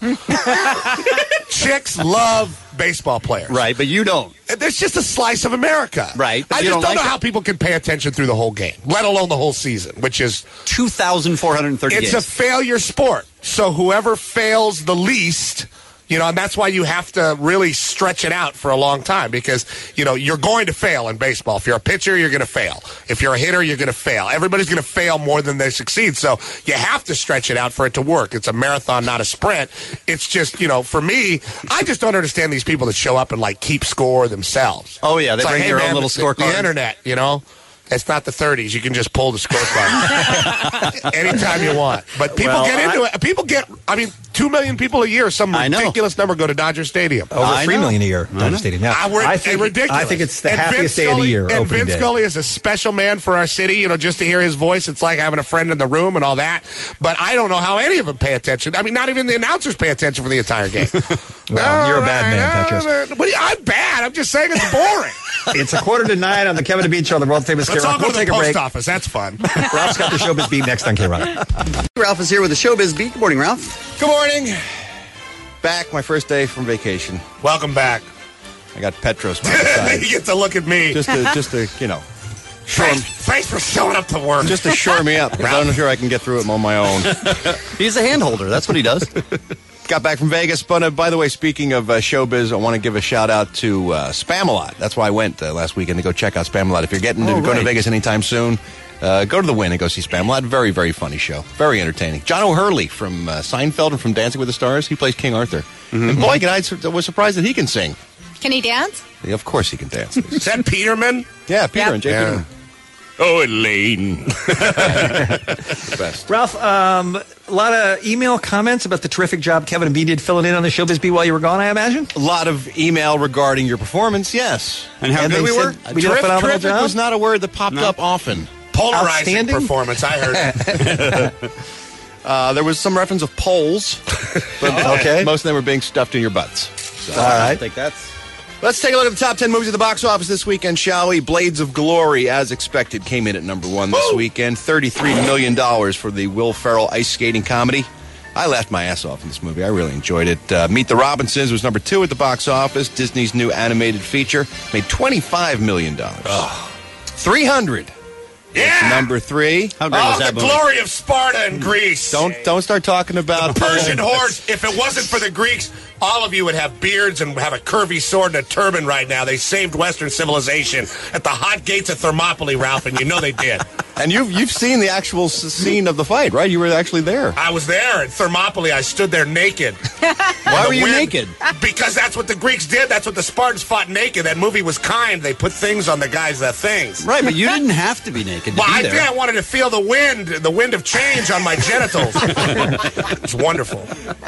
Chicks love baseball players. Right, but you don't. There's just a slice of America. Right. I you just don't, don't like know it. how people can pay attention through the whole game, let alone the whole season, which is two thousand four hundred thirty It's games. a failure sport. So whoever fails the least, you know, and that's why you have to really stretch it out for a long time because, you know, you're going to fail in baseball. If you're a pitcher, you're going to fail. If you're a hitter, you're going to fail. Everybody's going to fail more than they succeed. So you have to stretch it out for it to work. It's a marathon, not a sprint. It's just, you know, for me, I just don't understand these people that show up and, like, keep score themselves. Oh, yeah, they It's bring like, their hey, own man, little the- scorecard. The internet, you know? It's not the thirties. You can just pull the scorecard anytime you want. But people Well, get into I- it. People get, I mean, two million people a year, some I know. ridiculous number go to Dodger Stadium. Over three million a year, Dodger Stadium. Yeah, I, we're, I think ridiculous. I think it's the And happiest Vince day of the Scully- year. And Opening Vince day. Scully is a special man for our city. You know, just to hear his voice, it's like having a friend in the room and all that. But I don't know how any of them pay attention. I mean, not even the announcers pay attention for the entire game. Well, you're a bad man, Petros. But I'm bad. I'm just saying it's boring. It's a quarter to nine on the Kevin and Bean Show, the world famous Let's K-Rock. all go We'll to the take a post break. office. That's fun. Ralph's got the Showbiz Beat next on K-Rock. Ralph is here with the Showbiz Beat. Good morning, Ralph. Good morning. Back, my first day from vacation. Welcome back. I got Petros by the side. You get to look at me. Just to, just to, you know, shore Thanks, thanks for showing up to work. just to shore me up. 'Cause I'm sure I can get through it on my own. He's a hand holder. That's what he does. Got back from Vegas. But uh, by the way, speaking of uh, showbiz, I want to give a shout out to uh, Spamalot. That's why I went uh, last weekend to go check out Spamalot. If you're getting Oh, to go to right. Vegas anytime soon, uh, go to the Wynn and go see Spamalot. Very, very funny show. Very entertaining. John O'Hurley from uh, Seinfeld and from Dancing with the Stars. He plays King Arthur. Mm-hmm. And boy, I sur- was surprised that he can sing. Can he dance? Yeah, of course he can dance. Is that Peterman? Yeah, Peter Yeah. and Jay Yeah. Peterman. Oh, Elaine. Best. Ralph, um, a lot of email comments about the terrific job Kevin and Bean did filling in on the Showbiz Beat while you were gone, I imagine? A lot of email regarding your performance, yes. And how good they we said were? We did a Terrific- phenomenal terrific job? was not a word that popped No. up often. Polarizing Outstanding? performance, I heard. Uh, there was some reference of polls, but Okay. most of them were being stuffed in your butts. So, All right. I think that's. Let's take a look at the top ten movies at the box office this weekend, shall we? Blades of Glory, as expected, came in at number one this weekend. thirty-three million dollars for the Will Ferrell ice skating comedy. I laughed my ass off in this movie. I really enjoyed it. Uh, Meet the Robinsons was number two at the box office. Disney's new animated feature made twenty-five million dollars. three hundred. Yeah. Number three. How great Oh, was the that movie? glory of Sparta and Greece. Don't don't start talking about Persian uh, horse. If it wasn't for the Greeks, all of you would have beards and have a curvy sword and a turban right now. They saved Western civilization at the hot gates of Thermopylae, Ralph, and you know they did. And you've you've seen the actual s- scene of the fight, right? You were actually there. I was there at Thermopylae. I stood there naked. Why The were you wind- naked? Because that's what the Greeks did. That's what the Spartans fought naked. That movie was kind. They put things on the guys' uh, things. Right, but you didn't have to be naked to Well, be I there. did. I wanted to feel the wind, the wind of change on my genitals. It's wonderful.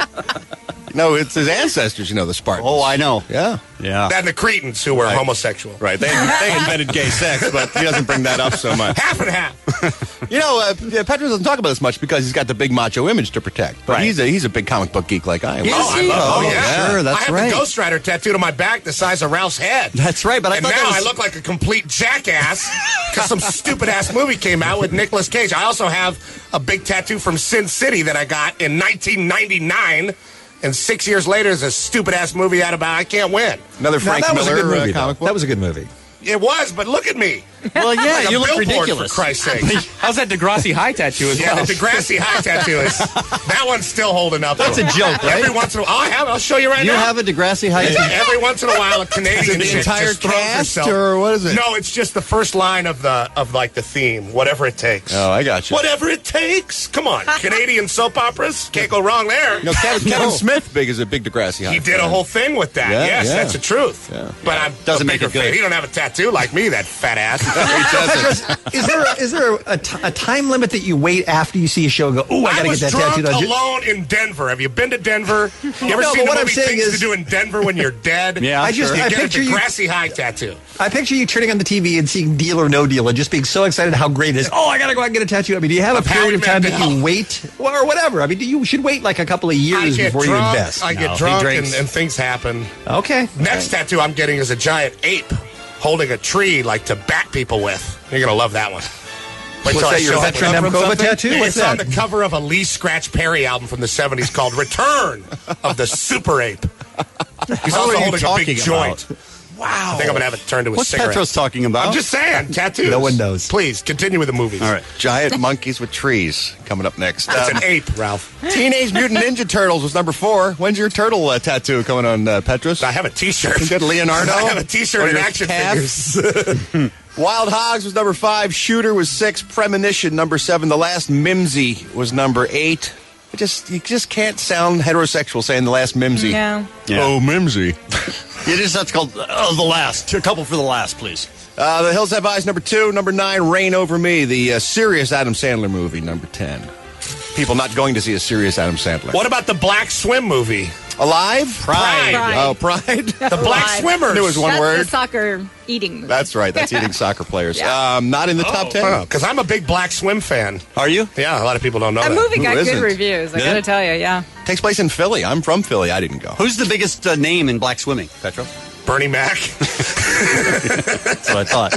No, it's his ancestors, you know, the Spartans. Oh, I know. Yeah. Yeah. And the Cretans who were homosexual. Right. They, they invented gay sex, but he doesn't bring that up so much. Half and half. You know, uh, Petros doesn't talk about this much because he's got the big macho image to protect. But Right. he's a he's a big comic book geek like I am. Is Oh, I he? love, oh, Oh, yeah. sure, that's I have right. the Ghost Rider tattooed on my back the size of Ralph's head. That's right, but I and thought now that was... I look like a complete jackass because some stupid ass movie came out with Nicolas Cage. I also have a big tattoo from Sin City that I got in nineteen ninety-nine. And six years later, there's a stupid ass movie out about I Can't Win. Another Frank that was a Miller good movie, uh, comic though. book. That was a good movie. It was, but look at me. Well, yeah, Like a you look billboard, ridiculous. for Christ's sake. How's that Degrassi High tattoo as Yeah, well? the Degrassi High tattoo is that one's still holding up. That's a joke, right? Every once in a while, I have. I'll show you right You now. have a Degrassi High Yeah, tattoo? every once in a while, a Canadian the chick entire just throws cast, herself. or what is it? No, it's just the first line of the of like the theme. Whatever it takes. Oh, I got you. Whatever it takes. Come on, Canadian soap operas can't go wrong there. No, Kevin, Kevin Smith big is a big Degrassi. He did a whole thing with that. Yeah, yes, yeah. that's the truth. Yeah. But I'm Doesn't a make bigger it good. fan. He don't have a tattoo like me, that fat ass. is there a, is there a, t- a time limit that you wait after you see a show and go, oh, I got to was get that drunk tattooed on? alone in Denver. Have you been to Denver? You ever No, seen but the what I'm movie saying Things is- to Do in Denver when you're dead? Yeah, I just- you I get picture a you- grassy high tattoo. I picture you turning on the T V and seeing Deal or No Deal and just being so excited how great it is. Oh, I got to go out and get a tattoo. I mean, do you have a Of period of Howie time that Mandel. you wait? Well, or whatever. I mean, do you should wait like a couple of I years get before drunk, you invest. I No, get he drunk and, drinks. and things happen. Okay. Next tattoo I'm getting is a giant ape holding a tree like to bat people with. You're going to love that one. Wait What's till I that, your show it. Veteran Nemkova tattoo? It's What's on that? the cover of a Lee Scratch Perry album from the seventies called Return of the Super Ape. He's What also are you holding a talking big about? joint. Wow. I think I'm going to have it turned to a What's cigarette. Petros talking about? I'm just saying, tattoos. No one knows. Please, continue with the movies. All right. Giant monkeys with trees coming up next. That's Um, an ape, Ralph. Teenage Mutant Ninja Turtles was number four. When's your turtle uh, tattoo coming on, uh, Petros? I have a T-shirt. You got Leonardo? I have a T-shirt on and your action calf? figures. Wild Hogs was number five. Shooter was six. Premonition number seven. The Last Mimsy was number eight. It just you just can't sound heterosexual saying The Last Mimsy. No. Yeah. Oh, Mimsy. It is that's called oh, the last. A couple for the last, please. Uh, the Hills Have Eyes, number two. Number nine, Reign Over Me, the uh, serious Adam Sandler movie, number ten. People not going to see a serious Adam Sandler. What about the Black Swim movie? Alive? Pride. Pride. Oh, Pride? The Black Alive. Swimmers. I knew it was one That's word. the soccer eating movie. That's right. That's eating soccer players. Yeah. Um, not in the top ten. Because I'm a big Black Swim fan. Are you? Yeah, a lot of people don't know That that. movie got Who good isn't? reviews, I Did gotta it? tell you, yeah. Takes place in Philly. I'm from Philly. I didn't go. Who's the biggest uh, name in black swimming, Petro? Bernie Mac. That's what I thought.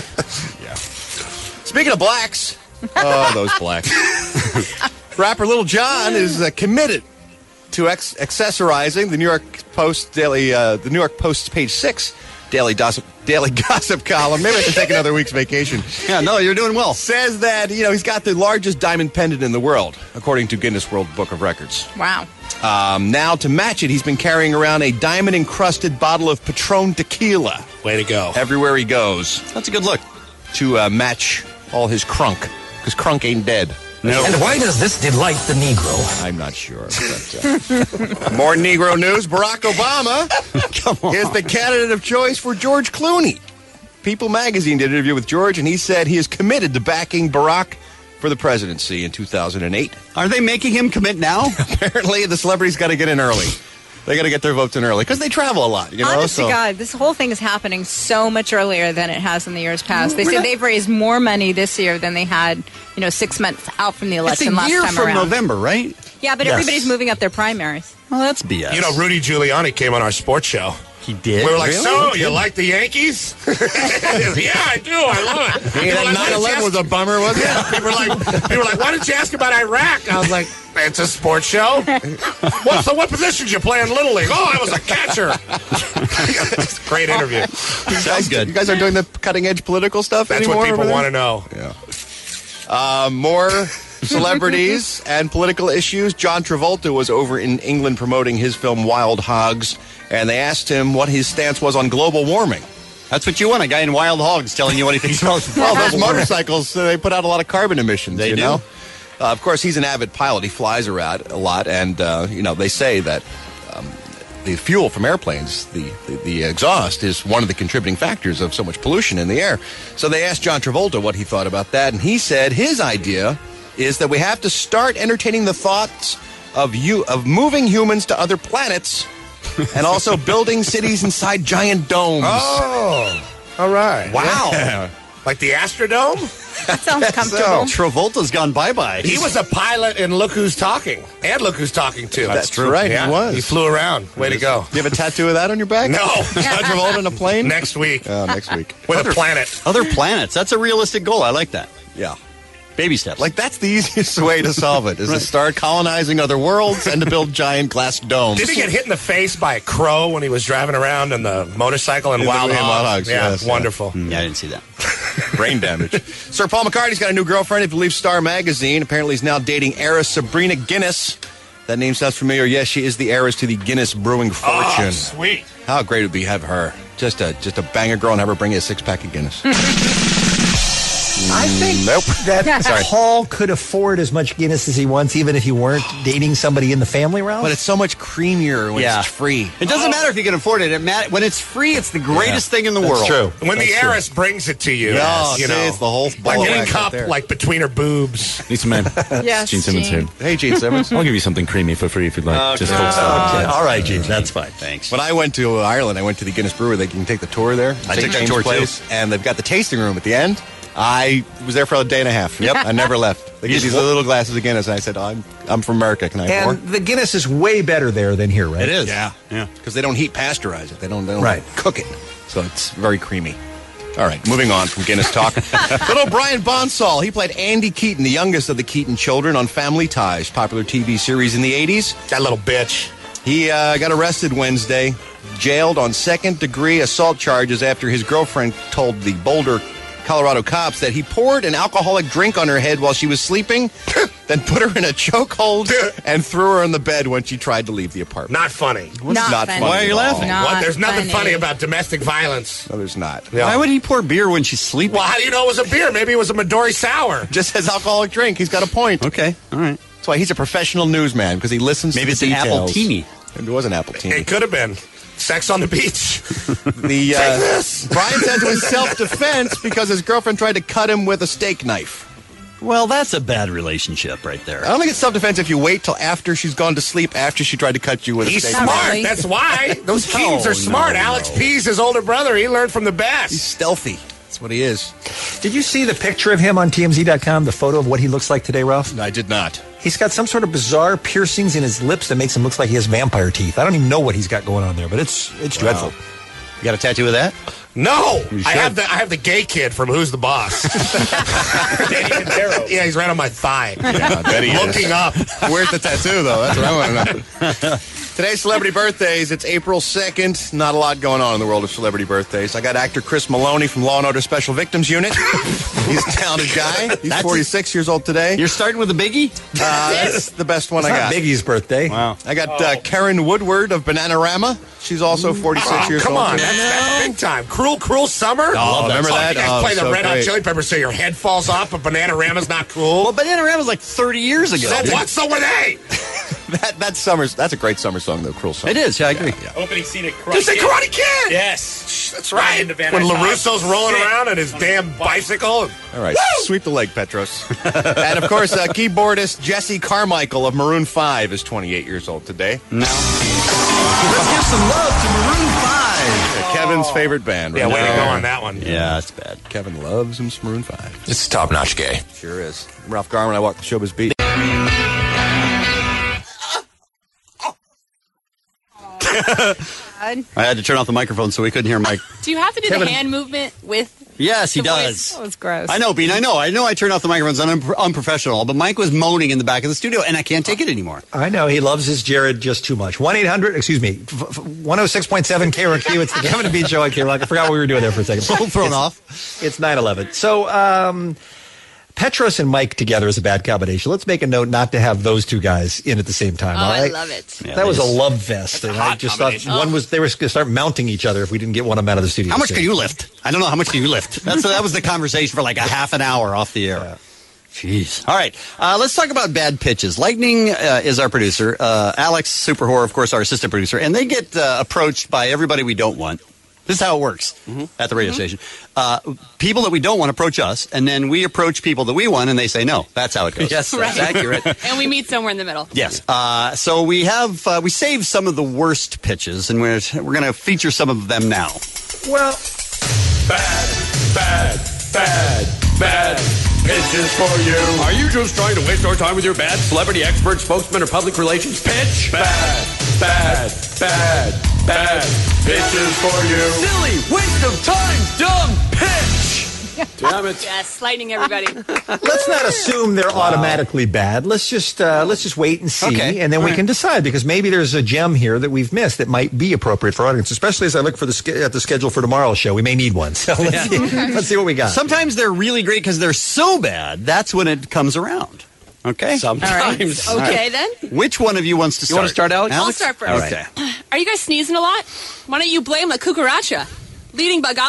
Speaking of blacks, oh, those blacks. Rapper Little John is uh, committed to ex- accessorizing the New York Post daily, uh, the New York Post's page six daily gossip, daily gossip column. Maybe I can take another week's vacation. Yeah, no, you're doing well. Says that you know he's got the largest diamond pendant in the world, according to Guinness World Book of Records. Wow. Um, now, to match it, he's been carrying around a diamond-encrusted bottle of Patron tequila. Way to go. Everywhere he goes. That's a good look. To uh, match all his crunk. Because crunk ain't dead. No. And why does this delight the Negro? I'm not sure. But, uh, more Negro news. Barack Obama is the candidate of choice for George Clooney. People magazine did an interview with George, and he said he is committed to backing Barack for the presidency in two thousand eight. Are they making him commit now? Apparently, the celebrities got to get in early. They got to get their votes in early because they travel a lot. You know, Honest so to God, this whole thing is happening so much earlier than it has in the years past. They say they've raised more money this year than they had, you know, six months out from the It's election a last year time from around. November, right? Yeah, but Yes. everybody's moving up their primaries. Well, that's B S. You know, Rudy Giuliani came on our sports show. He did? We were like, Really? so, you like the Yankees? Yeah, I do. I love it. Hey, People that were like, nine eleven was a bummer, wasn't it? Yeah, people were like, people were like, why didn't you ask about Iraq? I was like, it's a sports show. What, so what position did you play in Little League? Oh, I was a catcher. Great interview. Sounds good. You guys are doing the cutting edge political stuff That's anymore what people over there? want to know. Yeah. Uh, more celebrities and political issues. John Travolta was over in England promoting his film Wild Hogs, and they asked him what his stance was on global warming. That's what you want, a guy in Wild Hogs telling you what he thinks about Well, those motorcycles, uh, they put out a lot of carbon emissions, They you do. know? Uh, of course, he's an avid pilot. He flies around a lot, and, uh, you know, they say that um, the fuel from airplanes, the, the, the exhaust, is one of the contributing factors of so much pollution in the air. So they asked John Travolta what he thought about that, and he said his idea is that we have to start entertaining the thoughts of you of moving humans to other planets and also building cities inside giant domes. Oh, all right. Wow. Yeah. Like the Astrodome? That sounds comfortable. Travolta's gone bye-bye. He was a pilot in Look Who's Talking. And Look Who's Talking, too. That's true. right, Yeah, he was. He flew around. Way to go. Do you have a tattoo of that on your back? No. John Travolta on a plane? Next week. Oh, next week. With Other- a planet. Other planets. That's a realistic goal. I like that. Yeah. Baby steps. Like, that's the easiest way to solve it, is to start colonizing other worlds and to build giant glass domes. Did he get hit in the face by a crow when he was driving around on the motorcycle in In the- Wild in Hogs? Wild Hogs, Yeah, yes, wonderful. Yeah, I didn't see that. Brain damage. Sir Paul McCartney's got a new girlfriend, if you believe Star Magazine. Apparently he's now dating heiress Sabrina Guinness. That name sounds familiar. Yes, she is the heiress to the Guinness Brewing Fortune. Oh, sweet. How great it would be to have her. Just a, just a banger girl and have her bring you a six-pack of Guinness. I think Nope. that Sorry. Paul could afford as much Guinness as he wants, even if he weren't dating somebody in the family realm. But it's so much creamier when Yeah. it's free. It doesn't matter if you can afford it. It mat- when it's free, it's the greatest Yeah. thing in the That's world. true. When the That's true. heiress brings it to you, Yeah, you see, know, it's the whole ball like of one wax cup, right there. like between her boobs. Lisa Man. Yes, Gene Simmons Gene. here. Hey, Gene Simmons. I'll give you something creamy for free if you'd like. Just hold still. Okay. All right, Gene, that's fine. Thanks. When I went to Ireland, I went to the Guinness Brewery. They can take the tour there. I Saint took that James tour, too. Place, and they've got the tasting room at the end. I was there for a day and a half. Yep, I never left. They You give just these wa- little glasses of Guinness, and I said, oh, I'm, I'm from America. Can I have more? And the Guinness is way better there than here, right? It is. Yeah, Yeah. because they don't heat pasteurize it. They don't, they don't Right. cook it, so it's very creamy. All right, moving on from Guinness talk. Little Brian Bonsall, he played Andy Keaton, the youngest of the Keaton children, on Family Ties, popular T V series in the eighties. That little bitch. He uh, got arrested Wednesday, jailed on second-degree assault charges after his girlfriend told the Boulder, Colorado cops that he poured an alcoholic drink on her head while she was sleeping, then put her in a chokehold and threw her in the bed when she tried to leave the apartment. Not funny. Not, Not funny. funny. Why are you at all. laughing? Not What? There's nothing funny. funny about domestic violence. No, there's not. Yeah. Why would he pour beer when she's sleeping? Well, how do you know it was a beer? Maybe it was a Midori Sour. Just says alcoholic drink. He's got a point. Okay, all right. That's why he's a professional newsman, because he listens Maybe to it's the an apple details. teeny. Maybe it was an apple teeny. It could have been. Sex on the beach. The uh, Take this. Brian said it was self-defense because his girlfriend tried to cut him with a steak knife. Well, that's a bad relationship right there. I don't think it's self-defense if you wait till after she's gone to sleep after she tried to cut you with He's a steak smart. knife. really. That's why. Those Keatons No, are smart. no, Alex no. Pease, his older brother, he learned from the He's best. stealthy. That's what he is. Did you see the picture of him on T M Z dot com, the photo of what he looks like today, Ralph? I did not. He's got some sort of bizarre piercings in his lips that makes him look like he has vampire teeth. I don't even know what he's got going on there, but it's it's dreadful. You got a tattoo of that? No, You I should. have the I have the gay kid from Who's the Boss. Danny Quintero. Yeah, he's right on my thigh. Yeah, I bet he is. Looking up. Where's the tattoo, though? That's what I want to know. Today's celebrity birthdays. It's April second. Not a lot going on in the world of celebrity birthdays. I got actor Chris Maloney from Law and Order Special Victims Unit. He's a talented guy. He's That's forty-six years old today. You're starting with a biggie? Uh, that's the best one It's I not got. Biggie's birthday. Wow. I got uh, Karen Woodward of Bananarama. She's also forty-six Oh, years come old. on, that's, that's big time. Cruel, cruel summer. Oh, remember that? You guys Oh, play the so Red Hot great. Chili Peppers so your head falls off, but Bananarama's not cool. Well, Bananarama's like thirty years ago. So what? So were they? That that summer's that's a great summer song though. Cruel Summer. It is, yeah, I agree. Opening scene at You say Karate Kid? Yes. That's right. When LaRusso's rolling around on his damn bicycle. All right, sweep the leg, Petros. And of course, uh, keyboardist Jesse Carmichael of Maroon five is twenty-eight years old today. No. Let's give some love to Maroon five. Yeah, Kevin's favorite band. Yeah, right way to now. go on that one. Yeah, that's bad. Kevin loves him some Maroon five. It's top-notch gay. Sure is. Ralph Garman, I walk the showbiz beat. I had to turn off the microphone so we couldn't hear Mike. Do you have to do Kevin- the hand movement with? Yes, he the does. voice? That was gross. I know, Bean. I know. I know I turned off the microphones. I'm un- unprofessional. But Mike was moaning in the back of the studio, and I can't take it anymore. I know he loves his Jared just too much. one eight hundred, excuse me, one oh six point seven K R Q. It's the Kevin and Bean Show on K Rock. I forgot what we were doing there for a second. Both thrown It's- off. It's nine eleven. So, um, Petros and Mike together is a bad combination. Let's make a note not to have those two guys in at the same time. Oh, all I right? love it. Yeah, that they was a just- love fest, and I just thought combination. one was they were going to start mounting each other if we didn't get one of them out of the studio. How much soon. can you lift? I don't know. How much can you lift? That's that was the conversation for like a half an hour off the air. Jeez. All right. Uh, let's talk about bad pitches. Lightning uh, is our producer. Uh, Alex Super Horror, of course, our assistant producer. And they get uh, approached by everybody we don't want. This is how it works at the radio station. Uh, people that we don't want approach us, and then we approach people that we want, and they say no. That's how it goes. Yes, Right. that's accurate. And we meet somewhere in the middle. Yes. Uh, so we have uh, we saved some of the worst pitches, and we're we're going to feature some of them now. Well, Bad, bad, bad, bad pitches for you. Are you just trying to waste our time with your bad celebrity expert, spokesman, or public relations pitch? Bad, bad, bad, bad pitches for you. Silly, waste of time, dumb pitch. Damn it. Yes, lightning everybody. let's not assume they're automatically bad. Let's just uh, let's just wait and see, Okay. and then All we right. can decide because maybe there's a gem here that we've missed that might be appropriate for audience. Especially as I look for the ske- at the schedule for tomorrow's show, we may need one. So let's, see, let's see what we got. Sometimes they're really great because they're so bad. That's when it comes around. Okay. Sometimes. Okay, then. Which one of you wants to You start? wanna start, Alex? I'll start first. Okay. Are you guys sneezing a lot? Why don't you blame La Cucaracha? Leading bugologist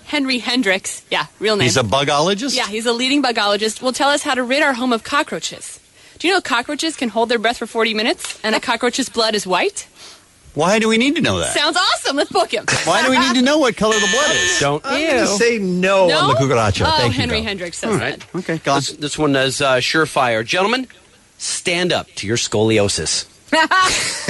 Henry Hendricks, yeah, real name. He's a bugologist? Yeah, he's a leading bugologist, will tell us how to rid our home of cockroaches. Do you know cockroaches can hold their breath for forty minutes and a cockroach's blood is white? Why do we need to know that? Sounds awesome. Let's book him. Why do we need to know what color the blood is? Don't. I'm going to say no, No? on the cucaracha. Oh, Thank you, Henry though. Hendricks says All right. that. Okay, go on. This, this one is uh, surefire. Gentlemen, stand up to your scoliosis. that's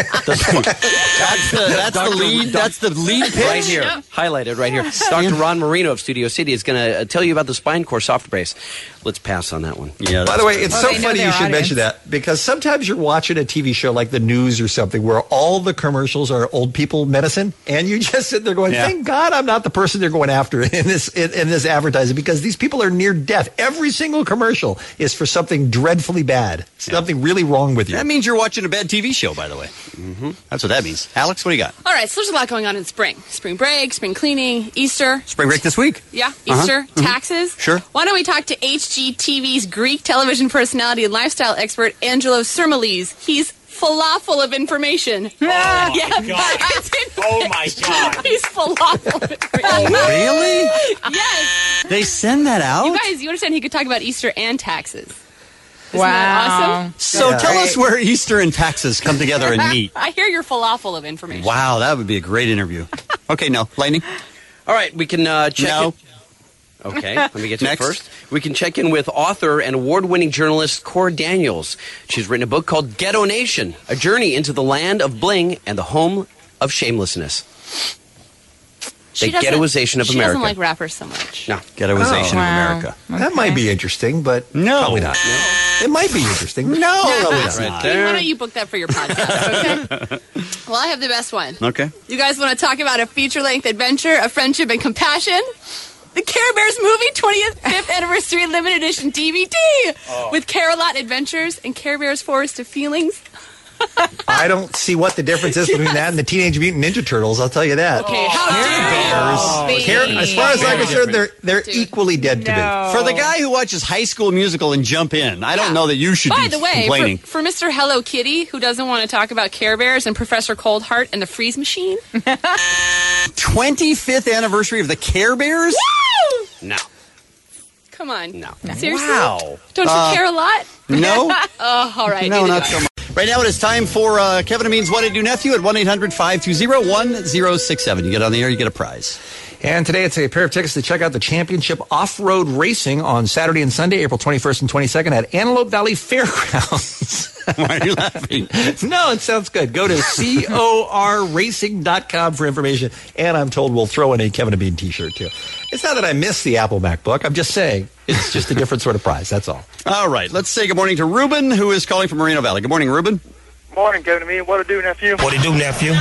the, that's the lead. That's the lead pitch Right here, highlighted right here. Doctor Ron Marino of Studio City is going to uh, tell you about the Spine Core Soft Brace. Let's pass on that one. Yeah. By the way, it's Well, so they know funny their you should audience. mention that because sometimes you're watching a T V show like the news or something where all the commercials are old people medicine, and you just sit there going, Yeah. "Thank God I'm not the person they're going after in this in, in this advertising," because these people are near death. Every single commercial is for something dreadfully bad, something really wrong with you. That means you're watching a bad T V show, by the way. Mm-hmm. That's what that means. Alex, what do you got? All right, so there's a lot going on in spring. Spring break, spring cleaning, Easter. Spring break this week. Yeah, Uh-huh. Easter, Mhm. taxes. Sure. Why don't we talk to H G T V's Greek television personality and lifestyle expert, Angelo Sirmiles. He's falafel of information. Oh, my yeah, God. Oh, my God. He's falafel of information. Really? Yes. They send that out? You guys, you understand he could talk about Easter and taxes. Isn't Wow. that awesome? So Yeah. tell us where Easter and taxes come together and meet. I hear you're falafel of information. Wow, that would be a great interview. Okay, no. Lightning? All right, we can uh, check No. in. Okay, let me get to Next. it first. We can check in with author and award-winning journalist Cora Daniels. She's written a book called Ghetto Nation, a journey into the land of bling and the home of shamelessness. She The doesn't- ghettoization of she America. doesn't like rappers so much. No. Ghettoization Oh. of Wow. America. That might be interesting, but No. probably not. It might be interesting. No, probably not. Right Hey, there. why don't you book that for your podcast, okay? Well, I have the best one. Okay. You guys want to talk about a feature-length adventure of friendship and compassion? The Care Bears movie twenty-fifth Anniversary Limited Edition D V D with Care-a-Lot Adventures and Care Bears Forest of Feelings. I don't see what the difference is between that and the Teenage Mutant Ninja Turtles. I'll tell you that. Okay, how dare you? Care- as far as I'm concerned, they're they're Dude. equally dead to me. For the guy who watches High School Musical and jump in, I don't know that you should By be the way, complaining. for, for Mister Hello Kitty, who doesn't want to talk about Care Bears and Professor Coldheart and the Freeze Machine, twenty-fifth anniversary of the Care Bears? woo! No. Come on. No. Seriously? Wow. Don't you Uh, care a lot? No. Oh, all right. No, neither not do so I. much. Right now it is time for uh, Kevin Amin's What I Do Nephew at one eight hundred five two zero one zero six seven. You get on the air, you get a prize. And today it's a pair of tickets to check out the championship off-road racing on Saturday and Sunday, April twenty-first and twenty-second at Antelope Valley Fairgrounds. Why are you laughing? No, it sounds good. Go to cor racing dot com for information. And I'm told we'll throw in a Kevin Amin t-shirt, too. It's not that I miss the Apple MacBook. I'm just saying it's just a different sort of prize. That's all. All right, let's say good morning to Ruben, who is calling from Moreno Valley. Good morning, Ruben. Morning, Kevin. Me, what to do, nephew? What do you do, nephew?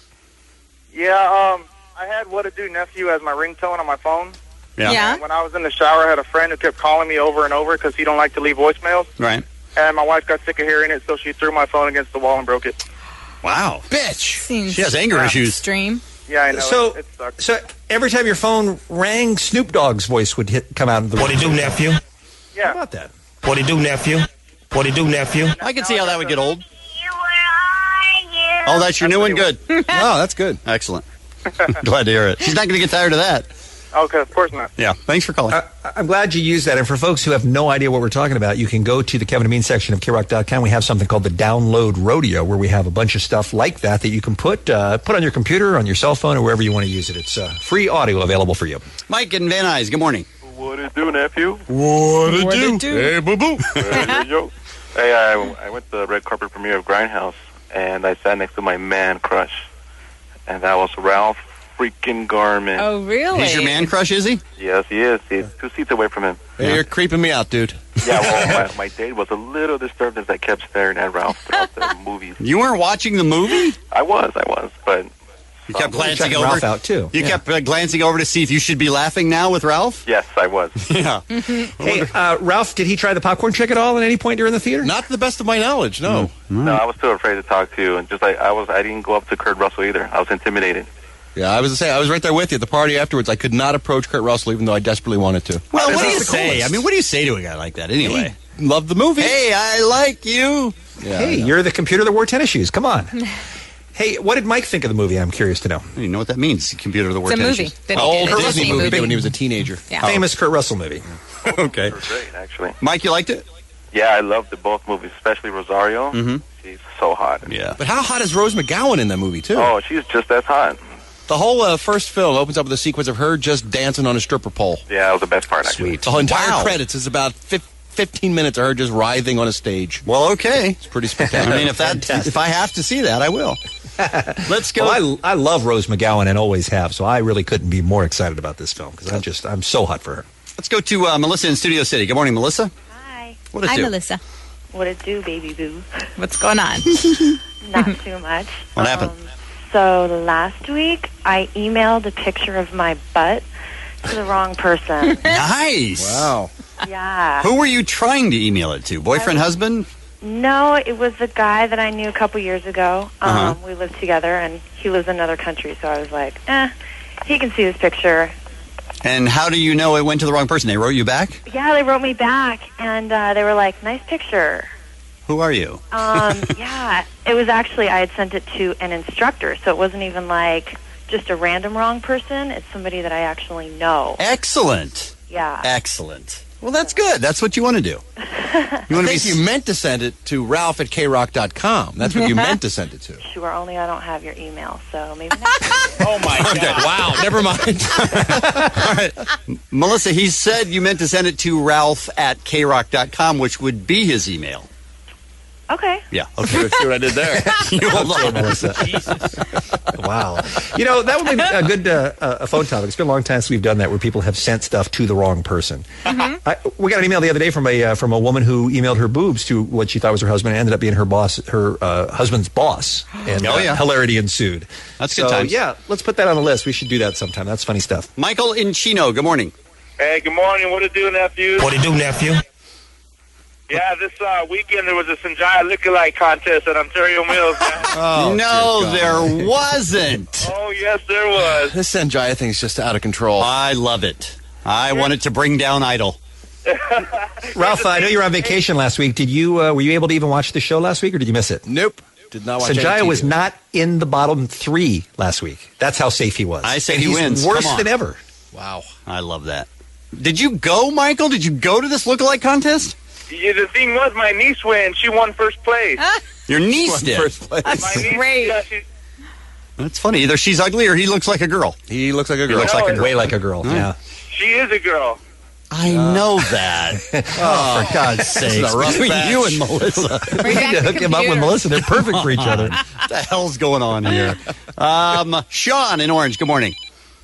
Yeah, um, I had what to do, nephew, as my ringtone on my phone. Yeah. Yeah. And when I was in the shower, I had a friend who kept calling me over and over because he don't like to leave voicemails. Right. And my wife got sick of hearing it, so she threw my phone against the wall and broke it. Wow. Bitch. Seems She has anger issues. extreme. Yeah, I know. So, it, it sucks. so every time your phone rang, Snoop Dogg's voice would hit, come out of the What do you do, nephew? Yeah. How about that? What do you do, nephew? What do you do, nephew? I can see how that would get old. Oh, that's your new one? Good. Oh, that's good. Excellent. Glad to hear it. She's not going to get tired of that. Okay, of course not. Yeah. Thanks for calling. I, I'm glad you used that. And for folks who have no idea what we're talking about, you can go to the Kevin Amin section of K rock dot com. We have something called the Download Rodeo, where we have a bunch of stuff like that that you can put uh, put on your computer, on your cell phone, or wherever you want to use it. It's uh, free audio available for you. Mike in Van Nuys, good morning. What it do, nephew? What it do? do? Hey, boo-boo. Hey, yo. Hey, I, I went to the red carpet premiere of Grindhouse, and I sat next to my man crush, and that was Ralph freaking Garman. Oh, really? He's your man crush, is he? Yes, he is. He's two seats away from him. Hey, you're creeping me out, dude. Yeah, well, my, my date was a little disturbed as I kept staring at Ralph throughout the movies. You weren't watching the movie? I was, I was, but... You kept Um, glancing checking over. Ralph out, too. You Yeah. kept uh, glancing over to see if you should be laughing now with Ralph? Yes, I was. Yeah. Hey, uh, Ralph, did he try the popcorn trick at all at any point during the theater? Not to the best of my knowledge, no. No, I was too afraid to talk to you, and just like I was, I didn't go up to Kurt Russell either. I was intimidated. Yeah, I was to say I was right there with you at the party afterwards. I could not approach Kurt Russell, even though I desperately wanted to. Well, what do you That's the say? coolest. I mean, what do you say to a guy like that anyway? He loved the movie. Hey, I like you. Yeah, hey, I know. you're the computer that wore tennis shoes. Come on. Hey, what did Mike think of the movie? I'm curious to know. You know what that means? Computer of the word. It's a movie. tensions. Old It's a Disney Disney movie, movie. when he was a teenager. Yeah. Famous Kurt Russell movie. Okay. Great, actually. Mike, you liked it? Yeah, I loved the both movies, especially Rosario. Mm-hmm. She's so hot. Yeah. But how hot is Rose McGowan in that movie, too? Oh, she's just as hot. The whole uh, first film opens up with a sequence of her just dancing on a stripper pole. Yeah, that was the best part, actually. The whole entire Wow. credits is about fif- fifteen minutes of her just writhing on a stage. Well, okay. It's pretty spectacular. I mean, if that if I have to see that, I will. Let's go. Well, I, I love Rose McGowan and always have, so I really couldn't be more excited about this film because I'm just I'm so hot for her. Let's go to uh, Melissa in Studio City. Good morning, Melissa. Hi. What it Hi, do? Melissa. What it do, baby boo? What's going on? Not too much. What happened? Um, so last week, I emailed a picture of my butt to the wrong person. Nice. Wow. Yeah. Who were you trying to email it to? Boyfriend, husband? No, it was the guy that I knew a couple years ago. Um, Uh-huh. We lived together, and he lives in another country, so I was like, eh, he can see this picture. And how do you know it went to the wrong person? They wrote you back? Yeah, they wrote me back, and uh, they were like, nice picture. Who are you? Um, yeah, it was actually, I had sent it to an instructor, so it wasn't even like just a random wrong person. It's somebody that I actually know. Excellent. Yeah. Excellent. Well, that's good. That's what you want to do. You want to think you meant to send it to Ralph at K rock dot com. That's what you meant to send it to. Sure, only I don't have your email, so maybe next Oh, my God. Wow, never mind. All right. Melissa, he said you meant to send it to Ralph at K rock dot com, which would be his email. Okay. Yeah. Okay. See what I did there. You hold on, Melissa. Wow. You know, that would be a good uh, uh, a phone topic. It's been a long time since we've done that, where people have sent stuff to the wrong person. I, we got an email the other day from a uh, from a woman who emailed her boobs to what she thought was her husband, and ended up being her boss, her uh, husband's boss, and Oh, yeah. uh, hilarity ensued. That's so, good times. Yeah, let's put that on the list. We should do that sometime. That's funny stuff. Michael in Chino, good morning. Hey, good morning. What it do, nephew? What it do, nephew? Yeah, this uh, weekend there was a Sanjaya lookalike contest at Ontario Mills. Man. Oh, no, there wasn't. Oh, yes, there was. This Sanjaya thing is just out of control. I love it. I want it to bring down Idol. Ralph, I know you were on vacation last week. Did you uh, were you able to even watch the show last week, or did you miss it? Nope. Did not watch Sanjaya any was T V. not in the bottom three last week. That's how safe he was. I say And he he's wins. worse Come on. than ever. Wow. I love that. Did you go, Michael? Did you go to this lookalike contest? Yeah, the thing was, my niece went. She won first place. Your niece did. First place. My niece, Great. yeah, she, That's funny. Either she's ugly or he looks like a girl. He looks like a He girl. looks like a girl. Way like a girl. Yeah. she is a girl. I know that. Oh, for God's sake. is a rough Between patch. you and Melissa. We need to hook him up with Melissa. They're perfect for each other. What the hell's going on here? Um, Sean in Orange, good morning.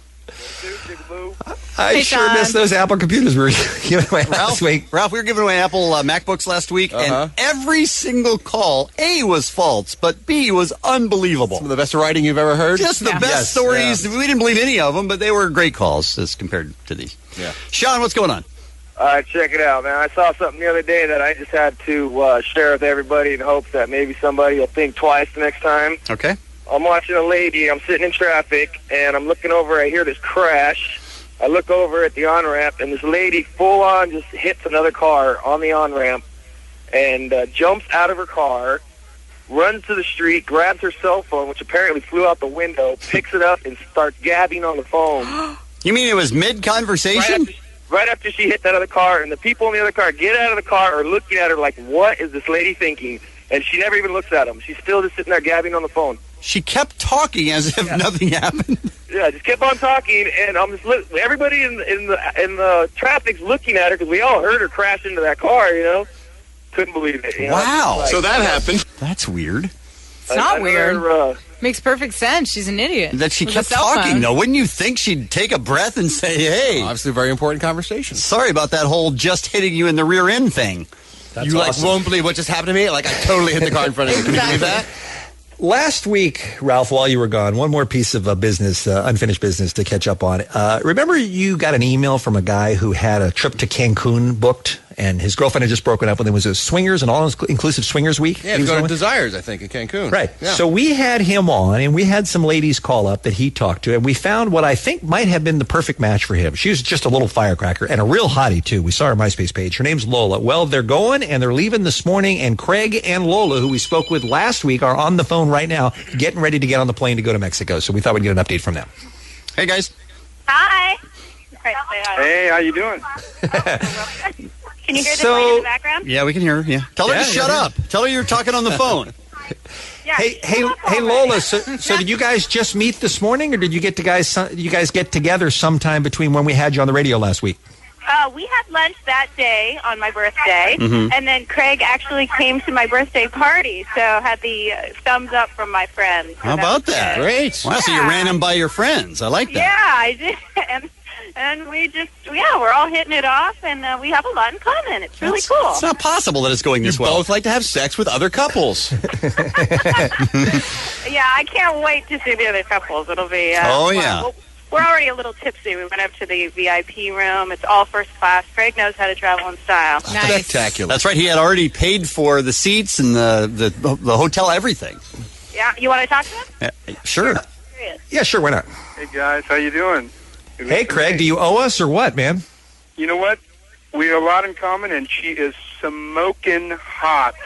I Hey, sure Sean. miss those Apple computers we were giving away Ralph, last week. Ralph, we were giving away Apple uh, MacBooks last week, Uh-huh. and every single call, A, was false, but B, was unbelievable. Some of the best writing you've ever heard. Just the Yeah. best Yes, stories. We didn't believe any of them, but they were great calls as compared to these. Yeah. Sean, what's going on? All right, check it out, man. I saw something the other day that I just had to uh, share with everybody in hopes that maybe somebody will think twice the next time. Okay. I'm watching a lady. I'm sitting in traffic, and I'm looking over. I hear this crash. I look over at the on-ramp, and this lady full-on just hits another car on the on-ramp and uh, jumps out of her car, runs to the street, grabs her cell phone, which apparently flew out the window, picks it up, and starts gabbing on the phone. You mean it was mid-conversation? Right after, right after she hit that other car, and the people in the other car get out of the car are looking at her like, what is this lady thinking? And she never even looks at them. She's still just sitting there gabbing on the phone. She kept talking as if nothing happened. Yeah, just kept on talking, and I'm just look, everybody in the, in the in the traffic's looking at her because we all heard her crash into that car. You know, couldn't believe it. You know? Wow. Like, So that happened. That's weird. It's not weird. uh, Makes perfect sense. She's an idiot. That she With a kept cell talking, phone. though. Wouldn't you think she'd take a breath and say, hey. Obviously, a very important conversation. Sorry about that whole just hitting you in the rear end thing. That's you awesome. like won't believe what just happened to me. Like I totally hit the car in front of you. Can you believe that? Last week, Ralph, while you were gone, one more piece of uh, business, uh, unfinished business to catch up on. Uh, remember you got an email from a guy who had a trip to Cancun booked, and his girlfriend had just broken up with him. It was a swingers, an all-inclusive swingers week. Yeah, he he's was going going to Desires, I think, in Cancun. Right. Yeah. So we had him on, and we had some ladies call up that he talked to, and we found what I think might have been the perfect match for him. She was just a little firecracker and a real hottie, too. We saw her MySpace page. Her name's Lola. Well, they're going, and they're leaving this morning, and Craig and Lola, who we spoke with last week, are on the phone right now, getting ready to get on the plane to go to Mexico. So we thought we'd get an update from them. Hey, guys. Hi. Right, say hi. Hey, how you doing? Can you hear the So- plane in the background? Yeah, we can hear her. Yeah. Tell her Yeah, to shut yeah. up. Tell her you're talking on the phone. Yeah. Hey, hey, hey, Lola. So, so did you guys just meet this morning, or did you get to guys? You guys get together sometime between when we had you on the radio last week? Uh, we had lunch that day on my birthday, Mhm. and then Craig actually came to my birthday party, so had the uh, thumbs up from my friends. So How about was that? good. Great. Wow, so you ran them by your friends. I like that. Yeah, I did, and and we just yeah, we're all hitting it off, and uh, we have a lot in common. It's really cool. It's not possible that it's going this You well. both like to have sex with other couples. Yeah, I can't wait to see the other couples. It'll be. Uh, Oh, fun. yeah. We'll- We're already a little tipsy. We went up to the V I P room. It's all first class. Craig knows how to travel in style. Spectacular. That's right. He had already paid for the seats and the the, the hotel, everything. Yeah, you want to talk to him? Yeah, sure. Yeah, sure. Why not? Hey guys, how you doing? Hey, Craig. Do you owe us or what, man? You know what? We have a lot in common, and she is smoking hot.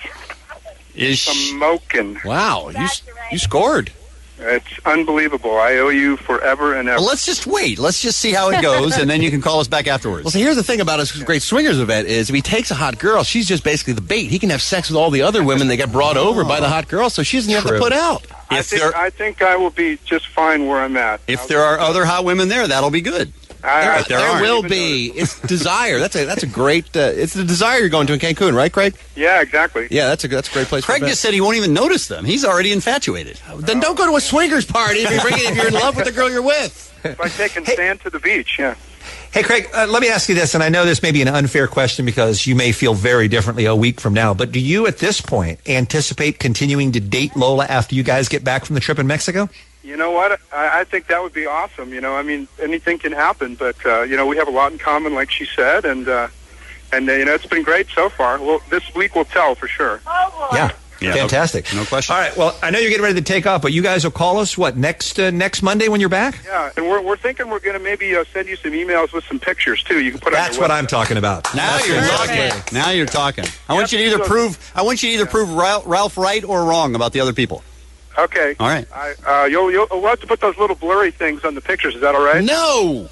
Is smoking? Wow, you you scored. It's unbelievable. I owe you forever and ever. Well, let's just wait. Let's just see how it goes, and then you can call us back afterwards. Well, see, here's the thing about this great swingers event is if he takes a hot girl, she's just basically the bait. He can have sex with all the other women that get brought over by the hot girl, so she doesn't have to True. put out. I think, I think I will be just fine where I'm at. If there are other hot women there, that'll be good. I, There, I, there aren't. will be. It's desire. That's a that's a great. Uh, it's the desire you're going to in Cancun, right, Craig? Yeah, exactly. Yeah, that's a that's a great place. Craig for a just said he won't even notice them. He's already infatuated. Then don't go to a swingers party if you're, bringing, if you're in love with the girl you're with. By taking sand to the beach, yeah. Hey, Craig, uh, let me ask you this, and I know this may be an unfair question because you may feel very differently a week from now, but do you at this point anticipate continuing to date Lola after you guys get back from the trip in Mexico? You know what? I, I think that would be awesome. You know, I mean, anything can happen, but uh, you know, we have a lot in common, like she said, and uh, and uh, you know, it's been great so far. Well, this week will tell for sure. Yeah. Yeah, Fantastic. No question. All right. Well, I know you're getting ready to take off, but you guys will call us, what, next uh, next Monday when you're back? Yeah, and we're we're thinking we're going to maybe uh, send you some emails with some pictures too. You can put. That's on what your I'm talking about. Now That's you're exactly- talking. Now you're talking. I want you to either prove. I want you to either prove Ralph, Ralph right or wrong about the other people. Okay. All right. I, uh, you'll you'll we'll have to put those little blurry things on the pictures. Is that all right? No.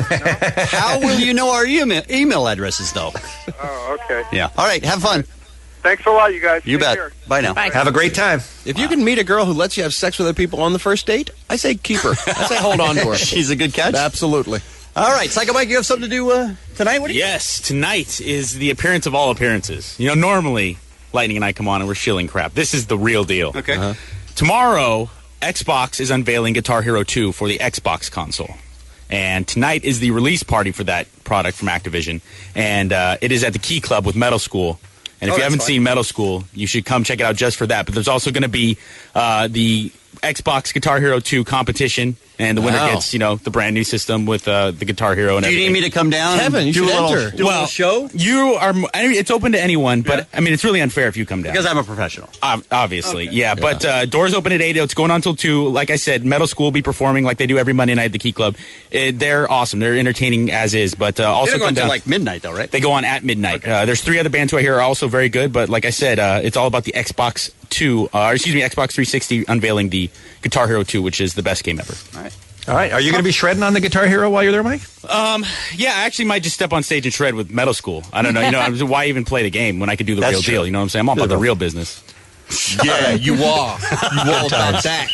How will you know our email email addresses though? Oh, okay. Yeah. All right. Have fun. Thanks a lot, you guys. You Take bet. care. Bye now. Have a great time. If you can meet a girl who lets you have sex with other people on the first date, I say keep her. I say hold on to her. She's a good catch. Absolutely. All right, Psycho Mike, you have something to do uh, tonight? What do you? Yes, tonight is the appearance of all appearances. You know, normally Lightning and I come on and we're shilling crap. This is the real deal. Okay. Uh-huh. Tomorrow, Xbox is unveiling Guitar Hero two for the Xbox console. And tonight is the release party for that product from Activision. And uh, it is at the Key Club with Metal School. And if Oh, you that's haven't fine. seen Metal School, you should come check it out just for that. But there's also going to be uh, the Xbox Guitar Hero two competition. And the winner Wow. gets, you know, the brand new system with uh, the Guitar Hero and Do you everything. need me to come down? Kevin, and you do should a little, enter. Do a well, little show? You are. I mean, it's open to anyone, but I mean, it's really unfair if you come down Because I'm a professional. Ob- obviously, yeah. But uh, doors open at eight. It's going on until two. Like I said, Metal School will be performing like they do every Monday night at the Key Club. Uh, they're awesome. They're entertaining as is. But uh, They also don't go come until down. like midnight, though, right? They go on at midnight. Uh, there's three other bands who I hear are also very good. But like I said, uh, it's all about the Xbox two. Uh, or excuse me, Xbox three sixty unveiling the Guitar Hero two, which is the best game ever. All right. All right. Are you going to be shredding on the Guitar Hero while you're there, Mike? Um, yeah, I actually might just step on stage and shred with Metal School. I don't know. You know, I was- why even play the game when I could do the That's real true. deal? You know what I'm saying? I'm all about the real business. Yeah, you are. You all about that.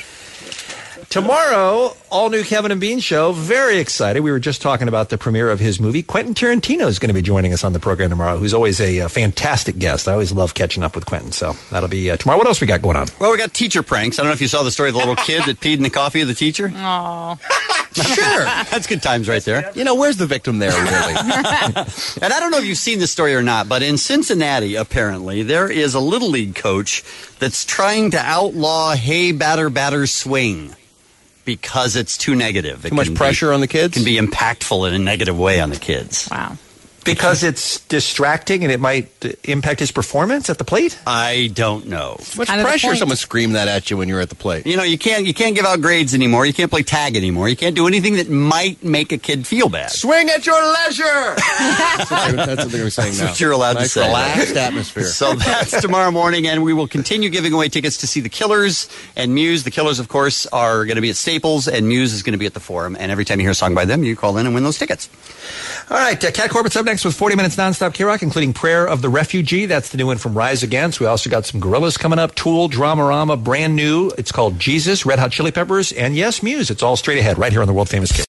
Tomorrow, all new Kevin and Bean show. Very excited. We were just talking about the premiere of his movie. Quentin Tarantino is going to be joining us on the program tomorrow, who's always a, uh fantastic guest. I always love catching up with Quentin. So that'll be uh, tomorrow. What else we got going on? Well, we got teacher pranks. I don't know if you saw the story of the little kid that peed in the coffee of the teacher. Oh. Sure. That's good times right there. You know, where's the victim there, really? And I don't know if you've seen this story or not, but in Cincinnati, apparently, there is a Little League coach that's trying to outlaw hay batter batter swing because it's too negative. It Too much can pressure be, on the kids? can be impactful in a negative way on the kids. Wow. Because it's distracting and it might impact his performance at the plate? I don't know. Much pressure someone scream that at you when you're at the plate. You know, you can't you can't give out grades anymore. You can't play tag anymore. You can't do anything that might make a kid feel bad. Swing at your leisure. That's what they- that's what they were saying That's now. what you're allowed Nice, to say. relaxed atmosphere. So that's tomorrow morning, and we will continue giving away tickets to see the Killers and Muse. The Killers, of course, are going to be at Staples, and Muse is going to be at the Forum. And every time you hear a song by them, you call in and win those tickets. All right, uh, Cat Corbett's up next with forty minutes nonstop K-Rock, including Prayer of the Refugee. That's the new one from Rise Against. We also got some Gorillaz coming up, Tool, Dramarama, brand new. It's called Jesus, Red Hot Chili Peppers, and yes, Muse. It's all straight ahead right here on the world famous K.